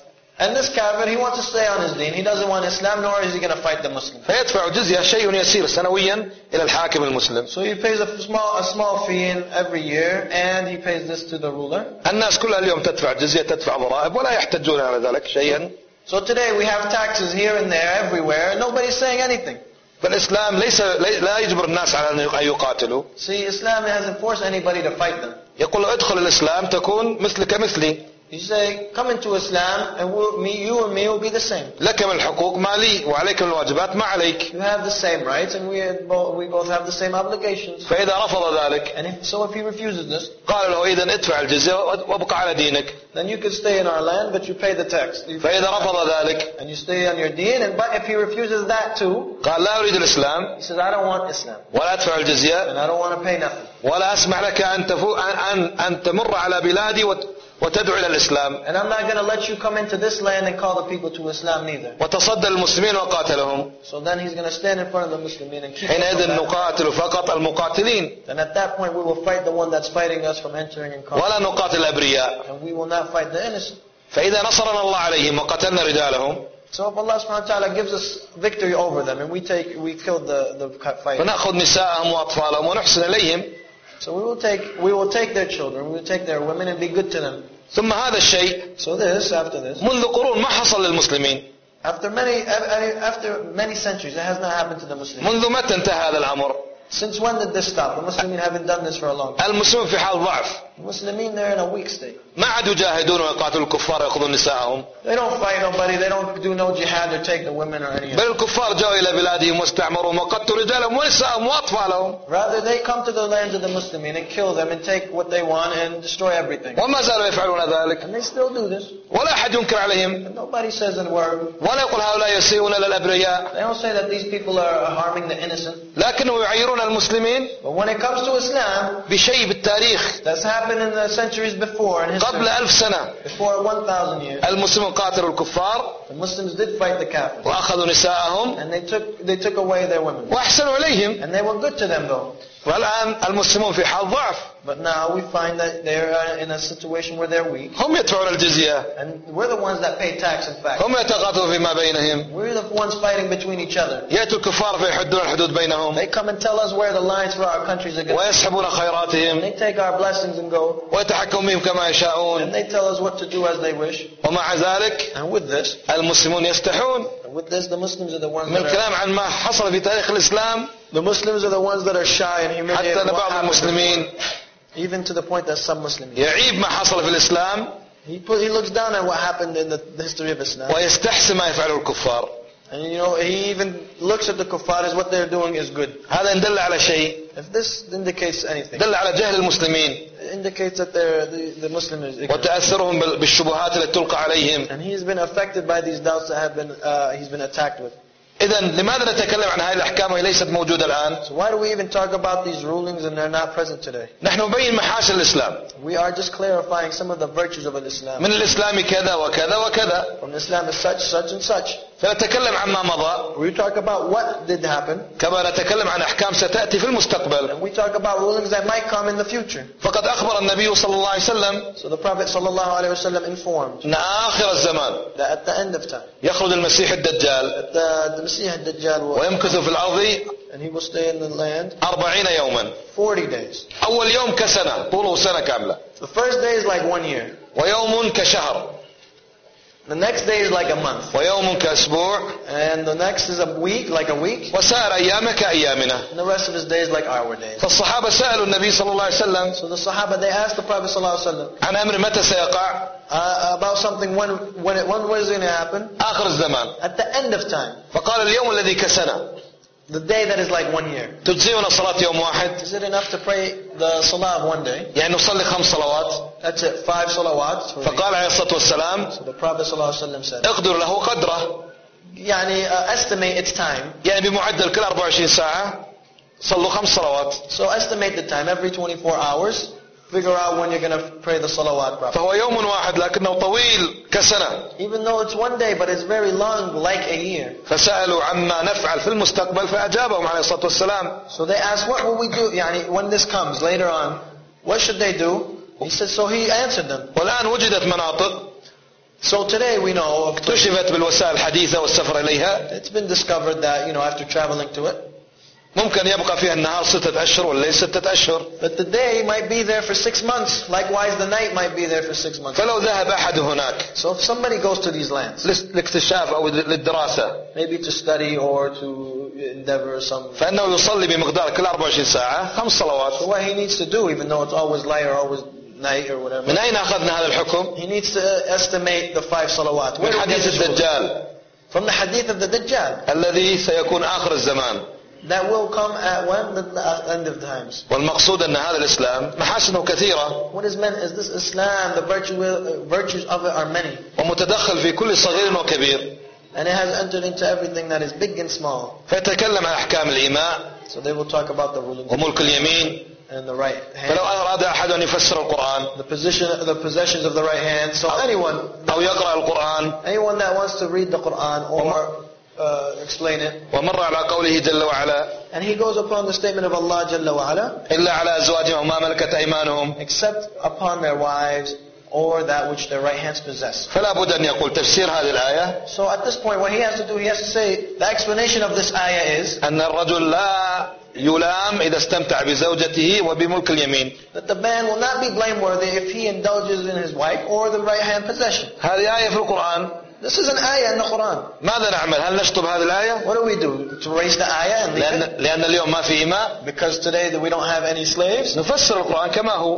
[SPEAKER 2] And this kafir, he wants to stay on his deen. He doesn't want Islam, nor is he going to fight the Muslims.
[SPEAKER 1] فيدفع جزية شيء يسير سنويا إلى الحاكم المسلم.
[SPEAKER 2] So he pays a small, a small fee in every year, and he pays this to the ruler.
[SPEAKER 1] الناس كلها اليوم تدفع جزية تدفع ضرائب ولا يحتجون على ذلك شيئا.
[SPEAKER 2] So today we have taxes here and there, everywhere, and nobody's saying anything.
[SPEAKER 1] فالإسلام ليس لا يجبر الناس على أن يقاتلوا.
[SPEAKER 2] See, Islam hasn't forced anybody to fight them.
[SPEAKER 1] يقول ادخل الإسلام تكون مثلك مثلي.
[SPEAKER 2] You say, come into Islam, and we'll, me, you and me will be the same.
[SPEAKER 1] لك من الحقوق ما لي وعليك من الواجبات ما عليك.
[SPEAKER 2] You have the same rights, and we both, we both have the same obligations.
[SPEAKER 1] فإذا رفض ذلك.
[SPEAKER 2] And if, so if he refuses this,
[SPEAKER 1] قال له إذن ادفع الجزية وابقى على دينك.
[SPEAKER 2] then you could stay in our land, but you pay the tax.
[SPEAKER 1] فإذا رفض ذلك.
[SPEAKER 2] And you stay on your deen, and but if he refuses that too,
[SPEAKER 1] قال لا أريد الإسلام.
[SPEAKER 2] he says, I don't want Islam.
[SPEAKER 1] ولا أدفع الجزية.
[SPEAKER 2] And I don't want to pay nothing.
[SPEAKER 1] ولا أسمح لك أن تفو أن أن تمر على بلادي وتدعو إلى الإسلام.
[SPEAKER 2] And I'm not going to let you come into this land and call the people to Islam neither.
[SPEAKER 1] وتصدى المسلمين وقاتلهم.
[SPEAKER 2] So then he's going to stand in front of the Muslimin and keep them
[SPEAKER 1] حينئذ
[SPEAKER 2] back.
[SPEAKER 1] نقاتل فقط المقاتلين.
[SPEAKER 2] And at that point we will fight the one that's fighting us from entering and calling.
[SPEAKER 1] ولا نقاتل الأبرياء.
[SPEAKER 2] And we will not fight the innocent.
[SPEAKER 1] فإذا نصرنا الله عليهم وقتلنا رجالهم.
[SPEAKER 2] So if Allah subhanahu wa ta'ala gives us victory over them and we take, we killed the, the fighter.
[SPEAKER 1] فنأخذ نساءهم وأطفالهم ونحسن إليهم.
[SPEAKER 2] So we will take, we will take their children, we will take their women and be good to them.
[SPEAKER 1] ثم هذا الشيء
[SPEAKER 2] So this, after this,
[SPEAKER 1] منذ قرون ما حصل للمسلمين.
[SPEAKER 2] after many, after many centuries, it has not happened to the Muslims.
[SPEAKER 1] منذ متى انتهى هذا الأمر؟
[SPEAKER 2] Since when did this stop? The Muslims haven't done this for a long time.
[SPEAKER 1] المسلمين في حال ضعف.
[SPEAKER 2] The Muslims, they're in a weak state.
[SPEAKER 1] ما عاد يجاهدون ويقاتلوا الكفار ويأخذون نساءهم.
[SPEAKER 2] They don't fight nobody, they don't do no jihad or take the women or any of
[SPEAKER 1] بل
[SPEAKER 2] that.
[SPEAKER 1] الكفار جاءوا إلى بلادهم واستعمروا وقتلوا رجالهم ونساءهم وأطفالهم.
[SPEAKER 2] Rather, they come to the lands of the Muslims and kill them and take what they want and destroy everything.
[SPEAKER 1] وما زالوا يفعلون ذلك.
[SPEAKER 2] And they still do this.
[SPEAKER 1] ولا أحد ينكر عليهم.
[SPEAKER 2] And nobody says a word.
[SPEAKER 1] ولا يقول هؤلاء يسيئون للأبرياء.
[SPEAKER 2] They don't say that these people are harming the innocent.
[SPEAKER 1] لكنهم يعيرون المسلمين
[SPEAKER 2] But when it comes to Islam,
[SPEAKER 1] بشيء بالتاريخ.
[SPEAKER 2] that's happened in the centuries before, in
[SPEAKER 1] قبل
[SPEAKER 2] history,
[SPEAKER 1] ألف سنة
[SPEAKER 2] before one thousand years.
[SPEAKER 1] المسلمون قاتلوا الكفار
[SPEAKER 2] The Muslims did fight the Kafirs.
[SPEAKER 1] وأخذوا نساءهم
[SPEAKER 2] And they took, they took away their women.
[SPEAKER 1] وأحسنوا إليهم.
[SPEAKER 2] And they were good to them though.
[SPEAKER 1] والآن المسلمون في حال ضعف.
[SPEAKER 2] But now we find that they're uh, in a situation where they're weak.
[SPEAKER 1] هم يدفعون الجزية.
[SPEAKER 2] And we're the ones that pay tax, in fact.
[SPEAKER 1] هم يتقاتلون فيما بينهم.
[SPEAKER 2] We're the ones fighting between each other.
[SPEAKER 1] يأتوا الكفار فيحدون الحدود بينهم.
[SPEAKER 2] They come and tell us where the lines for our countries are going.
[SPEAKER 1] ويسحبون خيراتهم.
[SPEAKER 2] They take our blessings and go.
[SPEAKER 1] ويتحكمون بهم كما يشاءون.
[SPEAKER 2] And they tell us what to do as they wish.
[SPEAKER 1] ومع ذلك
[SPEAKER 2] And with this,
[SPEAKER 1] المسلمون يستحون
[SPEAKER 2] and with this, the Muslims are the ones
[SPEAKER 1] من
[SPEAKER 2] that are,
[SPEAKER 1] الكلام عن ما حصل في تاريخ الإسلام.
[SPEAKER 2] the Muslims are the ones that are shy and humiliated.
[SPEAKER 1] حتى أن
[SPEAKER 2] What
[SPEAKER 1] بعض
[SPEAKER 2] happened
[SPEAKER 1] المسلمين
[SPEAKER 2] before. Even to the point that some Muslims,
[SPEAKER 1] يعيب ما حصل في الإسلام
[SPEAKER 2] he put, he looks down at what happened in the, the history of Islam.
[SPEAKER 1] ويستحسن ما يفعله الكفار.
[SPEAKER 2] And you know, he even looks at the kuffar as what they're doing is good.
[SPEAKER 1] هذا يدل على شيء.
[SPEAKER 2] If this indicates anything,
[SPEAKER 1] دل على جهل المسلمين.
[SPEAKER 2] it indicates that they're, the, the Muslim is ignorant.
[SPEAKER 1] وتأثرهم بالشبهات التي تلقى عليهم.
[SPEAKER 2] And he's been affected by these doubts that have been, uh, he's been attacked with.
[SPEAKER 1] إذن لماذا نتكلم عن هذه الأحكام وهي ليست موجودة الآن؟
[SPEAKER 2] So why do we even talk about these rulings and they're not present today?
[SPEAKER 1] نحن نبين محاسن الإسلام.
[SPEAKER 2] We are just clarifying some of the virtues of Islam.
[SPEAKER 1] من الإسلام كذا وكذا وكذا.
[SPEAKER 2] From Islam is such, such and such.
[SPEAKER 1] فنتكلم عن ما مضى.
[SPEAKER 2] We talk about what did happen.
[SPEAKER 1] كما نتكلم عن أحكام ستأتي في المستقبل.
[SPEAKER 2] And we talk about rulings that might come in the future.
[SPEAKER 1] فقد أخبر النبي صلى الله عليه وسلم
[SPEAKER 2] So the Prophet sallallahu alaihi wasallam informed
[SPEAKER 1] أن آخر الزمان
[SPEAKER 2] that at the end of time,
[SPEAKER 1] يخرج المسيح الدجال
[SPEAKER 2] the, the Messiah Dajjal will,
[SPEAKER 1] ويمكث في الأرض
[SPEAKER 2] and he will stay in the land
[SPEAKER 1] أربعين يوما.
[SPEAKER 2] forty days.
[SPEAKER 1] أول يوم كسنة طوله سنة كاملة.
[SPEAKER 2] The first day is like one year.
[SPEAKER 1] ويوم كشهر.
[SPEAKER 2] The next day is like a month.
[SPEAKER 1] ويوم كأسبوع.
[SPEAKER 2] And the next is a week, like a week.
[SPEAKER 1] وسائر أيامه كأيامنا.
[SPEAKER 2] And the rest of his days like our days.
[SPEAKER 1] فالصحابة سألوا النبي صلى الله عليه وسلم
[SPEAKER 2] So the Sahaba, they asked the Prophet sallallahu alaihi wasallam
[SPEAKER 1] عن أمر متى سيقع.
[SPEAKER 2] uh, about something when, when it, when was it going to happen?
[SPEAKER 1] آخر الزمان.
[SPEAKER 2] At the end of time.
[SPEAKER 1] فقال اليوم الذي كسنة.
[SPEAKER 2] The day that is like one year.
[SPEAKER 1] تجزئنا صلاة يوم واحد.
[SPEAKER 2] Is it enough to pray the salah of one day?
[SPEAKER 1] يعني نصلي خمس صلوات.
[SPEAKER 2] That's it, five salawats.
[SPEAKER 1] فقال عليه الصلاة والسلام
[SPEAKER 2] So the Prophet sallallahu alaihi wasallam said,
[SPEAKER 1] اقدر له قدره.
[SPEAKER 2] يعني uh, estimate its time.
[SPEAKER 1] يعني بمعدل كل أربعة وعشرين ساعة صلوا خمس صلوات.
[SPEAKER 2] So estimate the time every twenty-four hours. Figure out when you're going to pray the salawat properly.
[SPEAKER 1] فهو يوم واحد لكنه طويل كسنة.
[SPEAKER 2] Even though it's one day, but it's very long, like a year.
[SPEAKER 1] فسألوا عما نفعل في المستقبل فأجابهم عليه الصلاة والسلام.
[SPEAKER 2] So they asked, what will we do يعني, when this comes later on? What should they do? He said, so he answered them.
[SPEAKER 1] والآن وجدت مناطق
[SPEAKER 2] So today we know of
[SPEAKER 1] اكتشفت بالوسائل الحديثة والسفر إليها.
[SPEAKER 2] It's been discovered that, you know, after traveling to it,
[SPEAKER 1] ممكن يبقى فيها النهار ستة أشهر والليل ستة أشهر.
[SPEAKER 2] but the day might be there for six months. Likewise, the night might be there for six months.
[SPEAKER 1] فلو ذهب أحد هناك
[SPEAKER 2] So if somebody goes to these lands,
[SPEAKER 1] لاكتشاف أو للدراسة,
[SPEAKER 2] maybe to study or to endeavor some,
[SPEAKER 1] فإنه يصلي بمقدار كل أربعة وعشرين ساعة خمس صلوات.
[SPEAKER 2] so what he needs to do, even though it's always light or always night or whatever,
[SPEAKER 1] من أين أخذنا هذا الحكم؟
[SPEAKER 2] he needs to estimate the five salawat.
[SPEAKER 1] من
[SPEAKER 2] Where do we get
[SPEAKER 1] حديث
[SPEAKER 2] this ruling?
[SPEAKER 1] الدجال
[SPEAKER 2] From the hadith of the Dajjal
[SPEAKER 1] الذي سيكون آخر الزمان.
[SPEAKER 2] that will come at when? The end of times.
[SPEAKER 1] والمقصود أن هذا الإسلام محاسنه كثيرة
[SPEAKER 2] What is meant is this Islam, the virtue, uh, virtues of it are many.
[SPEAKER 1] ومتدخل في كل صغير وكبير.
[SPEAKER 2] And it has entered into everything that is big and small.
[SPEAKER 1] فيتكلم عن أحكام الإيماء
[SPEAKER 2] So they will talk about the ruling
[SPEAKER 1] وملك اليمين.
[SPEAKER 2] and the right hand.
[SPEAKER 1] فلو أراد أحد أن يفسر القرآن
[SPEAKER 2] The position, the possessions of the right hand. So anyone,
[SPEAKER 1] أو يقرأ القرآن
[SPEAKER 2] anyone that wants to read the Quran or uh, explain it,
[SPEAKER 1] ومر على قوله جل وعلا
[SPEAKER 2] and he goes upon the statement of Allah Jalla wa Ala,
[SPEAKER 1] إلا على أزواجهم وما ملكت أيمانهم,
[SPEAKER 2] except upon their wives or that which their right hands possess.
[SPEAKER 1] فلا بد أن يقول تفسير هذه الآية
[SPEAKER 2] So at this point, what he has to do, he has to say, the explanation of this ayah is
[SPEAKER 1] أن الرجل لا يلام إذا استمتع بزوجته وبملك اليمين.
[SPEAKER 2] that the man will not be blameworthy if he indulges in his wife or the right hand possession.
[SPEAKER 1] هذه آية في القرآن.
[SPEAKER 2] This is an ayah in the Quran.
[SPEAKER 1] ماذا نعمل؟ هل نشطب هذه الآية؟
[SPEAKER 2] What do we do? To erase the ayah and leave
[SPEAKER 1] لأن,
[SPEAKER 2] it?
[SPEAKER 1] لأن اليوم ما في إماء.
[SPEAKER 2] Because today we don't have any slaves.
[SPEAKER 1] نفسر القرآن كما هو.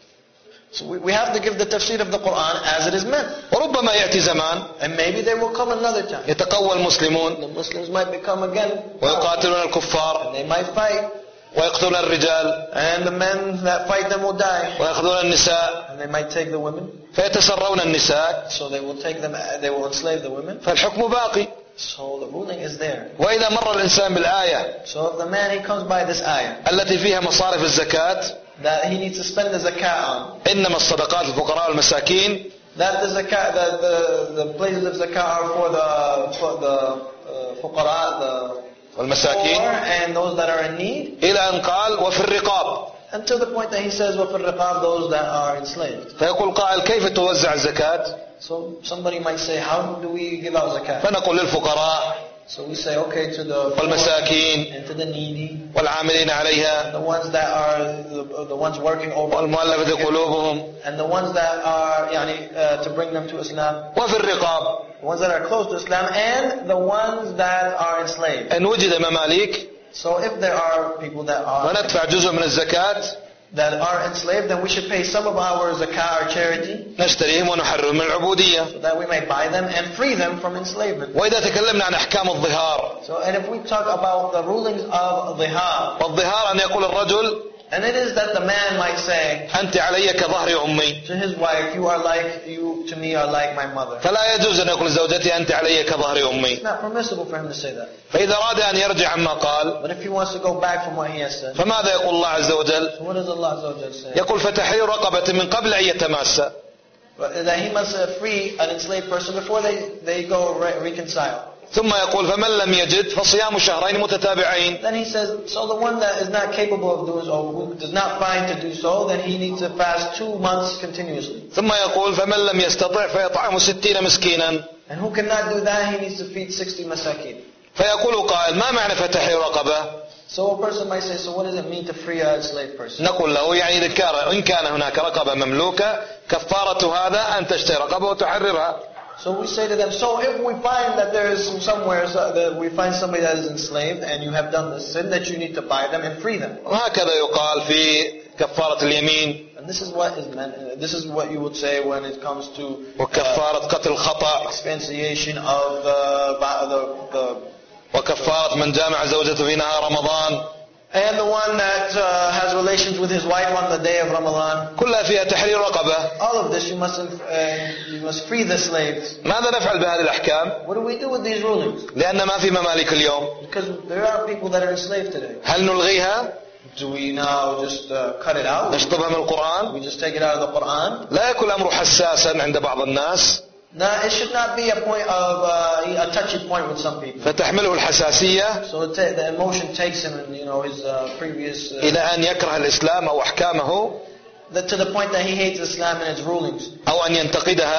[SPEAKER 2] So we, we have to give the tafsir of the Quran as it is meant.
[SPEAKER 1] وربما يأتي زمان
[SPEAKER 2] And maybe there will come another time.
[SPEAKER 1] يتقوى المسلمون
[SPEAKER 2] The Muslims might become again,
[SPEAKER 1] ويقاتلون الكفار
[SPEAKER 2] and they might fight.
[SPEAKER 1] ويقتلون الرجال
[SPEAKER 2] And the men that fight them will die.
[SPEAKER 1] ويأخذون النساء
[SPEAKER 2] And they might take the women.
[SPEAKER 1] فيتسرون النساء
[SPEAKER 2] So they will take them, they will enslave the women.
[SPEAKER 1] فالحكم باقي.
[SPEAKER 2] So the ruling is there.
[SPEAKER 1] وإذا مر الإنسان بالآية
[SPEAKER 2] So if the man, he comes by this ayah,
[SPEAKER 1] التي فيها مصارف الزكاة
[SPEAKER 2] that he needs to spend the zakat on,
[SPEAKER 1] إنما الصدقات للفقراء والمساكين
[SPEAKER 2] that the zakat, that the, the places of zakat are for the, for the uh, fuqara, the poor
[SPEAKER 1] والمساكين
[SPEAKER 2] and those that are in need,
[SPEAKER 1] إلى أن قال وفي الرقاب.
[SPEAKER 2] until the point that he says, وَفِي الرِّقَابِ, those that are enslaved.
[SPEAKER 1] فيقول قائل كيف توزع الزكاة؟
[SPEAKER 2] So somebody might say, how do we give out zakat?
[SPEAKER 1] فنقول للفقراء
[SPEAKER 2] So we say, okay, to the poor
[SPEAKER 1] والمساكين
[SPEAKER 2] and to the needy,
[SPEAKER 1] والعاملين عليها
[SPEAKER 2] the ones that are the, the ones working over,
[SPEAKER 1] والمؤلفة قلوبهم
[SPEAKER 2] and the ones that are يعني, uh, to bring them to Islam,
[SPEAKER 1] وفي الرقاب.
[SPEAKER 2] the ones that are close to Islam, and the ones that are enslaved.
[SPEAKER 1] إن وجد مماليك
[SPEAKER 2] So if there are people that are
[SPEAKER 1] وندفع جزء من الزكاة
[SPEAKER 2] that are enslaved, then we should pay some of our zakah or charity,
[SPEAKER 1] نشتريهم ونحررهم من العبودية.
[SPEAKER 2] so that we may buy them and free them from enslavement.
[SPEAKER 1] وإذا تكلمنا عن أحكام الظهار
[SPEAKER 2] So, and if we talk about the rulings of dhihar,
[SPEAKER 1] والظهار أن يقول الرجل
[SPEAKER 2] and it is that the man might say
[SPEAKER 1] أنت علي كظهر أمي.
[SPEAKER 2] to his wife, you are like, you to me are like my mother.
[SPEAKER 1] فلا يجوز أن يقول لزوجته أنت علي كظهر أمي.
[SPEAKER 2] It's not permissible for him to say that.
[SPEAKER 1] فإذا أراد أن يرجع عما قال
[SPEAKER 2] But if he wants to go back from what he has said,
[SPEAKER 1] فماذا يقول الله عز وجل؟
[SPEAKER 2] so what does Allah Azza wa Jal say?
[SPEAKER 1] يقول فتحرير رقبة من قبل أن يتماسا.
[SPEAKER 2] But that he must uh, free an enslaved person before they, they go re- reconcile.
[SPEAKER 1] ثم يقول فمن لم يجد فصيام شهرين متتابعين.
[SPEAKER 2] Then he says, so the one that is not capable of doing so, who does not find to do so, then he needs to fast two months continuously.
[SPEAKER 1] ثم يقول فمن لم يستطع فيطعم ستين مسكينا.
[SPEAKER 2] And who cannot do that, he needs to feed sixty masakin.
[SPEAKER 1] فيقول قائل ما معنى فتحرير رقبة؟
[SPEAKER 2] So a person might say, so what does it mean to free a enslaved person?
[SPEAKER 1] نقول له يعني ذكر إن كان هناك رقبة مملوكة كفارة هذا أن تشتري رقبة وتحررها.
[SPEAKER 2] So we say to them, so if we find that there is somewhere that we find somebody that is enslaved and you have done the sin, that you need to buy them and free them.
[SPEAKER 1] وهكذا يقال في كفارة اليمين.
[SPEAKER 2] And this is what is meant. This is what you would say when it comes to
[SPEAKER 1] وكفارة قتل الخطأ.
[SPEAKER 2] expiation of the the, the
[SPEAKER 1] وكفارة من جامع زوجته في نهار رمضان.
[SPEAKER 2] and the one that uh, has relations with his wife on the day of Ramadan.
[SPEAKER 1] كلها فيها تحرير رقبة.
[SPEAKER 2] All of this you must uh, you must free the slaves.
[SPEAKER 1] ماذا نفعل بهذه الأحكام؟
[SPEAKER 2] What do we do with these rulings?
[SPEAKER 1] لأن ما في مماليك اليوم.
[SPEAKER 2] Because there are people that are enslaved today.
[SPEAKER 1] هل نلغيها؟
[SPEAKER 2] Do we now just uh, cut it out?
[SPEAKER 1] نشطبها من القرآن؟
[SPEAKER 2] We just take it out of the Quran?
[SPEAKER 1] لا يكون الأمر حساسا عند بعض الناس.
[SPEAKER 2] No, it should not be a point of uh, a touchy point with some people.
[SPEAKER 1] فتحمله الحساسية
[SPEAKER 2] So it ta- the emotion takes him, and you know his uh, previous uh,
[SPEAKER 1] إلى أن يكره الإسلام أو أحكامه
[SPEAKER 2] the, to the point that he hates Islam and its rulings,
[SPEAKER 1] أو أن ينتقدها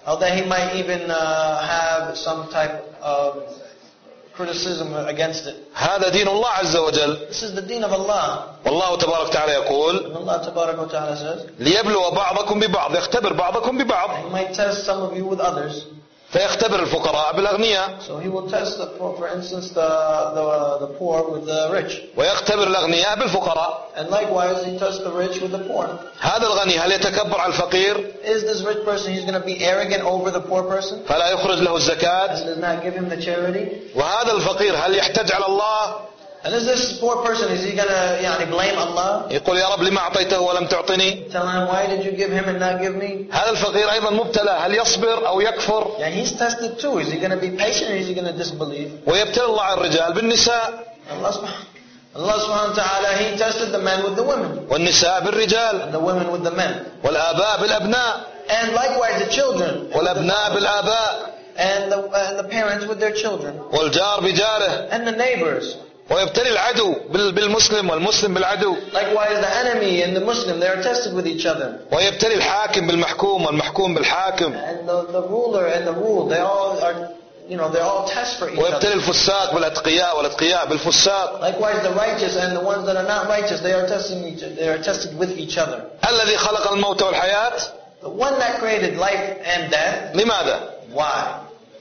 [SPEAKER 2] although he might even uh, have some type of criticism against it.
[SPEAKER 1] هذا دين الله عز وجل.
[SPEAKER 2] This is the deen of Allah.
[SPEAKER 1] والله تبارك وتعالى يقول
[SPEAKER 2] And Allah Tabarak wa Ta'ala says,
[SPEAKER 1] ليبلو بعضكم ببعض يختبر بعضكم ببعض.
[SPEAKER 2] He might test some of you with others.
[SPEAKER 1] فيختبر الفقراء بالأغنياء.
[SPEAKER 2] So he will test, the poor, for instance, the, the, the poor with the rich.
[SPEAKER 1] ويختبر الأغنياء بالفقراء.
[SPEAKER 2] And likewise, he tests the rich with the poor.
[SPEAKER 1] هذا الغني هل يتكبر على الفقير؟
[SPEAKER 2] Is this rich person, he's going to be arrogant over the poor person?
[SPEAKER 1] فلا يخرج له الزكاة.
[SPEAKER 2] And does not give him the charity?
[SPEAKER 1] وهذا الفقير هل يحتج على الله؟
[SPEAKER 2] And is this poor person, is he going to يعني, blame Allah?
[SPEAKER 1] يقول يا رب لما أعطيته ولم تعطني؟
[SPEAKER 2] Tell him, why did you give him and not give me?
[SPEAKER 1] هذا الفقير أيضا مبتلى هل يصبر أو يكفر؟
[SPEAKER 2] Yeah, he's tested too. Is he going to be patient or is he going to disbelieve?
[SPEAKER 1] ويبتلى الله الرجال بالنساء.
[SPEAKER 2] Allah subhanahu, Allah subhanahu wa ta'ala, he tested the men with the women.
[SPEAKER 1] والنساء بالرجال.
[SPEAKER 2] And the women with the men.
[SPEAKER 1] والآباء بالأبناء.
[SPEAKER 2] And likewise the children.
[SPEAKER 1] والأبناء بالآباء.
[SPEAKER 2] And the, and the parents with their children.
[SPEAKER 1] والجار بجاره.
[SPEAKER 2] And the neighbors.
[SPEAKER 1] ويبتلي العدو بالمسلم والمسلم بالعدو.
[SPEAKER 2] Likewise the enemy and the Muslim, they are tested with each other.
[SPEAKER 1] ويبتلي الحاكم بالمحكوم والمحكوم بالحاكم.
[SPEAKER 2] And the, the ruler and the ruled, they all are, you know, they're all tests for each
[SPEAKER 1] ويبتلي
[SPEAKER 2] other.
[SPEAKER 1] الفساق بالأتقياء والأتقياء بالفساق.
[SPEAKER 2] Likewise the righteous and the ones that are not righteous, they are testing each, they are tested with each other.
[SPEAKER 1] الذي خلق الموت والحياة.
[SPEAKER 2] The one that created life and death.
[SPEAKER 1] لماذا؟
[SPEAKER 2] Why?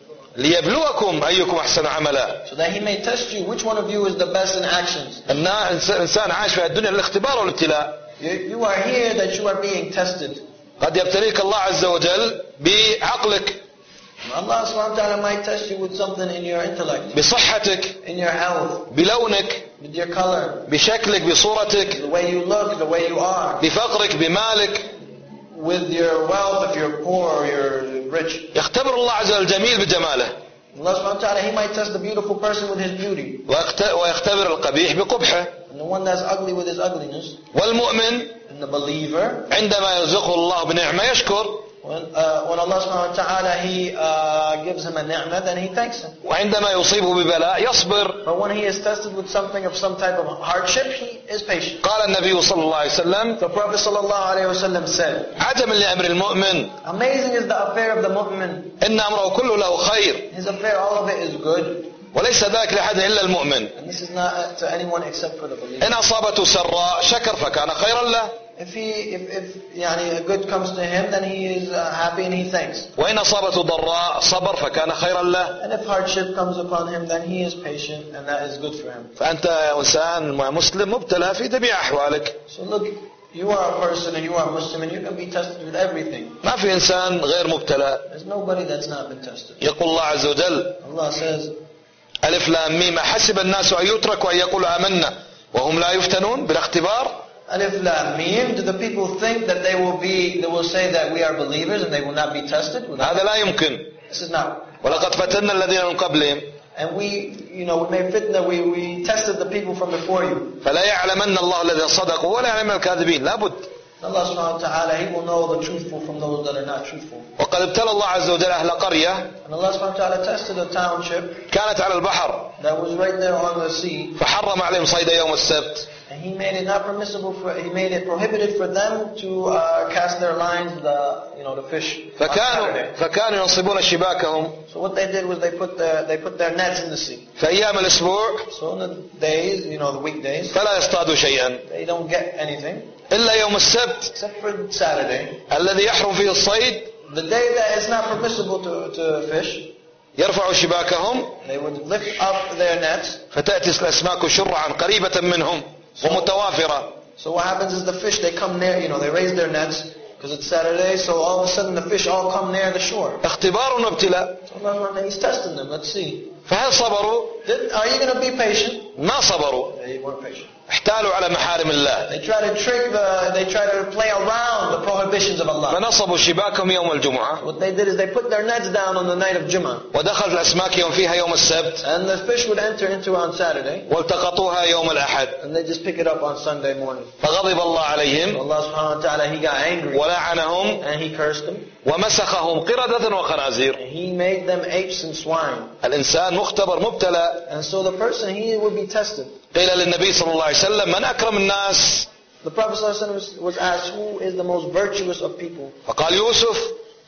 [SPEAKER 1] ليبلوكم أيكم أحسن عملا.
[SPEAKER 2] So that he may test you, which one of you is the best in actions.
[SPEAKER 1] الإنسان عاش في الدنيا للاختبار والابتلاء.
[SPEAKER 2] You, you are here that you are being tested.
[SPEAKER 1] قد يبتليك الله عز وجل بعقلك.
[SPEAKER 2] Allah subhanahu wa ta'ala might test you with something in your intellect,
[SPEAKER 1] بصحتك.
[SPEAKER 2] in your health,
[SPEAKER 1] بلونك.
[SPEAKER 2] with your color,
[SPEAKER 1] بشكلك بصورتك.
[SPEAKER 2] the way you look, the way you are,
[SPEAKER 1] بفقرك بمالك.
[SPEAKER 2] with your wealth, if you're poor or you're rich.
[SPEAKER 1] يختبر الله عز وجل الجميل بجماله.
[SPEAKER 2] Allah subhanahu wa ta'ala, he might test the beautiful person with his beauty.
[SPEAKER 1] ويختبر القبيح بقبحه.
[SPEAKER 2] And the one that's ugly with his ugliness.
[SPEAKER 1] والمؤمن
[SPEAKER 2] And the believer,
[SPEAKER 1] عندما يرزقه الله بنعمة يشكر.
[SPEAKER 2] when, uh, when Allah subhanahu wa ta'ala, he uh, gives him a ni'mah, then he thanks him.
[SPEAKER 1] وعندما يصيبه ببلاء يصبر.
[SPEAKER 2] But when he is tested with something of some type of hardship, he is patient.
[SPEAKER 1] قال النبي صلى الله عليه وسلم
[SPEAKER 2] The Prophet sallallahu alayhi wa sallam said,
[SPEAKER 1] عجبا لأمر المؤمن
[SPEAKER 2] amazing is the affair of the mu'min.
[SPEAKER 1] إن أمره كله له خير
[SPEAKER 2] His affair, all of it is good.
[SPEAKER 1] وليس ذاك لأحد إلا المؤمن.
[SPEAKER 2] And this is not to anyone except for the believer.
[SPEAKER 1] إن أصابته سراء شكر فكان خيرا له.
[SPEAKER 2] If he, if, if يعني, a good comes to him, then he is uh, happy and he thanks.
[SPEAKER 1] وإن أصابته ضراء صبر فكان خيرا له.
[SPEAKER 2] And if hardship comes upon him, then he is patient and that is good for him.
[SPEAKER 1] فأنت يا إنسان مسلم مبتلى في جميع أحوالك.
[SPEAKER 2] So look, you are a person and you are a Muslim and you're going to be tested with everything.
[SPEAKER 1] ما في إنسان غير مبتلى.
[SPEAKER 2] There's nobody that's not been tested.
[SPEAKER 1] يقول الله عز وجل
[SPEAKER 2] Allah says,
[SPEAKER 1] ألف لام ميم حسب الناس أن يتركوا أن يقولوا آمنا وهم لا يفتنون بالاختبار.
[SPEAKER 2] Alif Lam Mim, do the people think that they will be, they will say that we are believers and they will not be tested?
[SPEAKER 1] هذا لا يمكن.
[SPEAKER 2] This is not.
[SPEAKER 1] ولقد فتنا الذين من قبلهم.
[SPEAKER 2] And we, you know, we made fitna, we, we tested the people from before you.
[SPEAKER 1] فلا يعلمن الله الذين صدقوا ولا يعلمن الكاذبين. لابد.
[SPEAKER 2] Allah subhanahu wa ta'ala, He will know the truthful from those that are not truthful.
[SPEAKER 1] وقد ابتلى الله عز وجل أهل قرية.
[SPEAKER 2] And Allah subhanahu wa ta'ala tested a township
[SPEAKER 1] كانت على البحر.
[SPEAKER 2] that was right there on the sea.
[SPEAKER 1] فحرم عليهم صيد يوم السبت.
[SPEAKER 2] And He made it not permissible for, He made it prohibited for them to uh, cast their lines, the, you know, the fish. on
[SPEAKER 1] فكانوا
[SPEAKER 2] Saturday.
[SPEAKER 1] فكانوا ينصبون شباكهم.
[SPEAKER 2] So what they did was they put their, they put their nets in the sea.
[SPEAKER 1] في أيام الأسبوع.
[SPEAKER 2] So in the days, you know, the weekdays,
[SPEAKER 1] فلا يصطادوا شيئا.
[SPEAKER 2] they don't get anything.
[SPEAKER 1] إلا يوم السبت.
[SPEAKER 2] Except for Saturday.
[SPEAKER 1] الذي يحرم فيه الصيد.
[SPEAKER 2] The day that it's not permissible to, to fish,
[SPEAKER 1] يرفعوا شباكهم.
[SPEAKER 2] they would lift up their nets.
[SPEAKER 1] فتأتي الأسماك شرعا قريبة منهم ومتوافرة.
[SPEAKER 2] So what happens is the fish, they come near, you know, they raise their nets because it's Saturday, so all of a sudden the fish all come near the shore.
[SPEAKER 1] اختبار وابتلاء.
[SPEAKER 2] So Allah, He's testing them, let's see.
[SPEAKER 1] فهل صبروا؟
[SPEAKER 2] Did, are you going to be patient?
[SPEAKER 1] ما صبروا.
[SPEAKER 2] They weren't patient.
[SPEAKER 1] احتالوا على محارم الله.
[SPEAKER 2] They try to trick the, they try to play around the prohibitions of Allah.
[SPEAKER 1] فنصبوا شباكهم يوم الجمعة.
[SPEAKER 2] What they did is they put their nets down on the night of Jummah.
[SPEAKER 1] ودخلت الأسماك يوم فيها يوم السبت.
[SPEAKER 2] And the fish would enter into on Saturday.
[SPEAKER 1] والتقطوها يوم الأحد.
[SPEAKER 2] And they just pick it up on Sunday morning.
[SPEAKER 1] فغضب الله
[SPEAKER 2] So
[SPEAKER 1] عليهم.
[SPEAKER 2] Allah subhanahu wa ta'ala, He got angry.
[SPEAKER 1] ولعنهم.
[SPEAKER 2] And He cursed them.
[SPEAKER 1] ومسخهم قردة وخنازير.
[SPEAKER 2] And He made them apes and swine.
[SPEAKER 1] الإنسان مختبر مبتلى.
[SPEAKER 2] And so the person, he would be tested.
[SPEAKER 1] قيل للنبي صلى الله عليه وسلم من أكرم الناس؟
[SPEAKER 2] The Prophet ﷺ was asked, who is the most virtuous of people?
[SPEAKER 1] فقال يوسف.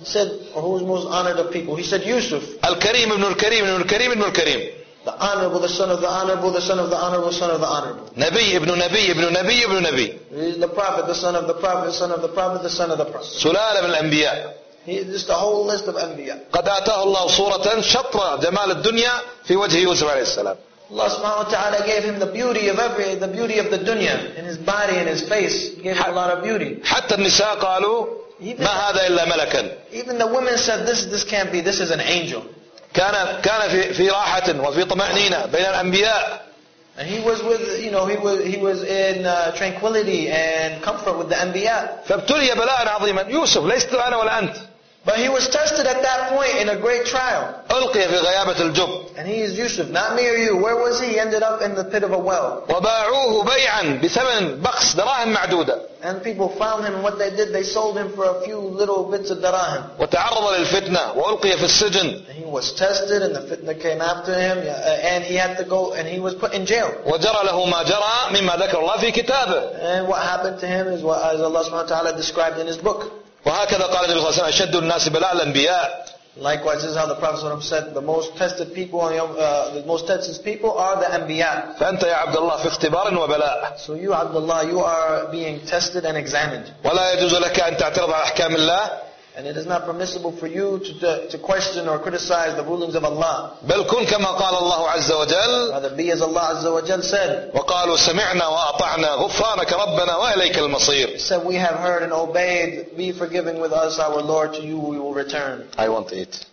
[SPEAKER 2] He said, or who was most honored of people? He said, Yusuf.
[SPEAKER 1] الكريم ابن الكريم ابن الكريم ابن الكريم.
[SPEAKER 2] The honorable, the son of the honorable, the son of the honorable, son of the honorable.
[SPEAKER 1] نبي ابن نبي ابن نبي ابن نبي.
[SPEAKER 2] He's the prophet, the son of the prophet, the son of the prophet, the son of the prophet.
[SPEAKER 1] سلالة من الأنبياء.
[SPEAKER 2] He is just a whole list of Anbiya.
[SPEAKER 1] قد آتاه الله صورة شطرة جمال الدنيا في وجه يوسف عليه السلام.
[SPEAKER 2] Allah subhanahu wa ta'ala gave him the beauty of every, the beauty of the dunya, in his body, in his face. He gave him a lot of beauty.
[SPEAKER 1] حتى النساء قالوا ما هذا إلا ملكا.
[SPEAKER 2] Even the women said, this, this can't be, this is an angel.
[SPEAKER 1] كان كان في في راحة وفي طمأنينة بين الأنبياء.
[SPEAKER 2] And he was with, you know, he was he was in uh, tranquility and comfort with the Anbiya.
[SPEAKER 1] فابتلي بلاء عظيما. يوسف لست أنا ولا أنت.
[SPEAKER 2] But he was tested at that point in a great trial.
[SPEAKER 1] ألقي في غيابة الجب.
[SPEAKER 2] And he is Yusuf, not me or you. Where was he? He ended up in the pit of a well.
[SPEAKER 1] وباعوه بيعا بثمن بخس دراهم معدودة.
[SPEAKER 2] And people found him, and what they did, they sold him for a few little bits of darahim.
[SPEAKER 1] وتعرض للفتنة وألقي في السجن.
[SPEAKER 2] And he was tested, and the fitna came after him, and he had to go, and he was put in jail.
[SPEAKER 1] وجرى له ما جرى مما ذكر الله في كتابه.
[SPEAKER 2] And what happened to him is what as Allah subhanahu wa ta'ala described in his book.
[SPEAKER 1] وهكذا قال النبي صلى الله عليه وسلم أشد الناس بلاء الأنبياء.
[SPEAKER 2] Likewise, this is how the Prophet said, the most tested people, uh, the most tested people are the Anbiya.
[SPEAKER 1] فأنت يا عبد الله في اختبار وبلاء.
[SPEAKER 2] So you, Abdullah, you are being tested and examined.
[SPEAKER 1] ولا يجوز لك أن تعترض على أحكام الله.
[SPEAKER 2] And it is not permissible for you to, to, to question or criticize the rulings of Allah.
[SPEAKER 1] بل كن كما قال الله عز وجل.
[SPEAKER 2] Rather be as Allah Azza wa Jal said.
[SPEAKER 1] وقالوا سمعنا وأطعنا غفرانك ربنا وإليك المصير.
[SPEAKER 2] He said, we have heard and obeyed. Be forgiving with us, our Lord. To you we will return.
[SPEAKER 1] I want to eat.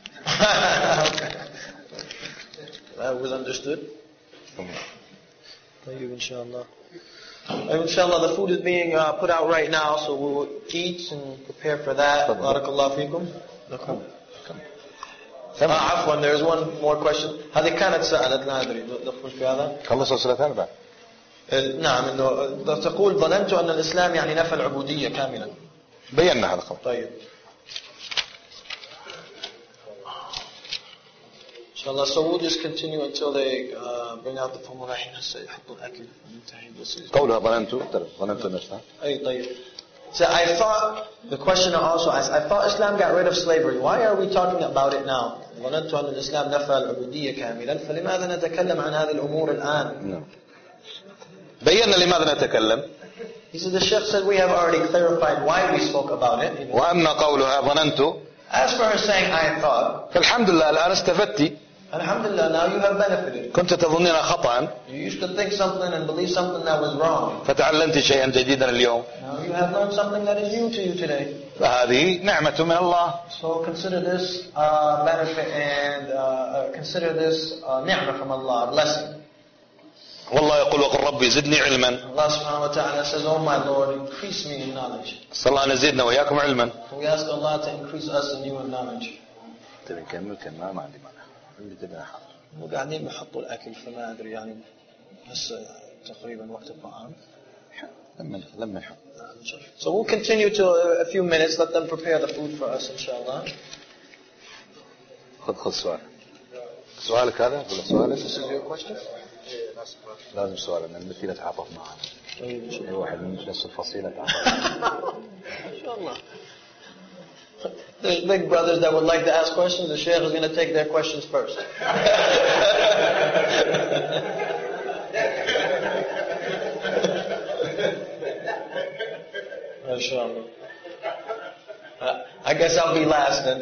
[SPEAKER 2] That was understood. Thank you, inshallah. Inshallah, the food is being uh, put out right now, so we will eat and prepare for that. Barakallahu feekum. عفوا, there is one more question. هذه كانت سألت لا أدري ندخل في هذا.
[SPEAKER 1] خلص أسئلتها بعد.
[SPEAKER 2] نعم, إنه تقول ظننت أن الإسلام يعني نفى العبودية كاملا.
[SPEAKER 1] بينا هذا خلاص.
[SPEAKER 2] طيب. Inshallah, so we'll just continue until they uh, bring out the فهم رايحين هسه يحطوا الأكل.
[SPEAKER 1] قولها ظننت ظننت نفسها.
[SPEAKER 2] أي طيب. So I thought, the questioner also asked, I thought Islam got rid of slavery. Why are we talking about it now? ظننت أن الإسلام نفى العبودية كاملا. فلماذا نتكلم عن هذه الأمور الآن?
[SPEAKER 1] بينا لماذا نتكلم.
[SPEAKER 2] He said, the Sheikh said we have already clarified why we spoke about it.
[SPEAKER 1] وأما قولها ظننت.
[SPEAKER 2] As for her saying I thought.
[SPEAKER 1] فالحمد لله الآن استفدتي.
[SPEAKER 2] Alhamdulillah, now you have benefited.
[SPEAKER 1] كنت تظنين خطأ.
[SPEAKER 2] You used to think something and believe something that was wrong.
[SPEAKER 1] فتعلمت شيئا جديدا اليوم.
[SPEAKER 2] Now you have learned something that is new to you today.
[SPEAKER 1] فهذه نعمة من الله.
[SPEAKER 2] So consider this uh, benefit and uh, consider this uh, ni'mah from Allah, a blessing.
[SPEAKER 1] والله يقول وقل ربي زدني علما.
[SPEAKER 2] Allah subhanahu wa ta'ala says, oh my Lord, increase me in knowledge.
[SPEAKER 1] صلى الله أن يزيدنا وإياكم علما.
[SPEAKER 2] We ask Allah to increase us and you in knowledge.
[SPEAKER 1] تبي نكمل كنا ما عندي مانع. اللي تبي حاضر.
[SPEAKER 2] وقاعدين بيحطوا الأكل فما أدري يعني هسه تقريبا وقت الطعام.
[SPEAKER 1] لما لما نحط.
[SPEAKER 2] So we'll continue to a few minutes. Let them prepare the food for us, inshallah.
[SPEAKER 1] خذ خذ سؤال. سؤالك هذا ولا سؤالك؟
[SPEAKER 2] This is your question.
[SPEAKER 1] لازم سؤال لأن المثيل يتعاطف معنا. أي واحد من نفس الفصيلة يتعاطف.
[SPEAKER 2] إن شاء الله. There's big brothers that would like to ask questions. The Shaykh is going to take their questions first. Inshallah. Uh, I guess I'll be last then.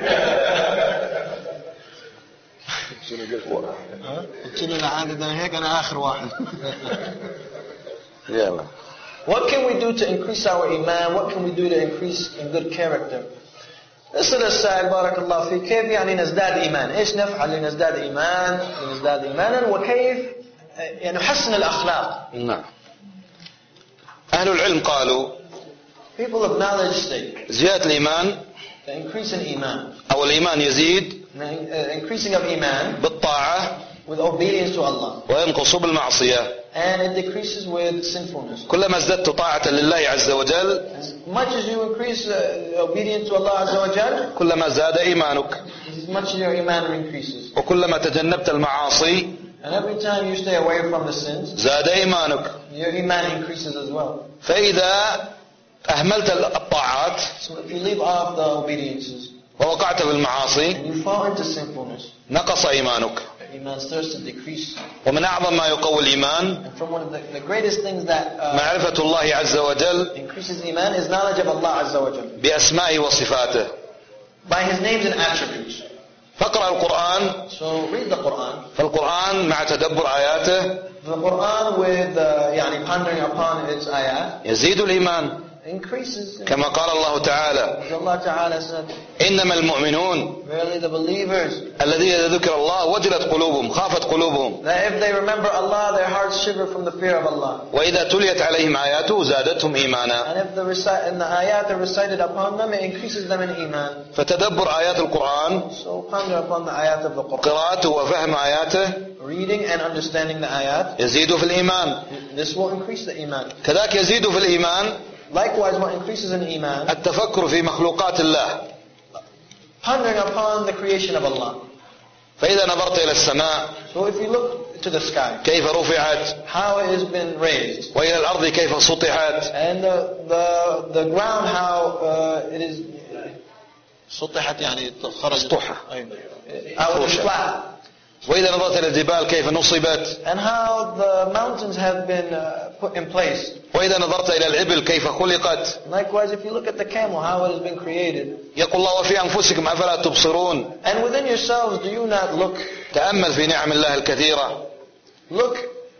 [SPEAKER 1] يلا.
[SPEAKER 2] What can we do to increase our iman? What can we do to increase in good character? اسأل السائل بارك الله فيك كيف يعني نزداد إيمان؟ إيش نفعل لنزداد إيمان؟ لنزداد إيمانا وكيف يعني نحسن الأخلاق؟
[SPEAKER 1] نعم. أهل العلم قالوا
[SPEAKER 2] People of knowledge say
[SPEAKER 1] زيادة الإيمان
[SPEAKER 2] the increase in iman
[SPEAKER 1] أو الإيمان يزيد
[SPEAKER 2] increasing of iman
[SPEAKER 1] بالطاعة
[SPEAKER 2] with obedience to Allah
[SPEAKER 1] وينقص بالمعصية.
[SPEAKER 2] and it decreases with sinfulness.
[SPEAKER 1] كلما ازددت طاعة لله عز وجل
[SPEAKER 2] As much as you increase uh, obedience to Allah Azza wa Jal,
[SPEAKER 1] كلما زاد إيمانك.
[SPEAKER 2] as much as your iman increases.
[SPEAKER 1] وكلما تجنبت المعاصي
[SPEAKER 2] And every time you stay away from the sins,
[SPEAKER 1] زاد إيمانك.
[SPEAKER 2] your iman increases as well.
[SPEAKER 1] فإذا أهملت الطاعات
[SPEAKER 2] So if you leave off the obediences
[SPEAKER 1] ووقعت في المعاصي
[SPEAKER 2] and you fall into sinfulness,
[SPEAKER 1] نقص إيمانك.
[SPEAKER 2] your iman starts to decrease.
[SPEAKER 1] ومن أعظم ما يقوي الإيمان
[SPEAKER 2] And from one of the, the greatest things that uh,
[SPEAKER 1] معرفة الله عز وجل
[SPEAKER 2] increases iman is knowledge of Allah Azza wa Jalla,
[SPEAKER 1] بأسمائه وصفاته.
[SPEAKER 2] by His names and attributes.
[SPEAKER 1] فاقرأ القرآن.
[SPEAKER 2] So read the Quran.
[SPEAKER 1] فالقرآن مع تدبر آياته
[SPEAKER 2] The Quran with uh, يعني pondering upon its ayat
[SPEAKER 1] يزيد الإيمان
[SPEAKER 2] increases.
[SPEAKER 1] كما قال الله تعالى
[SPEAKER 2] As Allah Ta'ala said,
[SPEAKER 1] إنما المؤمنون
[SPEAKER 2] verily the believers,
[SPEAKER 1] الذين إذا ذكر الله وجلت قلوبهم خافت قلوبهم
[SPEAKER 2] that if they remember Allah, their hearts shiver from the fear of Allah.
[SPEAKER 1] وإذا تليت عليهم آياته زادتهم إيمانا.
[SPEAKER 2] And if the, reci- and the ayat are recited upon them, it increases them in iman.
[SPEAKER 1] فتدبر آيات القرآن
[SPEAKER 2] So ponder upon the ayat of the Quran.
[SPEAKER 1] قراءته وفهم آياته
[SPEAKER 2] Reading and understanding the ayat,
[SPEAKER 1] يزيد في الإيمان.
[SPEAKER 2] this will increase the iman.
[SPEAKER 1] كذلك يزيد في الإيمان
[SPEAKER 2] Likewise, what increases in iman,
[SPEAKER 1] التفكر في مخلوقات الله.
[SPEAKER 2] pondering upon the creation of Allah.
[SPEAKER 1] فإذا نظرت إلى السماء
[SPEAKER 2] So if you look to the sky,
[SPEAKER 1] كيف رفعت
[SPEAKER 2] how it has been raised,
[SPEAKER 1] وإلى الأرض كيف سطحت
[SPEAKER 2] and the the the ground, how uh, it is سطحت يعني خرجت
[SPEAKER 1] سطوحة.
[SPEAKER 2] how it is flat,
[SPEAKER 1] وإذا نظرت إلى الجبال كيف نصبت
[SPEAKER 2] and how the mountains have been uh, put in place.
[SPEAKER 1] وإذا نظرت إلى الإبل كيف خلقت.
[SPEAKER 2] Likewise, if you look at the camel, how it has been created,
[SPEAKER 1] يقول الله وفي أنفسكم أفلا تبصرون.
[SPEAKER 2] and within yourselves, do you not look
[SPEAKER 1] تأمل في نعم الله الكثيرة.
[SPEAKER 2] look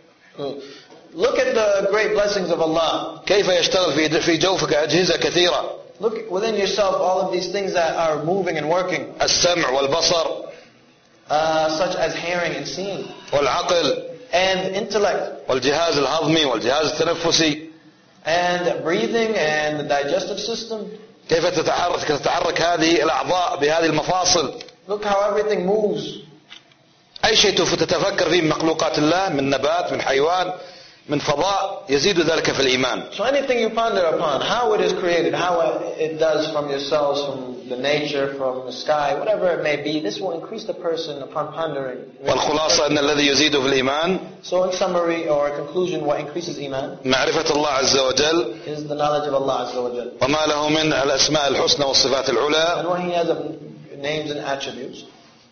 [SPEAKER 2] look at the great blessings of Allah.
[SPEAKER 1] كيف يشتغل في في جوفك أجهزة كثيرة.
[SPEAKER 2] Look within yourself all of these things that are moving and working,
[SPEAKER 1] السمع والبصر
[SPEAKER 2] uh, such as hearing and seeing,
[SPEAKER 1] والعقل
[SPEAKER 2] and intellect,
[SPEAKER 1] والجهاز الهضمي والجهاز التنفسي.
[SPEAKER 2] and breathing, and the digestive system.
[SPEAKER 1] كيف تتحرك تتحرك هذه الأعضاء بهذه المفاصل.
[SPEAKER 2] Look how everything moves.
[SPEAKER 1] أي شيء تتفكر فيه من مخلوقات الله من نبات من حيوان من فضاء يزيد ذلك في الإيمان.
[SPEAKER 2] So anything you ponder upon, how it is created, how it does from yourselves, from the nature, from the sky, whatever it may be, this will increase the person upon pondering.
[SPEAKER 1] والخلاصة أن الذي يزيد في الإيمان
[SPEAKER 2] So in summary or conclusion, what increases iman
[SPEAKER 1] معرفة الله عز وجل
[SPEAKER 2] is the knowledge of Allah Azza wa Jal,
[SPEAKER 1] وما له من الأسماء الحسنى والصفات العلى.
[SPEAKER 2] and what He has of names and attributes.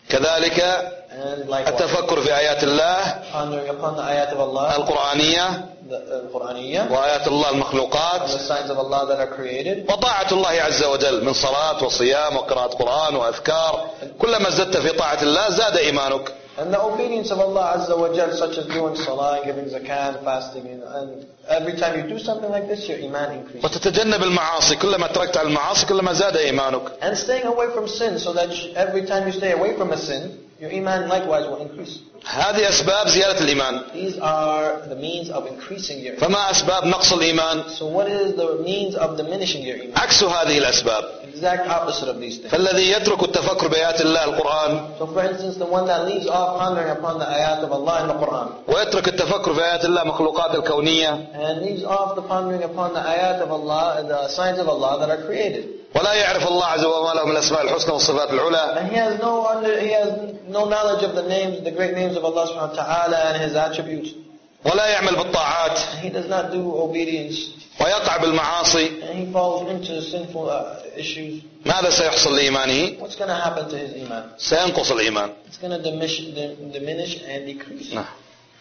[SPEAKER 1] كذلك
[SPEAKER 2] And likewise,
[SPEAKER 1] التفكر في آيات الله
[SPEAKER 2] pondering upon the ayat of Allah,
[SPEAKER 1] القرآنية
[SPEAKER 2] the uh, Qur'aniyya,
[SPEAKER 1] وآيات الله
[SPEAKER 2] and
[SPEAKER 1] المخلوقات
[SPEAKER 2] the signs of Allah that are created,
[SPEAKER 1] وطاعة الله عز وجل من صلاة وصيام وقراءة قرآن وأذكار. كلما زدت في طاعة الله زاد إيمانك.
[SPEAKER 2] and the obedience of Allah Azza wa Jal, such as doing salah, and giving zakah, and fasting, and, and every time you do something like this, your iman increases.
[SPEAKER 1] وتتجنب المعاصي. كلما تركت عن المعاصي كلما زاد إيمانك.
[SPEAKER 2] And staying away from sin, so that every time you stay away from a sin, your iman likewise will increase.
[SPEAKER 1] هذه أسباب زيادة الإيمان.
[SPEAKER 2] These are the means of increasing your iman.
[SPEAKER 1] فما أسباب نقص الإيمان؟
[SPEAKER 2] So what is the means of diminishing your iman?
[SPEAKER 1] عكس هذه الأسباب.
[SPEAKER 2] Exact opposite of these things.
[SPEAKER 1] فالذي يترك التفكر بآيات الله القرآن
[SPEAKER 2] So for instance, the one that leaves off pondering upon the ayat of Allah in the Quran,
[SPEAKER 1] ويترك التفكر في آيات الله مخلوقات الكونية
[SPEAKER 2] and leaves off the pondering upon the ayat of Allah, the signs of Allah that are created,
[SPEAKER 1] ولا يعرف الله عز وجل له من الأسماء الحسنى والصفات العلى
[SPEAKER 2] and he has no under, he has no knowledge of the names, the great names of Allah subhanahu wa ta'ala and His attributes,
[SPEAKER 1] ولا يعمل بالطاعات
[SPEAKER 2] and he does not do obedience,
[SPEAKER 1] ويقع بالمعاصي.
[SPEAKER 2] and he falls into sinful uh, issues,
[SPEAKER 1] ماذا سيحصل لإيمانه؟
[SPEAKER 2] what's going to happen to his iman?
[SPEAKER 1] سينقص الإيمان.
[SPEAKER 2] It's going to diminish, diminish and decrease.
[SPEAKER 1] نعم.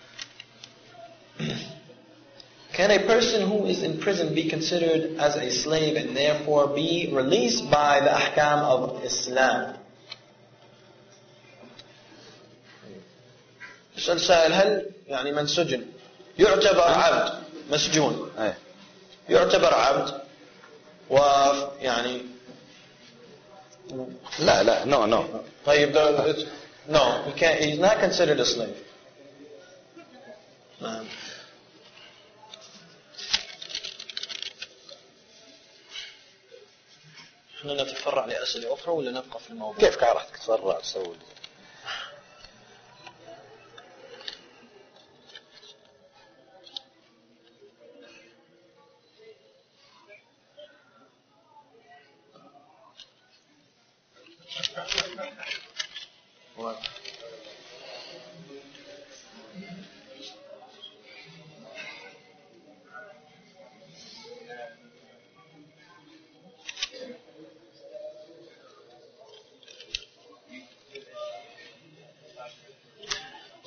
[SPEAKER 2] Can a person who is in prison be considered as a slave and therefore be released by the ahkam of Islam? السؤال سائل: هل يعني من سجن يعتبر عبد مسجون
[SPEAKER 1] أيه.
[SPEAKER 2] يعتبر عبد ويعني
[SPEAKER 1] لا لا no no
[SPEAKER 2] طيب the, no he can't, he's not considered a slave. نعم. احنا نتفرع لأسئلة أخرى ولا نبقى في الموضوع؟
[SPEAKER 1] كيف راح تتفرع تسوي؟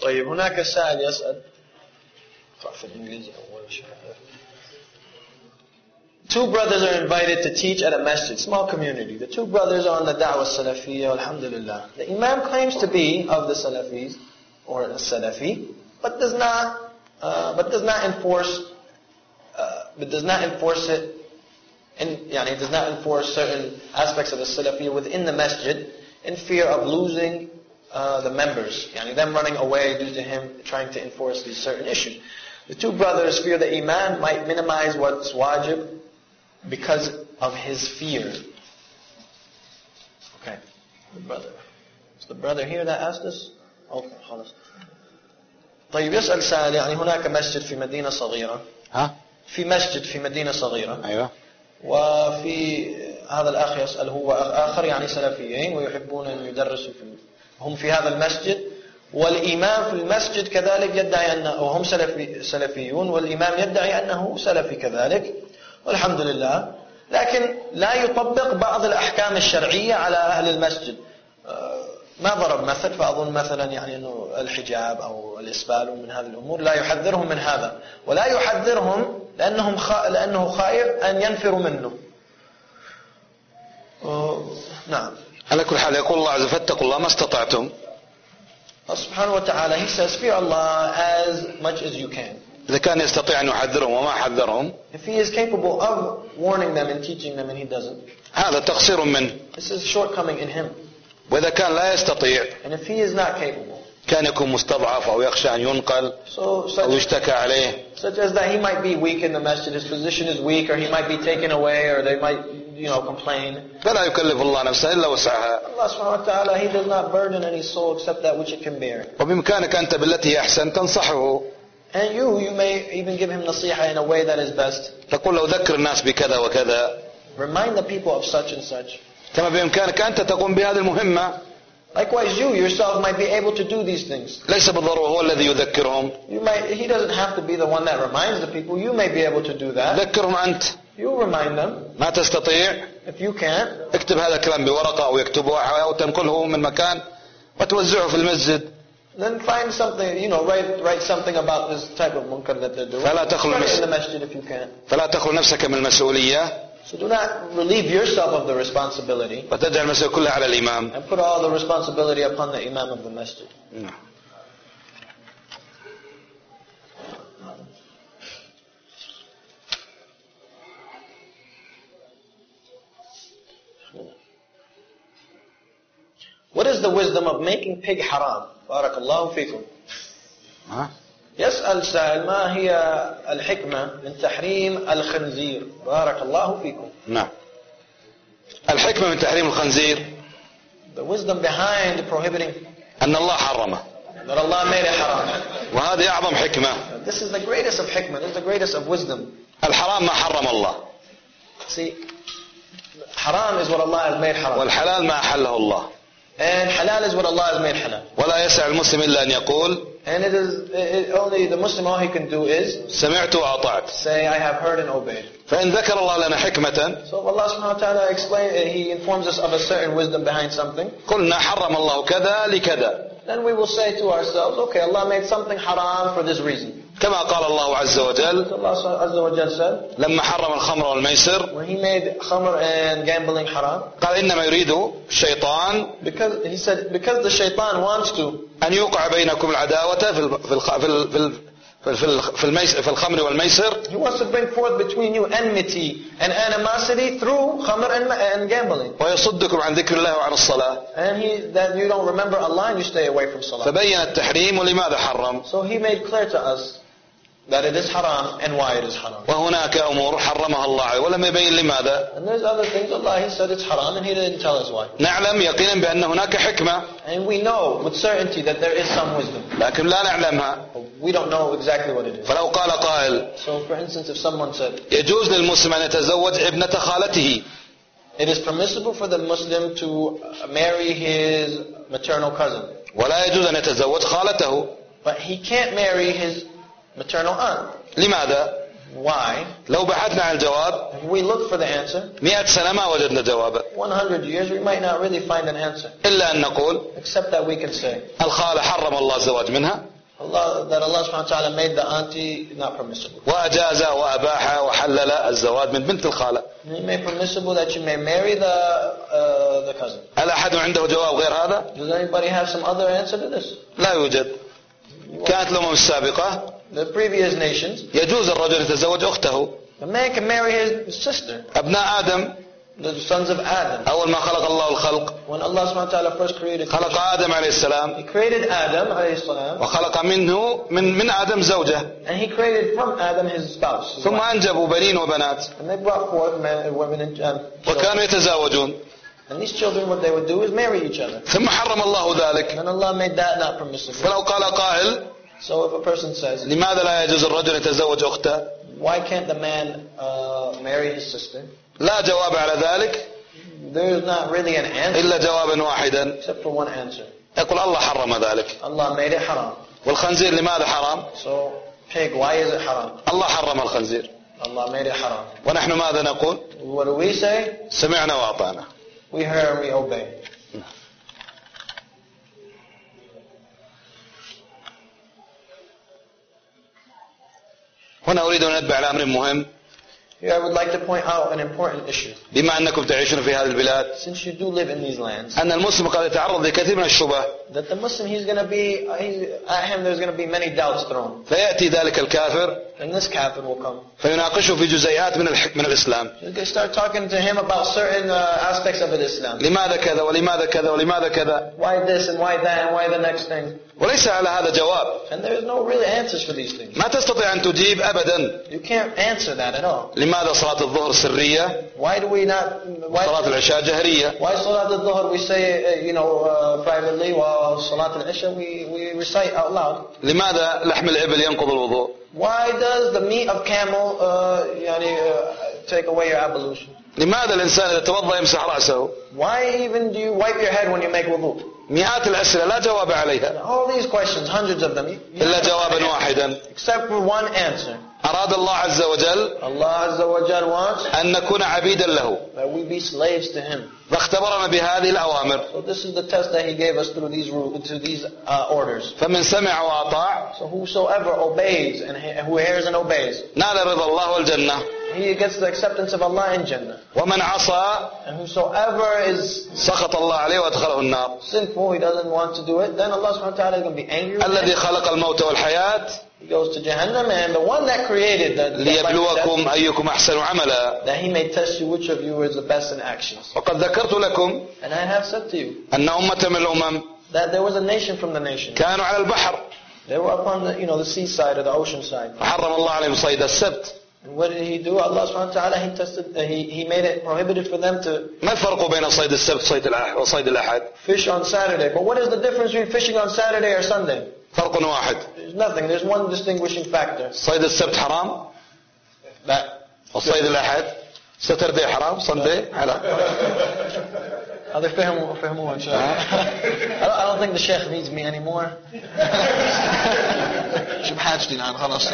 [SPEAKER 2] طيب هناك سائل يسأل في الإنجليزي أول شيء. Two brothers are invited to teach at a masjid, small community. The two brothers are on the da'wah salafiyya, alhamdulillah. The imam claims to be of the salafis, or a salafi, but does not, uh, but does not enforce, uh, but does not enforce it, in, yani does not enforce certain aspects of the salafiyya within the masjid, in fear of losing uh, the members, yani them running away due to him trying to enforce these certain issues. The two brothers fear the imam might minimize what's wajib because of his fear. Okay, the brother. Is the brother here that asked us? Okay, خلاص. طيب يسأل سائل يعني هناك مسجد في مدينة صغيرة.
[SPEAKER 3] ها؟
[SPEAKER 2] في مسجد في مدينة صغيرة.
[SPEAKER 3] أيوة.
[SPEAKER 2] وفي هذا الأخ يسأل هو آخر يعني سلفيين ويحبون أن يدرسوا في هم في هذا المسجد والإمام في المسجد كذلك يدعي أنه وهم سلفي سلفيون والإمام يدعي أنه سلفي كذلك والحمد لله لكن لا يطبق بعض الأحكام الشرعية على أهل المسجد. ما ضرب مثل فأظن مثلا يعني أنه الحجاب أو الإسبال ومن هذه الأمور لا يحذرهم من هذا ولا يحذرهم لأنهم خ... لأنه خائف أن ينفروا منه. نعم.
[SPEAKER 3] على كل حال يقول الله عز وجل فاتقوا الله ما استطعتم.
[SPEAKER 2] سبحانه وتعالى he says fear Allah as much as you can.
[SPEAKER 3] إذا كان يستطيع أن يحذرهم وما حذرهم.
[SPEAKER 2] If he is capable of warning them and teaching them and he doesn't.
[SPEAKER 3] هذا تقصير منه.
[SPEAKER 2] This is a shortcoming in him.
[SPEAKER 3] وإذا كان لا يستطيع.
[SPEAKER 2] And if he is not capable.
[SPEAKER 3] كان يكون مستضعف أو يخشى أن ينقل
[SPEAKER 2] so,
[SPEAKER 3] أو يشتكى عليه.
[SPEAKER 2] Such as that he might be weak in the masjid, his position is weak, or he might be taken away, or they might, you know, complain.
[SPEAKER 3] فلا يكلف الله نفسه إلا وسعها.
[SPEAKER 2] Allah subhanahu wa ta'ala, he does not burden any soul except that which it can bear.
[SPEAKER 3] وبإمكانك أنت بالتي أحسن تنصحه.
[SPEAKER 2] And you, you may even give him nasiha in a way that is best.
[SPEAKER 3] تقول له ذكر الناس بكذا وكذا.
[SPEAKER 2] Remind the people of such and such.
[SPEAKER 3] كما بإمكانك أنت تقوم بهذه المهمة.
[SPEAKER 2] Likewise, you yourself might be able to do these things.
[SPEAKER 3] ليس بالضرورة هو الذي يذكرهم.
[SPEAKER 2] You might, he doesn't have to be the one that reminds the people. You may be able to do that.
[SPEAKER 3] ذكرهم أنت.
[SPEAKER 2] You remind them.
[SPEAKER 3] ما تستطيع.
[SPEAKER 2] If you can't.
[SPEAKER 3] اكتب هذا الكلام بورقة أو يكتبه أو تنقله من مكان وتوزعه في المسجد.
[SPEAKER 2] Then find something, you know, write write something about this type of munkar that they're doing.
[SPEAKER 3] فلا تخلو
[SPEAKER 2] in the masjid if you can.
[SPEAKER 3] فلا تخلو نفسك من المسؤولية.
[SPEAKER 2] So do not relieve yourself of the responsibility.
[SPEAKER 3] وتجعل المسؤولية كلها على الإمام.
[SPEAKER 2] And put all the responsibility upon the imam of the masjid. What is the wisdom of making pig haram? Barakallahu fikum.
[SPEAKER 3] ها؟
[SPEAKER 2] يسأل سائل ما هي الحكمة من تحريم الخنزير؟ بارك الله فيكم.
[SPEAKER 3] نعم. الحكمة من تحريم الخنزير.
[SPEAKER 2] The wisdom behind prohibiting.
[SPEAKER 3] أن الله حرمه.
[SPEAKER 2] That Allah made it haram.
[SPEAKER 3] وهذه أعظم حكمة.
[SPEAKER 2] This is the greatest of hikmah. This is the greatest of wisdom.
[SPEAKER 3] الحرام ما حرم الله.
[SPEAKER 2] See, haram is what Allah has made haram.
[SPEAKER 3] والحلال ما أحله الله.
[SPEAKER 2] And halal is what Allah has made halal.
[SPEAKER 3] ولا يسع المسلم إلا أن يقول.
[SPEAKER 2] And it is it, only the Muslim all he can do is
[SPEAKER 3] سمعت وأطعت.
[SPEAKER 2] say I have heard and obeyed.
[SPEAKER 3] فإن ذكر الله لنا حكمة.
[SPEAKER 2] So if Allah subhanahu wa ta'ala explain, He informs us of a certain wisdom behind something.
[SPEAKER 3] قلنا حرم الله كذا لكذا.
[SPEAKER 2] Then we will say to ourselves, okay, Allah made something haram for this reason.
[SPEAKER 3] كما قال الله عز وجل.
[SPEAKER 2] Allah Azza wa Jal said.
[SPEAKER 3] لما حرم الخمر والميسر.
[SPEAKER 2] When He made khamr and gambling haram.
[SPEAKER 3] قال إنما يريد الشيطان.
[SPEAKER 2] Because He said because the shaitan wants to.
[SPEAKER 3] أن يوقع بينكم العداوة في في في في في الميسر في الخمر والميسر.
[SPEAKER 2] He wants to bring forth between you enmity and animosity through khamr and, and gambling.
[SPEAKER 3] ويصدكم عن ذكر الله وعن الصلاة.
[SPEAKER 2] And he that you don't remember Allah and you stay away from salah.
[SPEAKER 3] فبين التحريم ولماذا حرم.
[SPEAKER 2] So He made clear to us that it is haram and why it is haram.
[SPEAKER 3] وهناك أمور حرمها الله ولم يبين لماذا.
[SPEAKER 2] And there's other things Allah He said it's haram and He didn't tell us why.
[SPEAKER 3] نعلم يقينا بأن هناك حكمة.
[SPEAKER 2] And we know with certainty that there is some wisdom.
[SPEAKER 3] لكن لا نعلمها.
[SPEAKER 2] We don't know exactly what it is.
[SPEAKER 3] فلو قال قائل.
[SPEAKER 2] So for instance, if someone said,
[SPEAKER 3] يجوز للمسلم أن يتزوج ابنة خالته.
[SPEAKER 2] It is permissible for the Muslim to marry his maternal cousin.
[SPEAKER 3] ولا يجوز أن يتزوج خالته.
[SPEAKER 2] But he can't marry his maternal aunt.
[SPEAKER 3] لماذا؟
[SPEAKER 2] Why?
[SPEAKER 3] لو بحثنا عن الجواب
[SPEAKER 2] If we look for the answer,
[SPEAKER 3] مئة سنة ما وجدنا جوابا،
[SPEAKER 2] one hundred years, we might not really find an answer.
[SPEAKER 3] إلا أن نقول
[SPEAKER 2] Except that we can say,
[SPEAKER 3] الخالة حرم الله الزواج منها،
[SPEAKER 2] Allah, that Allah subhanahu wa ta'ala made the auntie not permissible.
[SPEAKER 3] وأجاز وأباح وحلل الزواج من بنت الخالة.
[SPEAKER 2] He made permissible that you may marry the, uh, the cousin.
[SPEAKER 3] هل أحد عنده جواب غير هذا؟
[SPEAKER 2] Does anybody have some other answer to this?
[SPEAKER 3] لا يوجد. كانت الأمم السابقة
[SPEAKER 2] The previous nations,
[SPEAKER 3] يجوز الرجل يتزوج أخته.
[SPEAKER 2] the man can marry his sister,
[SPEAKER 3] أبناء آدم
[SPEAKER 2] the sons of Adam.
[SPEAKER 3] أول ما خلق الله الخلق
[SPEAKER 2] When Allah subhanahu wa ta'ala first created
[SPEAKER 3] خلق آدم عليه السلام
[SPEAKER 2] He created Adam alayhi salam,
[SPEAKER 3] وخلق منه من من آدم زوجة،
[SPEAKER 2] and He created from Adam his spouse. his
[SPEAKER 3] ثم
[SPEAKER 2] wife.
[SPEAKER 3] أنجبوا بنين وبنات
[SPEAKER 2] And they brought forth men and women and um, children.
[SPEAKER 3] وكانوا يتزاوجون،
[SPEAKER 2] And these children, what they would do is marry each other.
[SPEAKER 3] ثم حرم الله ذلك.
[SPEAKER 2] And Allah made that not permissible.
[SPEAKER 3] فلو قال قائل
[SPEAKER 2] So if a person says,
[SPEAKER 3] لماذا لا يجوز الرجل يتزوج أخته؟
[SPEAKER 2] why can't the man uh, marry his sister?
[SPEAKER 3] لا جواب على ذلك
[SPEAKER 2] There's not really an answer
[SPEAKER 3] إلا جوابا واحدا،
[SPEAKER 2] except for one answer.
[SPEAKER 3] يقول الله حرم ذلك.
[SPEAKER 2] Allah made it haram.
[SPEAKER 3] والخنزير لماذا حرام؟
[SPEAKER 2] So pig, why is it haram?
[SPEAKER 3] الله حرم الخنزير.
[SPEAKER 2] Allah made it haram.
[SPEAKER 3] ونحن ماذا نقول؟
[SPEAKER 2] What do we say?
[SPEAKER 3] سمعنا وأطعنا.
[SPEAKER 2] We heard and we obey.
[SPEAKER 3] هنا أريد أن أنبه على أمر مهم.
[SPEAKER 2] Here I would like to point out an important issue.
[SPEAKER 3] بما أنكم تعيشون في هذه البلاد
[SPEAKER 2] Since you do live in these lands,
[SPEAKER 3] أن المسلم قد يتعرض لكثير من الشبه،
[SPEAKER 2] that the Muslim, he's going to be, he's, at him there's going to be many doubts thrown.
[SPEAKER 3] فيأتي ذلك الكافر
[SPEAKER 2] And this kafir will come.
[SPEAKER 3] فيناقشه في جزيئات من الح- من الإسلام.
[SPEAKER 2] They start talking to him about certain uh, aspects of Islam.
[SPEAKER 3] لماذا كذا ولماذا كذا ولماذا كذا،
[SPEAKER 2] Why this and why that and why the next thing.
[SPEAKER 3] وليس على هذا جواب.
[SPEAKER 2] And there's no real answers for these things.
[SPEAKER 3] ما تستطيع أن تجيب أبدا.
[SPEAKER 2] You can't answer that at all.
[SPEAKER 3] لماذا صلاة الظهر سرية
[SPEAKER 2] Why do we not, why,
[SPEAKER 3] وصلاة العشاء جهرية؟
[SPEAKER 2] why Salat al-Dhuhr we say, uh, you know, uh, privately, while Salat al-Isha we, we recite out loud.
[SPEAKER 3] لماذا لحم الإبل ينقض الوضوء؟
[SPEAKER 2] Why does the meat of camel uh, يعني, uh, take away your ablution?
[SPEAKER 3] لماذا الإنسان إذا توضأ يمسح رأسه؟
[SPEAKER 2] Why even do you wipe your head when you make wudu?
[SPEAKER 3] مئات الأسئلة لا جواب عليها
[SPEAKER 2] All these questions, hundreds of them, you, you
[SPEAKER 3] إلا
[SPEAKER 2] don't have
[SPEAKER 3] جوابا
[SPEAKER 2] an answer.
[SPEAKER 3] واحدا.
[SPEAKER 2] Except for one answer.
[SPEAKER 3] أراد الله عز وجل
[SPEAKER 2] Allah Azza wa Jal wants
[SPEAKER 3] أن نكون عبيدا له،
[SPEAKER 2] that we be slaves to Him.
[SPEAKER 3] فاختبرنا بهذه الأوامر.
[SPEAKER 2] So this is the test that He gave us through these rules, through these uh, orders.
[SPEAKER 3] فمن سمع وأطاع
[SPEAKER 2] So whosoever obeys and he- who hears and obeys,
[SPEAKER 3] نال رضا الله والجنة،
[SPEAKER 2] he gets the acceptance of Allah in Jannah.
[SPEAKER 3] ومن عصى
[SPEAKER 2] And whosoever is
[SPEAKER 3] سخط الله عليه وأدخله النار.
[SPEAKER 2] sinful, he doesn't want to do it, then Allah subhanahu wa ta'ala is going to be angry with
[SPEAKER 3] الذي
[SPEAKER 2] him.
[SPEAKER 3] خلق الموت والحياة
[SPEAKER 2] He goes to Jahannam, and the one that created the, the life and
[SPEAKER 3] ليبلوكم
[SPEAKER 2] death,
[SPEAKER 3] أيكم أحسن عملا.
[SPEAKER 2] that He may test you which of you is the best in actions.
[SPEAKER 3] وقد ذكرت لكم
[SPEAKER 2] And I have said to you
[SPEAKER 3] أن أمة من الأمم
[SPEAKER 2] that there was a nation from the nation.
[SPEAKER 3] كانوا على البحر
[SPEAKER 2] They were upon the, you know, the seaside or the ocean side.
[SPEAKER 3] فحرم الله عليهم صيد السبت.
[SPEAKER 2] And what did He do? Allah subhanahu wa ta'ala, He tested, uh, he, he made it prohibited for them to
[SPEAKER 3] ما الفرق بين صيد السبت صيد الأح- وصيد الأحد؟
[SPEAKER 2] fish on Saturday. But what is the difference between fishing on Saturday or Sunday?
[SPEAKER 3] فرق واحد.
[SPEAKER 2] There's nothing. There's one distinguishing factor.
[SPEAKER 3] صيد السبت حرام
[SPEAKER 2] That
[SPEAKER 3] وصيد الأحد ستردي حرام صندي حلال.
[SPEAKER 2] هذا فهموا فهموها إن شاء الله. I don't, I don't think the Sheikh needs me anymore. شو بحاجتي الآن خلاص.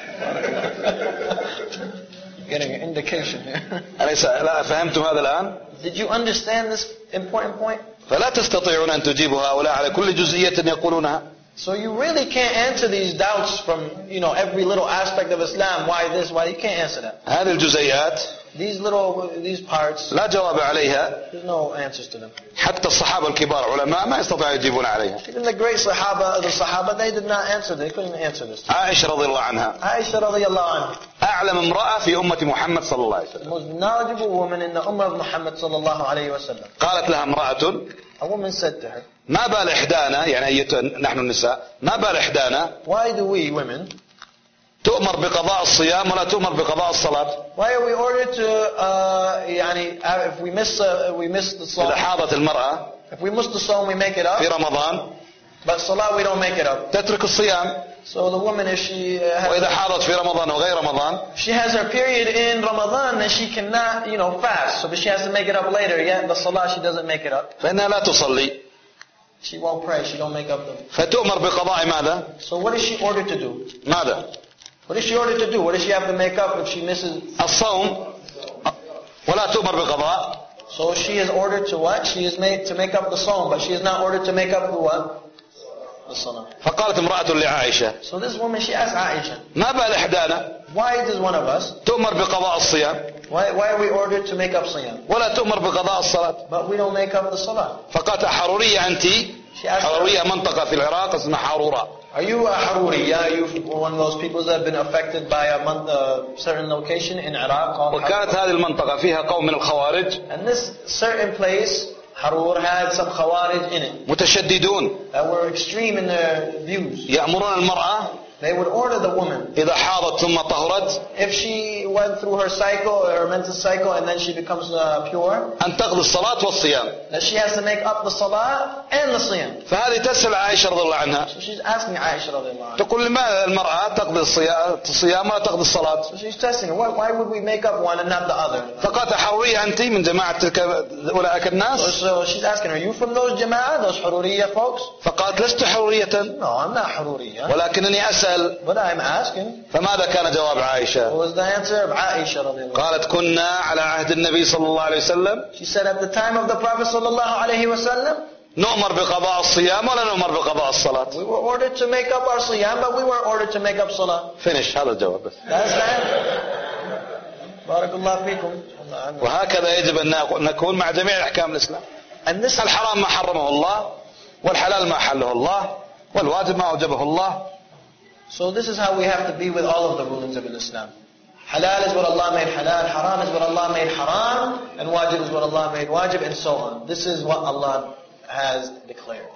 [SPEAKER 2] Getting an indication here.
[SPEAKER 3] أليس لا فهمتم هذا الآن؟
[SPEAKER 2] Did you understand this important point?
[SPEAKER 3] فلا تستطيعون أن تجيبوا هؤلاء على كل جزئية يقولونها.
[SPEAKER 2] So you really can't answer these doubts from, you know, every little aspect of Islam. Why this? Why you can't answer that?
[SPEAKER 3] هذه الجزئيات
[SPEAKER 2] These little, these parts,
[SPEAKER 3] لا جواب عليها.
[SPEAKER 2] there's no answers to them.
[SPEAKER 3] حتى الصحابة الكبار علماء ما يستطيعون يجيبون عليها.
[SPEAKER 2] Even the great Sahaba, the Sahaba, they did not answer. They couldn't answer this.
[SPEAKER 3] عائشة رضي الله عنها
[SPEAKER 2] Aisha radiallahu anha,
[SPEAKER 3] أعلم امرأة في أمة محمد صلى الله عليه
[SPEAKER 2] the
[SPEAKER 3] وسلم.
[SPEAKER 2] most knowledgeable woman in the Ummah of Muhammad sallallahu alayhi wa sallam.
[SPEAKER 3] قالت لها امرأة
[SPEAKER 2] A woman said to her,
[SPEAKER 3] ما بال إحدانا يعني أيتها نحن النساء ما بال إحدانا
[SPEAKER 2] why do we women,
[SPEAKER 3] تؤمر بقضاء الصيام ولا تؤمر بقضاء الصلاة؟
[SPEAKER 2] why are we ordered to, uh, يعني, uh, if we miss, uh, we miss the
[SPEAKER 3] إذا
[SPEAKER 2] salah,
[SPEAKER 3] حاضت المرأة
[SPEAKER 2] if we miss the salah we make it up,
[SPEAKER 3] في رمضان
[SPEAKER 2] but salah we don't make it up.
[SPEAKER 3] تترك الصيام،
[SPEAKER 2] So the woman, if she uh, has,
[SPEAKER 3] وإذا حاضت في رمضان وغير رمضان
[SPEAKER 2] if she has her period in Ramadan, then she cannot, you know, fast. So but she has to make it up later. Yet the salah she doesn't make it up.
[SPEAKER 3] فإنها لا تصلي،
[SPEAKER 2] She won't pray. She don't make up the.
[SPEAKER 3] فتؤمر بقضاء ماذا؟
[SPEAKER 2] So what is she ordered to do?
[SPEAKER 3] ماذا؟
[SPEAKER 2] What is she ordered to do? What does she have to make up if she misses?
[SPEAKER 3] الصوم ولا تؤمر بقضاء.
[SPEAKER 2] So she is ordered to what? She is made to make up the sawm, but she is not ordered to make up the what? The salah.
[SPEAKER 3] فقالت امرأة لعائشة
[SPEAKER 2] So this woman, she asked Aisha,
[SPEAKER 3] ما بال إحدانا
[SPEAKER 2] why does one of us,
[SPEAKER 3] تؤمر بقضاء الصيام
[SPEAKER 2] why, why are we ordered to make up siyam?
[SPEAKER 3] ولا تؤمر بقضاء الصلاة؟
[SPEAKER 2] But we don't make up the salah.
[SPEAKER 3] فقالت حرورية أنت.
[SPEAKER 2] She asked her,
[SPEAKER 3] حرورية منطقة في العراق اسمها حرورة.
[SPEAKER 2] are you a Haruriya? Are you one of those people that have been affected by a month, uh, certain location in Iraq called
[SPEAKER 3] وكانت هذه المنطقة فيها قوم من الخوارج
[SPEAKER 2] And this certain place, Harur, had some Khawarij in it
[SPEAKER 3] متشددون
[SPEAKER 2] that were extreme in their views.
[SPEAKER 3] يأمرون المرأة
[SPEAKER 2] They would order the woman,
[SPEAKER 3] إذا حاضت ثم طهرت
[SPEAKER 2] if she went through her cycle, her mental cycle, and then she becomes uh, pure,
[SPEAKER 3] أن تقضي الصلاة والصيام.
[SPEAKER 2] that she has to make up the salah and the siyam.
[SPEAKER 3] فهذه تسأل عائشة رضي الله عنها
[SPEAKER 2] So she's asking Aisha radiallahu anha.
[SPEAKER 3] تقول لماذا المرأة تقضي الصيام الصيام ولا تقضي الصلاة؟
[SPEAKER 2] So she's testing her. Why, why would we make up one and not the other?
[SPEAKER 3] فقالت حرورية أنت من جماعة تلك أولئك
[SPEAKER 2] So,
[SPEAKER 3] الناس؟
[SPEAKER 2] so she's asking her, are you from those jama'ah, those Haruriya folks?
[SPEAKER 3] فقالت لست حرورية
[SPEAKER 2] No, I'm not Haruriya.
[SPEAKER 3] ولكنني أسأل.
[SPEAKER 2] But I'm asking.
[SPEAKER 3] فماذا كان جواب
[SPEAKER 2] What
[SPEAKER 3] عائشة؟
[SPEAKER 2] was the answer of Aisha radiallahu anha?
[SPEAKER 3] قالت كنا على عهد النبي صلى الله عليه وسلم
[SPEAKER 2] She said at the time of the Prophet sallallahu alayhi wa sallam,
[SPEAKER 3] نؤمر بقضاء الصيام ولا نؤمر بقضاء الصلاة.
[SPEAKER 2] we were ordered to make up our siyam, but we weren't ordered to make up salah.
[SPEAKER 3] finish هذا الجواب بس.
[SPEAKER 2] That's that. Barakallah fikum.
[SPEAKER 3] وهكذا يجب أن نكون مع جميع أحكام الإسلام.
[SPEAKER 2] And this
[SPEAKER 3] الحرام ما حرمه الله والحلال ما حله الله والواجب ما أوجبه الله.
[SPEAKER 2] So this is how we have to be with all of the rulings of Islam. Halal is what Allah made halal, haram is what Allah made haram, and wajib is what Allah made wajib, and so on. This is what Allah has declared.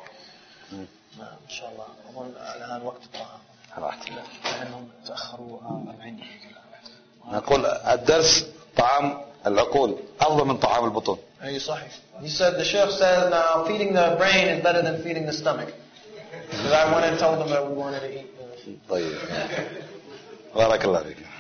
[SPEAKER 2] إن شاء الله. الآن وقت الطعام. لأنهم تأخروا أربعين دقيقة.
[SPEAKER 3] نقول الدرس طعام العقول أفضل من طعام البطون.
[SPEAKER 2] أي صحيح. He said, the Sheikh said, now feeding the brain is better than feeding the stomach. Because I wanted to tell them that we wanted to eat.
[SPEAKER 3] طيب بارك الله فيك.